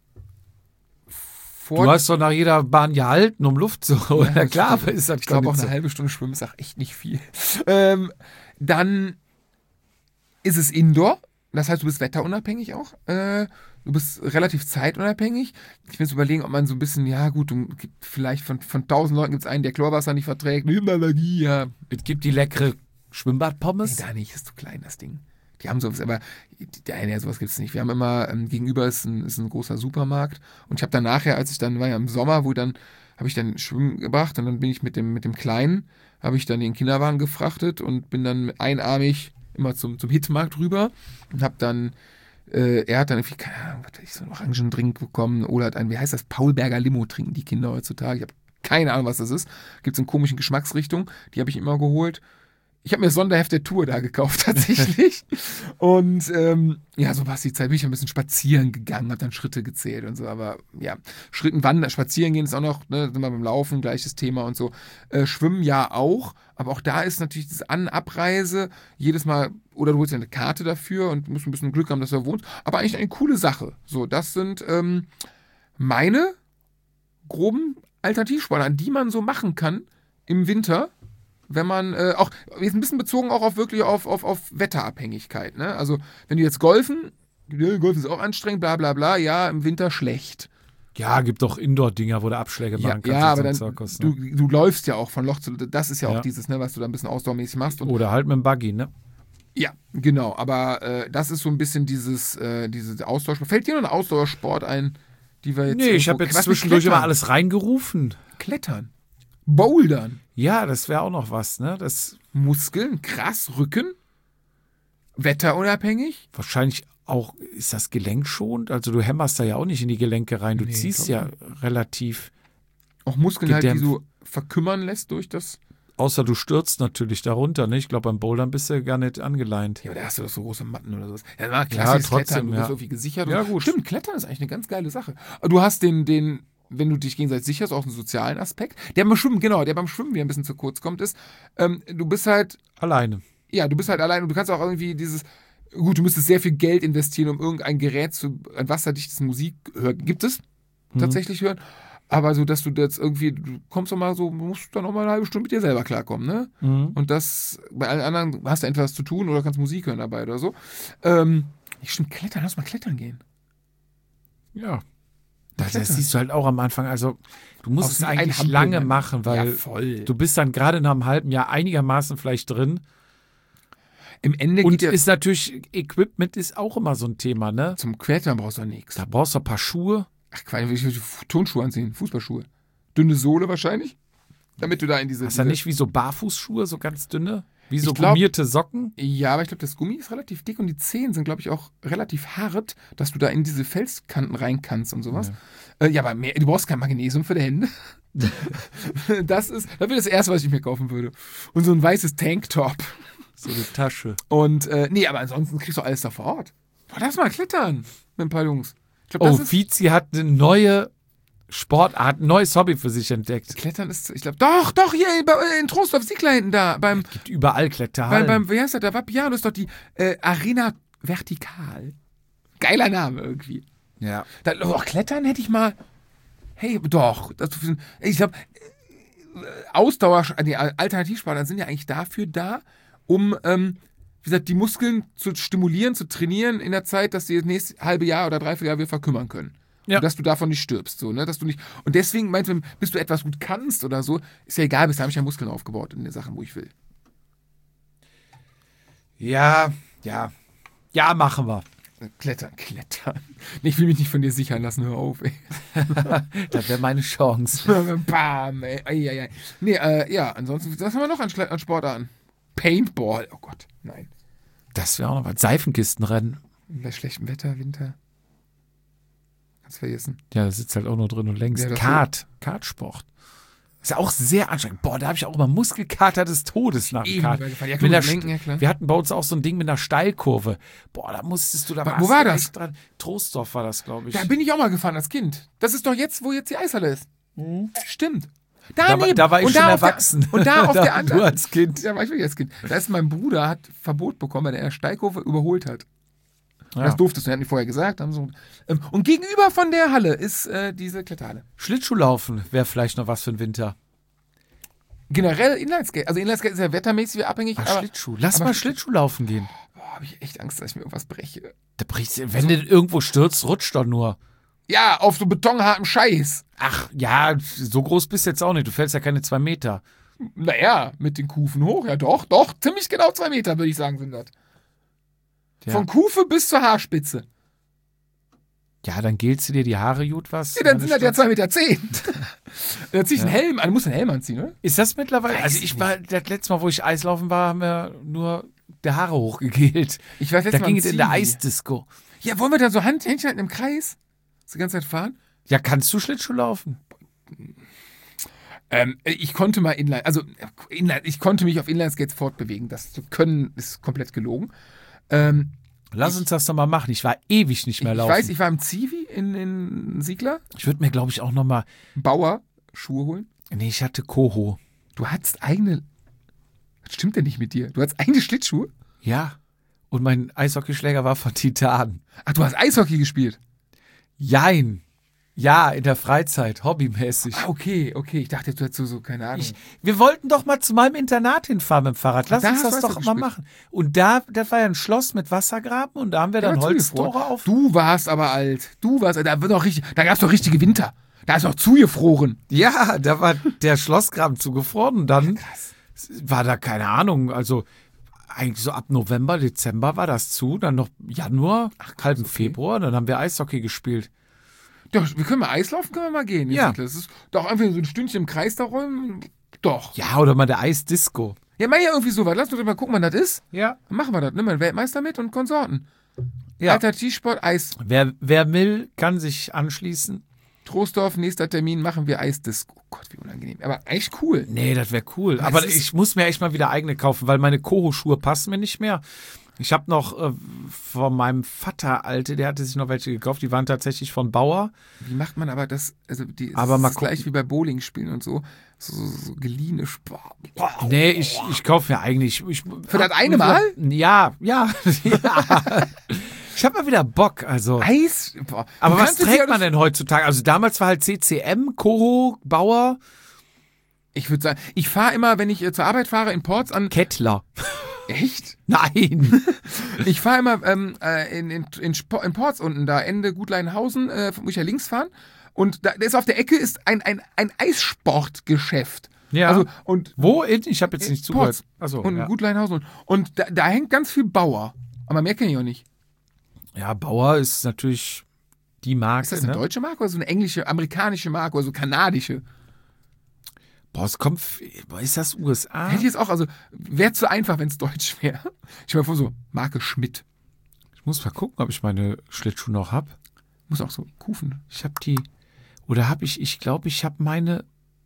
Du hast doch nach jeder Bahn gehalten, um Luft zu holen. Ja, klar, aber ist das Ich glaube auch Kondition. eine halbe Stunde Schwimmen ist auch echt nicht viel. Ähm, dann ist es Indoor. Das heißt, du bist wetterunabhängig auch. Äh, du bist relativ zeitunabhängig. Ich will jetzt überlegen, ob man so ein bisschen, ja gut, du, vielleicht von, von tausend Leuten gibt es einen, der Chlorwasser nicht verträgt. Nimm Allergie, ja. Es gibt die leckere Schwimmbadpommes. Nee, da nicht, ist zu klein, das Ding. Die haben sowas, aber der eine, ja, sowas gibt es nicht. Wir haben immer, ähm, gegenüber ist ein, ist ein großer Supermarkt und ich habe dann nachher, als ich dann, war ja im Sommer, wo dann, habe ich dann Schwimmen gebracht und dann bin ich mit dem, mit dem Kleinen, habe ich dann den Kinderwagen gefrachtet und bin dann einarmig immer zum, zum Hitmarkt rüber und habe dann, äh, er hat dann irgendwie, keine Ahnung, was weiß ich, so einen Orangendrink bekommen oder hat einen, wie heißt das, Paulberger Limo trinken die Kinder heutzutage. Ich habe keine Ahnung, was das ist. Gibt es in komischen Geschmacksrichtungen, die habe ich immer geholt. Ich habe mir das Sonderheft der Tour da gekauft, tatsächlich. Und ähm, ja, so war es die Zeit. Bin ich ein bisschen spazieren gegangen, habe dann Schritte gezählt und so. Aber ja, Schritten wandern, spazieren gehen ist auch noch, ne, sind wir beim Laufen, gleiches Thema und so. Äh, Schwimmen ja auch, aber auch da ist natürlich das An-, Abreise jedes Mal, oder du holst ja eine Karte dafür und musst ein bisschen Glück haben, dass du da wohnst. Aber eigentlich eine coole Sache. So, das sind ähm, meine groben Alternativsportarten, die man so machen kann im Winter. Wenn man, äh, auch, ist ein bisschen bezogen auch auf wirklich auf, auf, auf Wetterabhängigkeit, ne? Also, wenn du jetzt golfen, ja, Golfen ist auch anstrengend, bla bla bla, ja, im Winter schlecht. Ja, gibt doch Indoor-Dinger, wo du Abschläge Ja, machen kannst. ja aber dann, Zirkus, ne? du, du läufst ja auch von Loch zu, das ist ja auch Ja. dieses, ne, was du da ein bisschen ausdauermäßig machst. Und, Oder halt mit dem Buggy, ne? ja, genau, aber äh, das ist so ein bisschen dieses, äh, diese Austauschsport. Fällt dir noch ein Ausdauersport ein, die wir jetzt Nee, ich irgendwo- habe jetzt was mit zwischendurch immer Klettern? alles reingerufen. Klettern. Bouldern. Ja, das wäre auch noch was, ne? Das Muskeln, krass, Rücken. Wetterunabhängig. wahrscheinlich auch, ist das gelenkschonend? Also du hämmerst da ja auch nicht in die Gelenke rein. Du Nee, ziehst glaub ja relativ, Auch Muskeln halt, die Gedämpft. so verkümmern lässt durch das. außer du stürzt natürlich darunter, ne? Ich glaube, beim Bouldern bist du gar nicht angeleint. Ja, aber da hast du doch so große Matten oder sowas. Ja, war klassisches trotzdem, Klettern, du ja. bist irgendwie gesichert. Ja, und, gut. Stimmt, Klettern ist eigentlich eine ganz geile Sache. Aber du hast den, den, wenn du dich gegenseitig sicherst, auch einen sozialen Aspekt. Der beim Schwimmen, genau, der beim Schwimmen wieder ein bisschen zu kurz kommt, ist, ähm, du bist halt, Alleine. ja, du bist halt allein und du kannst auch irgendwie dieses, gut, du müsstest sehr viel Geld investieren, um irgendein Gerät zu, ein wasserdichtes Musik hören. Gibt es tatsächlich hören. Aber so, dass du jetzt irgendwie, du kommst doch mal so, musst dann noch mal eine halbe Stunde mit dir selber klarkommen, ne? Mhm. Und das, bei allen anderen hast du entweder was zu tun oder kannst Musik hören dabei oder so. Ähm, stimmt, klettern, lass mal klettern gehen. Ja. Das, das Klettern. siehst du halt auch am Anfang. Also, du musst Auf es die eigentlich Einhampeln lange dann. machen, weil Ja, voll. du bist dann gerade nach einem halben Jahr einigermaßen vielleicht drin. Im Ende Und geht ja ist natürlich, Equipment ist auch immer so ein Thema, ne? zum Klettern brauchst du nichts. Da brauchst du ein paar Schuhe. Ach, Quatsch, ich will Turnschuhe anziehen, Fußballschuhe. Dünne Sohle wahrscheinlich, damit du da in diese... Hast du diese nicht wie so Barfußschuhe, so ganz dünne? Wie so Ich glaub- gummierte Socken? Ja, aber ich glaube, das Gummi ist relativ dick und die Zehen sind, glaube ich, auch relativ hart, dass du da in diese Felskanten rein kannst und sowas. Ja, äh, ja aber mehr, du brauchst kein Magnesium für die Hände. Das ist, das wäre das Erste, was ich mir kaufen würde. Und so ein weißes Tanktop. So eine Tasche. Und, äh, nee, aber ansonsten kriegst du alles da vor Ort. Boah, lass mal klettern mit ein paar Jungs. Ich glaube, Oh, das ist... Fizi hat eine neue Sportart, ein neues Hobby für sich entdeckt. Klettern ist, ich glaube, doch, doch, hier in, in Trostorf, Siegler hinten da, beim, Gibt überall beim, Kletterhallen. beim, wie heißt das, da war Piano, ist doch die äh, Arena Vertikal. Geiler Name irgendwie. ja. Da, oh, Klettern hätte ich mal, hey, doch, das, ich glaube, Ausdauer, die Alternativsportarten sind ja eigentlich dafür da, um, ähm, wie gesagt, die Muskeln zu stimulieren, zu trainieren in der Zeit, dass sie das nächste halbe Jahr oder dreiviertel Jahr wieder verkümmern können. Ja. Und dass du davon nicht stirbst, so, ne, dass du nicht, und deswegen meinst du, bis du etwas gut kannst oder so, ist ja egal, bis da habe ich ja Muskeln aufgebaut in den Sachen, wo ich will. Ja, ja. Ja, machen wir. Klettern, klettern. Nee, ich will mich nicht von dir sichern lassen, hör auf, ey. Das wäre meine Chance. Bam, ey. Ei, ei, ei. Nee, äh, ja, ansonsten, was haben wir noch an, Schle- an Sportarten? Paintball, oh Gott, nein. Das wäre auch noch was. Seifenkistenrennen. Bei schlechtem Wetter, Winter. Kannst vergessen. Ja, da sitzt halt auch nur drin und längst. Ja, das Kart, Kartsport. Ist ja auch sehr anstrengend. Boah, da habe ich auch immer Muskelkater des Todes nach dem Eben, Kart. weil- weil- ja, Mit klar, der mit Lenken, ja, klar. Wir hatten bei uns auch so ein Ding mit einer Steilkurve. Boah, da musstest du, da Wo warst war du das? echt dran. Troisdorf war das, glaube ich. Da bin ich auch mal gefahren als Kind. Das ist doch jetzt, wo jetzt die Eishalle ist. Stimmt. Da war- Daneben. da war ich Und schon da auf erwachsen. Der, und da auf Da- der du anderen. als Kind. Ja, war ich wirklich als Kind. Da ist mein Bruder, hat Verbot bekommen, weil er in der Steilkurve überholt hat. Ja. Das durftest du, er hat mir vorher gesagt. Haben so, ähm, und gegenüber von der Halle ist äh, diese Kletterhalle. Schlittschuhlaufen wäre vielleicht noch was für den Winter. Generell Inlineskate. Also Inlineskate ist ja wettermäßig abhängig. Ach, aber Schlittschuh. Lass aber mal Schlittschuh- Schlittschuhlaufen gehen. boah, habe ich echt Angst, dass ich mir irgendwas breche. Da brichst du, wenn du irgendwo stürzt, rutscht doch nur. Ja, auf so betonhartem Scheiß. Ach, ja, so groß bist du jetzt auch nicht. Du fällst ja keine zwei Meter. Naja, mit den Kufen hoch. Ja, doch, doch. Ziemlich genau zwei Meter, würde ich sagen, sind das. Ja. Von Kufe bis zur Haarspitze. Ja, dann gelst du dir die Haare gut was. Ja, dann wenn sind du das ja stürzt. zwei Meter zehn. Dann zieh ich einen Ja. Helm an. Du musst einen Helm anziehen, oder? Ist das mittlerweile? Weiß Also ich ich war, das letzte Mal, wo ich Eislaufen war, haben wir nur die Haare hochgegelt. Ich weiß jetzt Da mal ging am es in der Zivi. Eisdisco. Ja, wollen wir da so Hand, Händchen halten im Kreis? Die ganze Zeit fahren? Ja, kannst du Schlittschuh laufen? Ähm, ich konnte mal Inline, also Inline, ich konnte mich auf Inline-Skates fortbewegen. Das zu können ist komplett gelogen. Ähm, Lass uns das doch mal machen. Ich war ewig nicht ich, mehr ich laufen. weiß, ich war im Zivi in, in Siegler. Ich würde mir, glaube ich, auch noch mal. Bauer Schuhe holen. Nee, ich hatte Koho. Du hattest eigene. Was stimmt denn nicht mit dir? Du hattest eigene Schlittschuhe? Ja. Und mein Eishockeyschläger war von Titan. Ach, du hast Eishockey gespielt. Jein. Ja, in der Freizeit, hobbymäßig. Ah, okay, okay. Ich dachte, du hättest so, so keine Ahnung. Ich, wir wollten doch mal zu meinem Internat hinfahren mit dem Fahrrad. Lass Da uns hast das du doch Eishockey mal gespielt. machen. Und da, das war ja ein Schloss mit Wassergraben und da haben wir dann Ja, Holztore zugefroren. auf. Du warst aber alt. Du warst, da wird doch richtig, da gab's doch richtige Winter. Da ist doch zugefroren. Ja, da war der Schlossgraben zugefroren und dann war da keine Ahnung, also eigentlich so ab November, Dezember war das zu, dann noch Januar, halben okay. Februar, dann haben wir Eishockey gespielt. Doch, wir können mal Eislaufen, können wir mal gehen. Ja. Das ist doch einfach so ein Stündchen im Kreis da räumen. Doch. Ja, oder mal der Eisdisco. Ja, mach ja irgendwie sowas. Lass uns doch mal gucken, wann das ist. Ja. Dann machen wir das. Nimm mal einen Weltmeister mit und Konsorten. Ja. Alternativsport, Eis. Wer, wer will, kann sich anschließen. Trostorf, nächster Termin, machen wir Eisdisco. Oh Gott, wie unangenehm. Aber echt cool. Nee, das wäre cool. Das Aber ist- ich muss mir echt mal wieder eigene kaufen, weil meine Koho-Schuhe passen mir nicht mehr. Ich habe noch äh, von meinem Vater alte, der hatte sich noch welche gekauft, die waren tatsächlich von Bauer. Wie macht man aber das? Also, die, Aber es mal ist gleich gucken. wie bei Bowling spielen und so. So, so, so geliehene Sport. Nee, ich, ich kaufe mir eigentlich. Ich, Für das eine Mal? Ja, ja. ja. Ich habe mal wieder Bock, also. Eis? Boah. Aber Du was kannst es trägt ja man das- denn heutzutage? Also damals war halt C C M, Koho, Bauer, Ich würde sagen, ich fahre immer, wenn ich äh, zur Arbeit fahre, in Ports an. Kettler. Echt? Nein. Ich fahre immer ähm, äh, in, in, in, Spo- in Ports unten, da Ende Gutleinhausen, äh, muss ich ja links fahren. Und da, da ist auf der Ecke ist ein, ein, ein Eissportgeschäft. Ja. Also, und Wo? In? Ich habe jetzt nicht zugehört. Ports Achso, und ja. Gutleinhausen. Und da, da hängt ganz viel Bauer. Aber mehr kenne ich auch nicht. ja, Bauer ist natürlich die Marke. Ist das eine ne? deutsche Marke oder so eine englische, amerikanische Marke oder so kanadische? Boah, es kommt. Boah, ist das U S A? Hätte ich jetzt auch, also wäre zu einfach, wenn es deutsch wäre. Ich mal vor, so Marke Schmidt. Ich muss mal gucken, ob ich meine Schlittschuhe noch habe. Muss auch so Kufen. Ich habe die. Oder habe ich, ich glaube, ich habe meine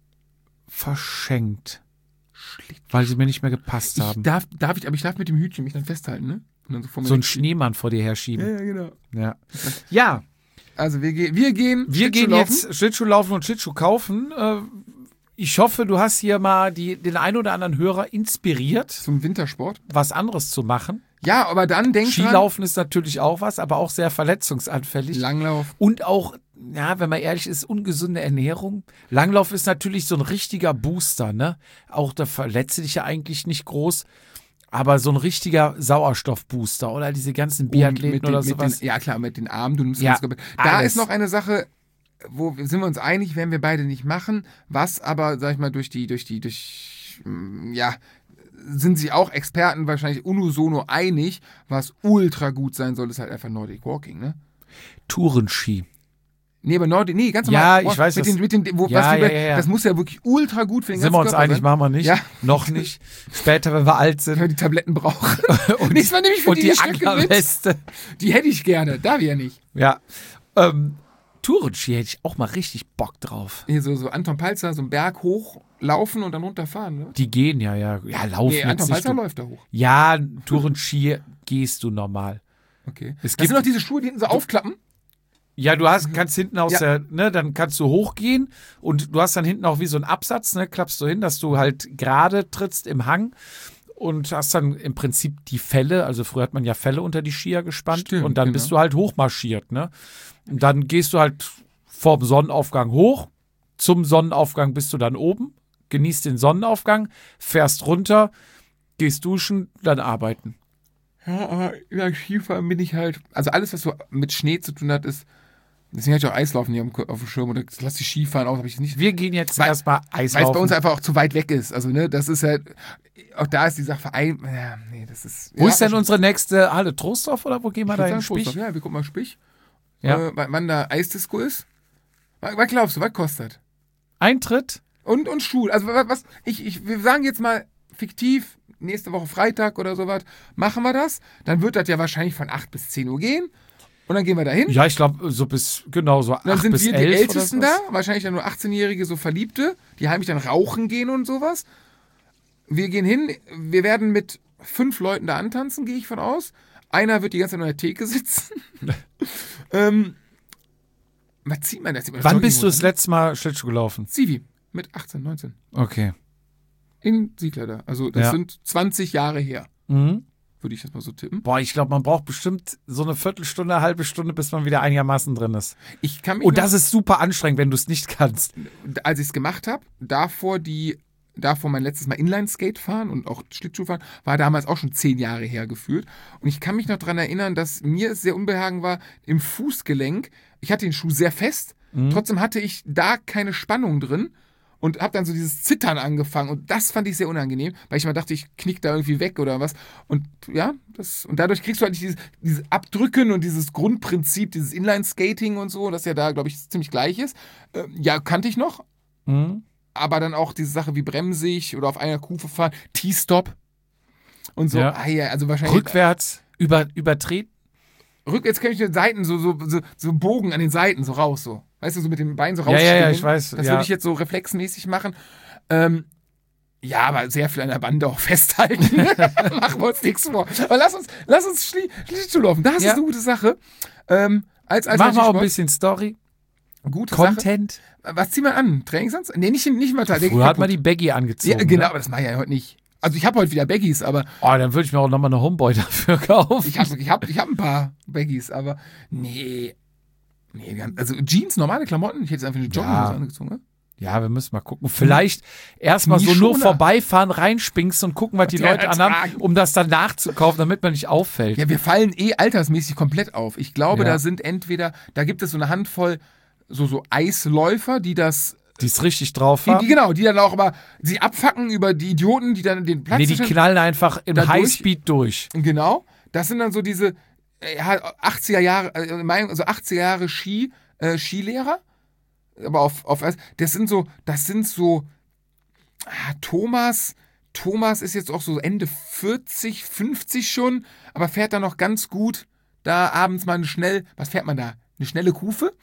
verschenkt. Weil sie mir nicht mehr gepasst Ich haben. darf, darf ich, aber ich darf mit dem Hütchen mich dann festhalten, ne? Und dann so, vor mir So einen wegziehen. Schneemann vor dir Ja, herschieben. ja, genau. Ja. Ja, Also wir, ge wir gehen wir gehen Schlittschuhlaufen. jetzt Schlittschuh laufen und Schlittschuh kaufen. Äh, Ich hoffe, du hast hier mal die, den ein oder anderen Hörer inspiriert, Zum Wintersport. was anderes zu machen. Ja, aber dann denk dran, Skilaufen ist natürlich auch was, aber auch sehr verletzungsanfällig. Langlauf. Und auch, ja, wenn man ehrlich ist, ungesunde Ernährung. Langlauf ist natürlich so ein richtiger Booster, ne? Auch da verletze dich ja eigentlich nicht groß, aber so ein richtiger Sauerstoffbooster oder diese ganzen Biathleten mit den, oder mit sowas. Den, ja, klar, mit den Armen. Du nimmst Ja, das, da alles. ist noch eine Sache, wo sind wir uns einig, werden wir beide nicht machen, was aber, sag ich mal, durch die, durch die, durch, mm, ja, sind sich auch Experten wahrscheinlich unisono einig, was ultra gut sein soll, ist halt einfach Nordic Walking, ne? Tourenski. Nee, aber Nordic, nee, ganz Ja, normal. ich weiß, mit was- den, mit den, wo, Ja, was wir, ja, ja, ja. Das muss ja wirklich ultra gut für den Sind wir ganzen uns Körper einig, sein. machen wir nicht. Ja. Noch nicht. Später, wenn wir alt Wenn wir sind. die Tabletten brauchen. und nee, das war nämlich für Und die, die die Stücke mit. Ankerweste. Die hätte ich gerne, da wir ja nicht. Ja. Ähm, Tourenski hätte ich auch mal richtig Bock drauf. Hier so, so Anton Palzer, so einen Berg hochlaufen und dann runterfahren, ne? Die gehen ja, ja. Ja, laufen Nee, jetzt Anton nicht. Palzer Du, läuft da hoch. ja, Tourenski gehst du normal. Okay. Es Das gibt- sind noch diese Schuhe, die hinten so aufklappen. Ja, du hast, kannst hinten aus Ja. der, ne, dann kannst du hochgehen und du hast dann hinten auch wie so einen Absatz, ne, klappst du hin, dass du halt gerade trittst im Hang und hast dann im Prinzip die Felle, also früher hat man ja Felle unter die Skier gespannt Stimmt, und dann genau. bist du halt hochmarschiert, ne. Und dann gehst du halt vorm Sonnenaufgang hoch, zum Sonnenaufgang bist du dann oben, genießt den Sonnenaufgang, fährst runter, gehst duschen, dann arbeiten. Ja, aber ja, Skifahren bin ich halt. Also alles, was so mit Schnee zu tun hat, ist. Deswegen hatte ich auch Eislaufen hier am- auf dem Schirm. Oder lass die Skifahren aus, habe ich nicht. Wir gehen jetzt Weil- erstmal Weil es Eislaufen. bei uns einfach auch zu weit weg ist. Also, ne, das ist halt. Auch da ist die Sache vereint. Ja, nee, das ist. Wo ja, ist denn schon- unsere nächste Halle? Trostorf oder wo gehen wir Ich da würd hin? sagen, Spich? Trostorf. Ja, wir gucken mal Spich. Ja. Äh, wann wann da Eisdisco ist. Was, was glaubst du, was kostet? Eintritt? Und, und Schul. Also, was, was ich, ich, wir sagen jetzt mal fiktiv, nächste Woche Freitag oder sowas, machen wir das. Dann wird das ja wahrscheinlich von acht bis zehn Uhr gehen. Und dann gehen wir da hin. Ja, ich glaube, so bis, genau, so Dann acht sind bis wir die elf Ältesten oder da, was. wahrscheinlich dann nur achtzehnjährige, so Verliebte, die heimlich dann rauchen gehen und sowas. Wir gehen hin, wir werden mit fünf Leuten da antanzen, gehe ich von aus. Einer wird die ganze Zeit an der Theke sitzen. ähm, was zieht man das? Zieht man das Wann bist du das Jogginghose? letzte Mal Schlittschuh gelaufen? Zivi, mit achtzehn, neunzehn. Okay. In Siegler da. Also das Ja. sind zwanzig Jahre her, Mhm. würde ich das mal so tippen. Boah, ich glaube, man braucht bestimmt so eine Viertelstunde, eine halbe Stunde, bis man wieder einigermaßen drin ist. Ich kann mich Und noch, das ist super anstrengend, wenn du es nicht kannst. als ich es gemacht habe, davor die, davor mein letztes Mal Inline-Skate fahren und auch Schlittschuh fahren, war damals auch schon zehn Jahre her gefühlt. Und ich kann mich noch daran erinnern, dass mir es sehr unbehagen war im Fußgelenk. Ich hatte den Schuh sehr fest, trotzdem hatte ich da keine Spannung drin und habe dann so dieses Zittern angefangen und das fand ich sehr unangenehm, weil ich mal dachte, ich knick da irgendwie weg oder was. Und ja, das, und dadurch kriegst du halt nicht dieses, dieses Abdrücken und dieses Grundprinzip, dieses Inline-Skating und so, das ja da, glaube ich, ziemlich gleich ist. Äh, ja, kannte ich noch. Mhm. Aber dann auch diese Sache wie bremsig oder auf einer Kufe fahren, T-Stop und so. Ja. Ah, ja, also wahrscheinlich. Rückwärts, über, übertreten. Rückwärts kann ich den Seiten, so, so, so, so Bogen an den Seiten so raus, so. Weißt du, so mit dem Bein so Ja, ja, ja, rausschwingen. ich weiß, Das ja. würde ich jetzt so reflexmäßig machen. Ähm, ja, aber sehr viel an der Bande auch festhalten. Machen wir uns nichts vor. Aber lass uns, lass uns Schlie Schlittschuh laufen. Das Ja. ist eine gute Sache. Ähm, als, als Machen wir auch ein Sport, bisschen Story. gute Sache. Content. Was ziehen wir an? Trainingsanzug? Nee, nicht, nicht mal Teil. Früher hat man die Baggy angezogen. Ja, genau, Ne? aber das mache ich ja heute nicht. Also ich habe heute wieder Baggies, aber Oh, dann würde ich mir auch nochmal eine Homeboy dafür kaufen. ich habe ich hab, ich hab ein paar Baggies, aber nee. Nee, wir haben, also Jeans, normale Klamotten. Ich hätte jetzt einfach eine Jogginghose Ja. angezogen. Ne? Ja, wir müssen mal gucken. Vielleicht erstmal so Nie nur Schoner. vorbeifahren, reinspinkst und gucken, was die die Leute anhaben, ertragen. um das dann nachzukaufen, damit man nicht auffällt. Ja, wir fallen eh altersmäßig komplett auf. Ich glaube, Ja. da sind entweder, da gibt es so eine Handvoll so, so Eisläufer, die das, Die es richtig drauf die, haben. die, genau, die dann auch aber sie abfacken über die Idioten, die dann den Platz Nee, die zwischen- knallen einfach in Da durch? Highspeed durch. Genau. Das sind dann so diese äh, ja, achtziger Jahre, äh, mein- also achtziger Jahre Ski, äh, Skilehrer. Aber auf, auf Eis. Das sind so, das sind so, ah, Thomas, Thomas ist jetzt auch so Ende vierzig, fünfzig schon, aber fährt da noch ganz gut. Da abends mal eine schnell, was fährt man da? Eine schnelle Kufe.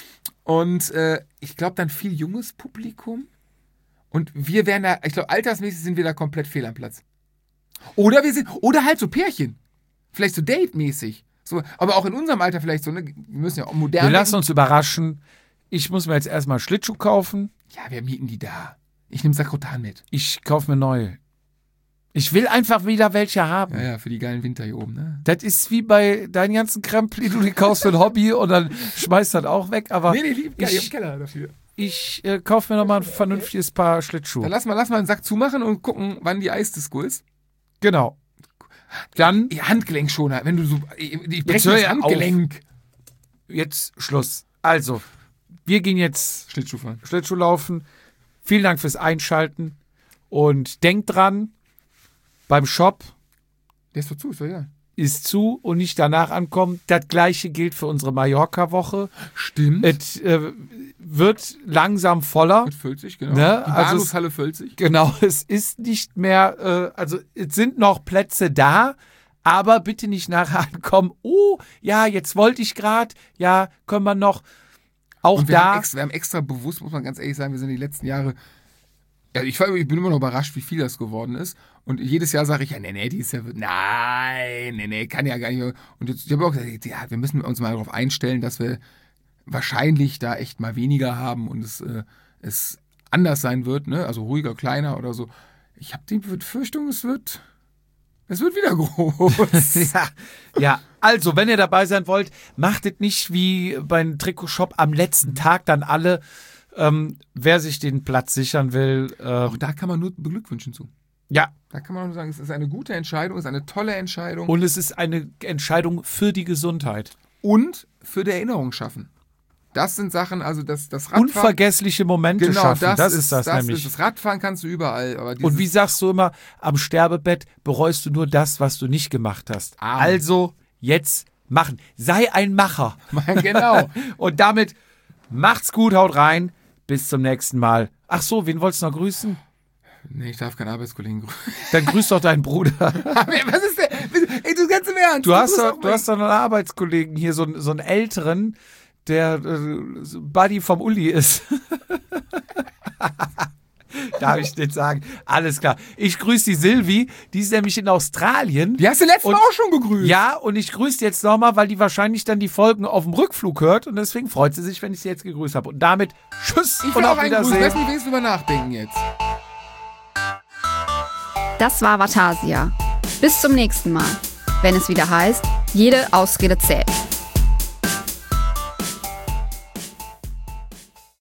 Und äh, ich glaube dann viel junges Publikum. Und wir werden da, ich glaube, altersmäßig sind wir da komplett fehl am Platz. Oder wir sind, oder halt so Pärchen. Vielleicht so Date-mäßig. So, aber auch in unserem Alter vielleicht so, ne? Wir müssen ja auch modern Wir lassen denken. uns überraschen. Ich muss mir jetzt erstmal Schlittschuh kaufen. Ja, wir mieten die da. Ich nehme Sakrotan mit. Ich kaufe mir neue. Ich will einfach wieder welche haben. Ja, ja, für die geilen Winter hier oben, ne? Das ist wie bei deinen ganzen Krempel, die du dir kaufst für ein Hobby und dann schmeißt das auch weg. Aber Nee, nee, lieb, geil, ich hab ich, einen Keller dafür. ich äh, kaufe mir nochmal ein vernünftiges Paar Schlittschuhe. Dann lass mal, lass mal einen Sack zumachen und gucken, wann die Eisdisco ist. Genau. Dann Ja, Handgelenkschoner, wenn du so. Ich, ich breche hör das ja Handgelenk. jetzt Schluss. Also, wir gehen jetzt Schlittschuh fahren. Schlittschuh laufen. Vielen Dank fürs Einschalten und denkt dran, beim Shop Der ist doch zu, ist doch ja. ist zu und nicht danach ankommen. Das Gleiche gilt für unsere Mallorca-Woche. Stimmt. Es äh, wird langsam voller. Mit füllt sich, genau. Ne? Die Also Bahnhofshalle füllt sich. Genau, es ist nicht mehr, äh, also es sind noch Plätze da, aber bitte nicht nachher ankommen. Oh, ja, jetzt wollte ich gerade, ja, können wir noch. Auch Und wir, da. haben extra, wir haben extra bewusst, muss man ganz ehrlich sagen, wir sind die letzten Jahre, ja, ich, war- ich bin immer noch überrascht, wie viel das geworden ist. Und jedes Jahr sage ich, ja, nee, nee, dieses Jahr wird, nein, nee, nee, kann ja gar nicht. Und jetzt, ich habe auch gesagt, ja, wir müssen uns mal darauf einstellen, dass wir wahrscheinlich da echt mal weniger haben und es, äh, es anders sein wird, ne? Also ruhiger, kleiner oder so. Ich habe die Befürchtung, es wird, es wird wieder groß. ja, ja, also, wenn ihr dabei sein wollt, macht es nicht wie beim Trikotshop am letzten Tag dann alle. Ähm, wer sich den Platz sichern will, äh, Auch da kann man nur beglückwünschen zu. ja, Da kann man nur sagen, es ist eine gute Entscheidung, es ist eine tolle Entscheidung und es ist eine Entscheidung für die Gesundheit. und für die Erinnerung schaffen. Das sind Sachen, also das, das Radfahren. Unvergessliche Momente genau, schaffen, das, das, ist ist das, das nämlich. Ist, das Radfahren kannst du überall. Aber Und dieses- wie sagst du immer, am Sterbebett bereust du nur das, was du nicht gemacht hast. Amen. Also jetzt machen. Sei ein Macher. Genau. Und damit macht's gut, haut rein. Bis zum nächsten Mal. Ach so, wen wolltest du noch grüßen? Nee, ich darf keinen Arbeitskollegen grüßen. Dann grüß doch deinen Bruder. Was ist der? Ey, du ganz im Ernst. Du hast grüßt doch, auch du mal- hast doch einen Arbeitskollegen hier, so, einen- so einen älteren, der äh, so Buddy vom Uli ist. Darf ich nicht sagen. Alles klar. Ich grüße die Silvi, die ist nämlich in Australien. Die hast du letztes Und- Mal auch schon gegrüßt. Ja, und ich grüße jetzt nochmal, weil die wahrscheinlich dann die Folgen auf dem Rückflug hört und deswegen freut sie sich, wenn ich sie jetzt gegrüßt habe. Und damit tschüss Ich und will auch auf einen grüßen. Lass Wiedersehen. mich wenigstens drüber nachdenken jetzt. Das war Vatasia. Bis zum nächsten Mal, wenn es wieder heißt, jede Ausrede zählt.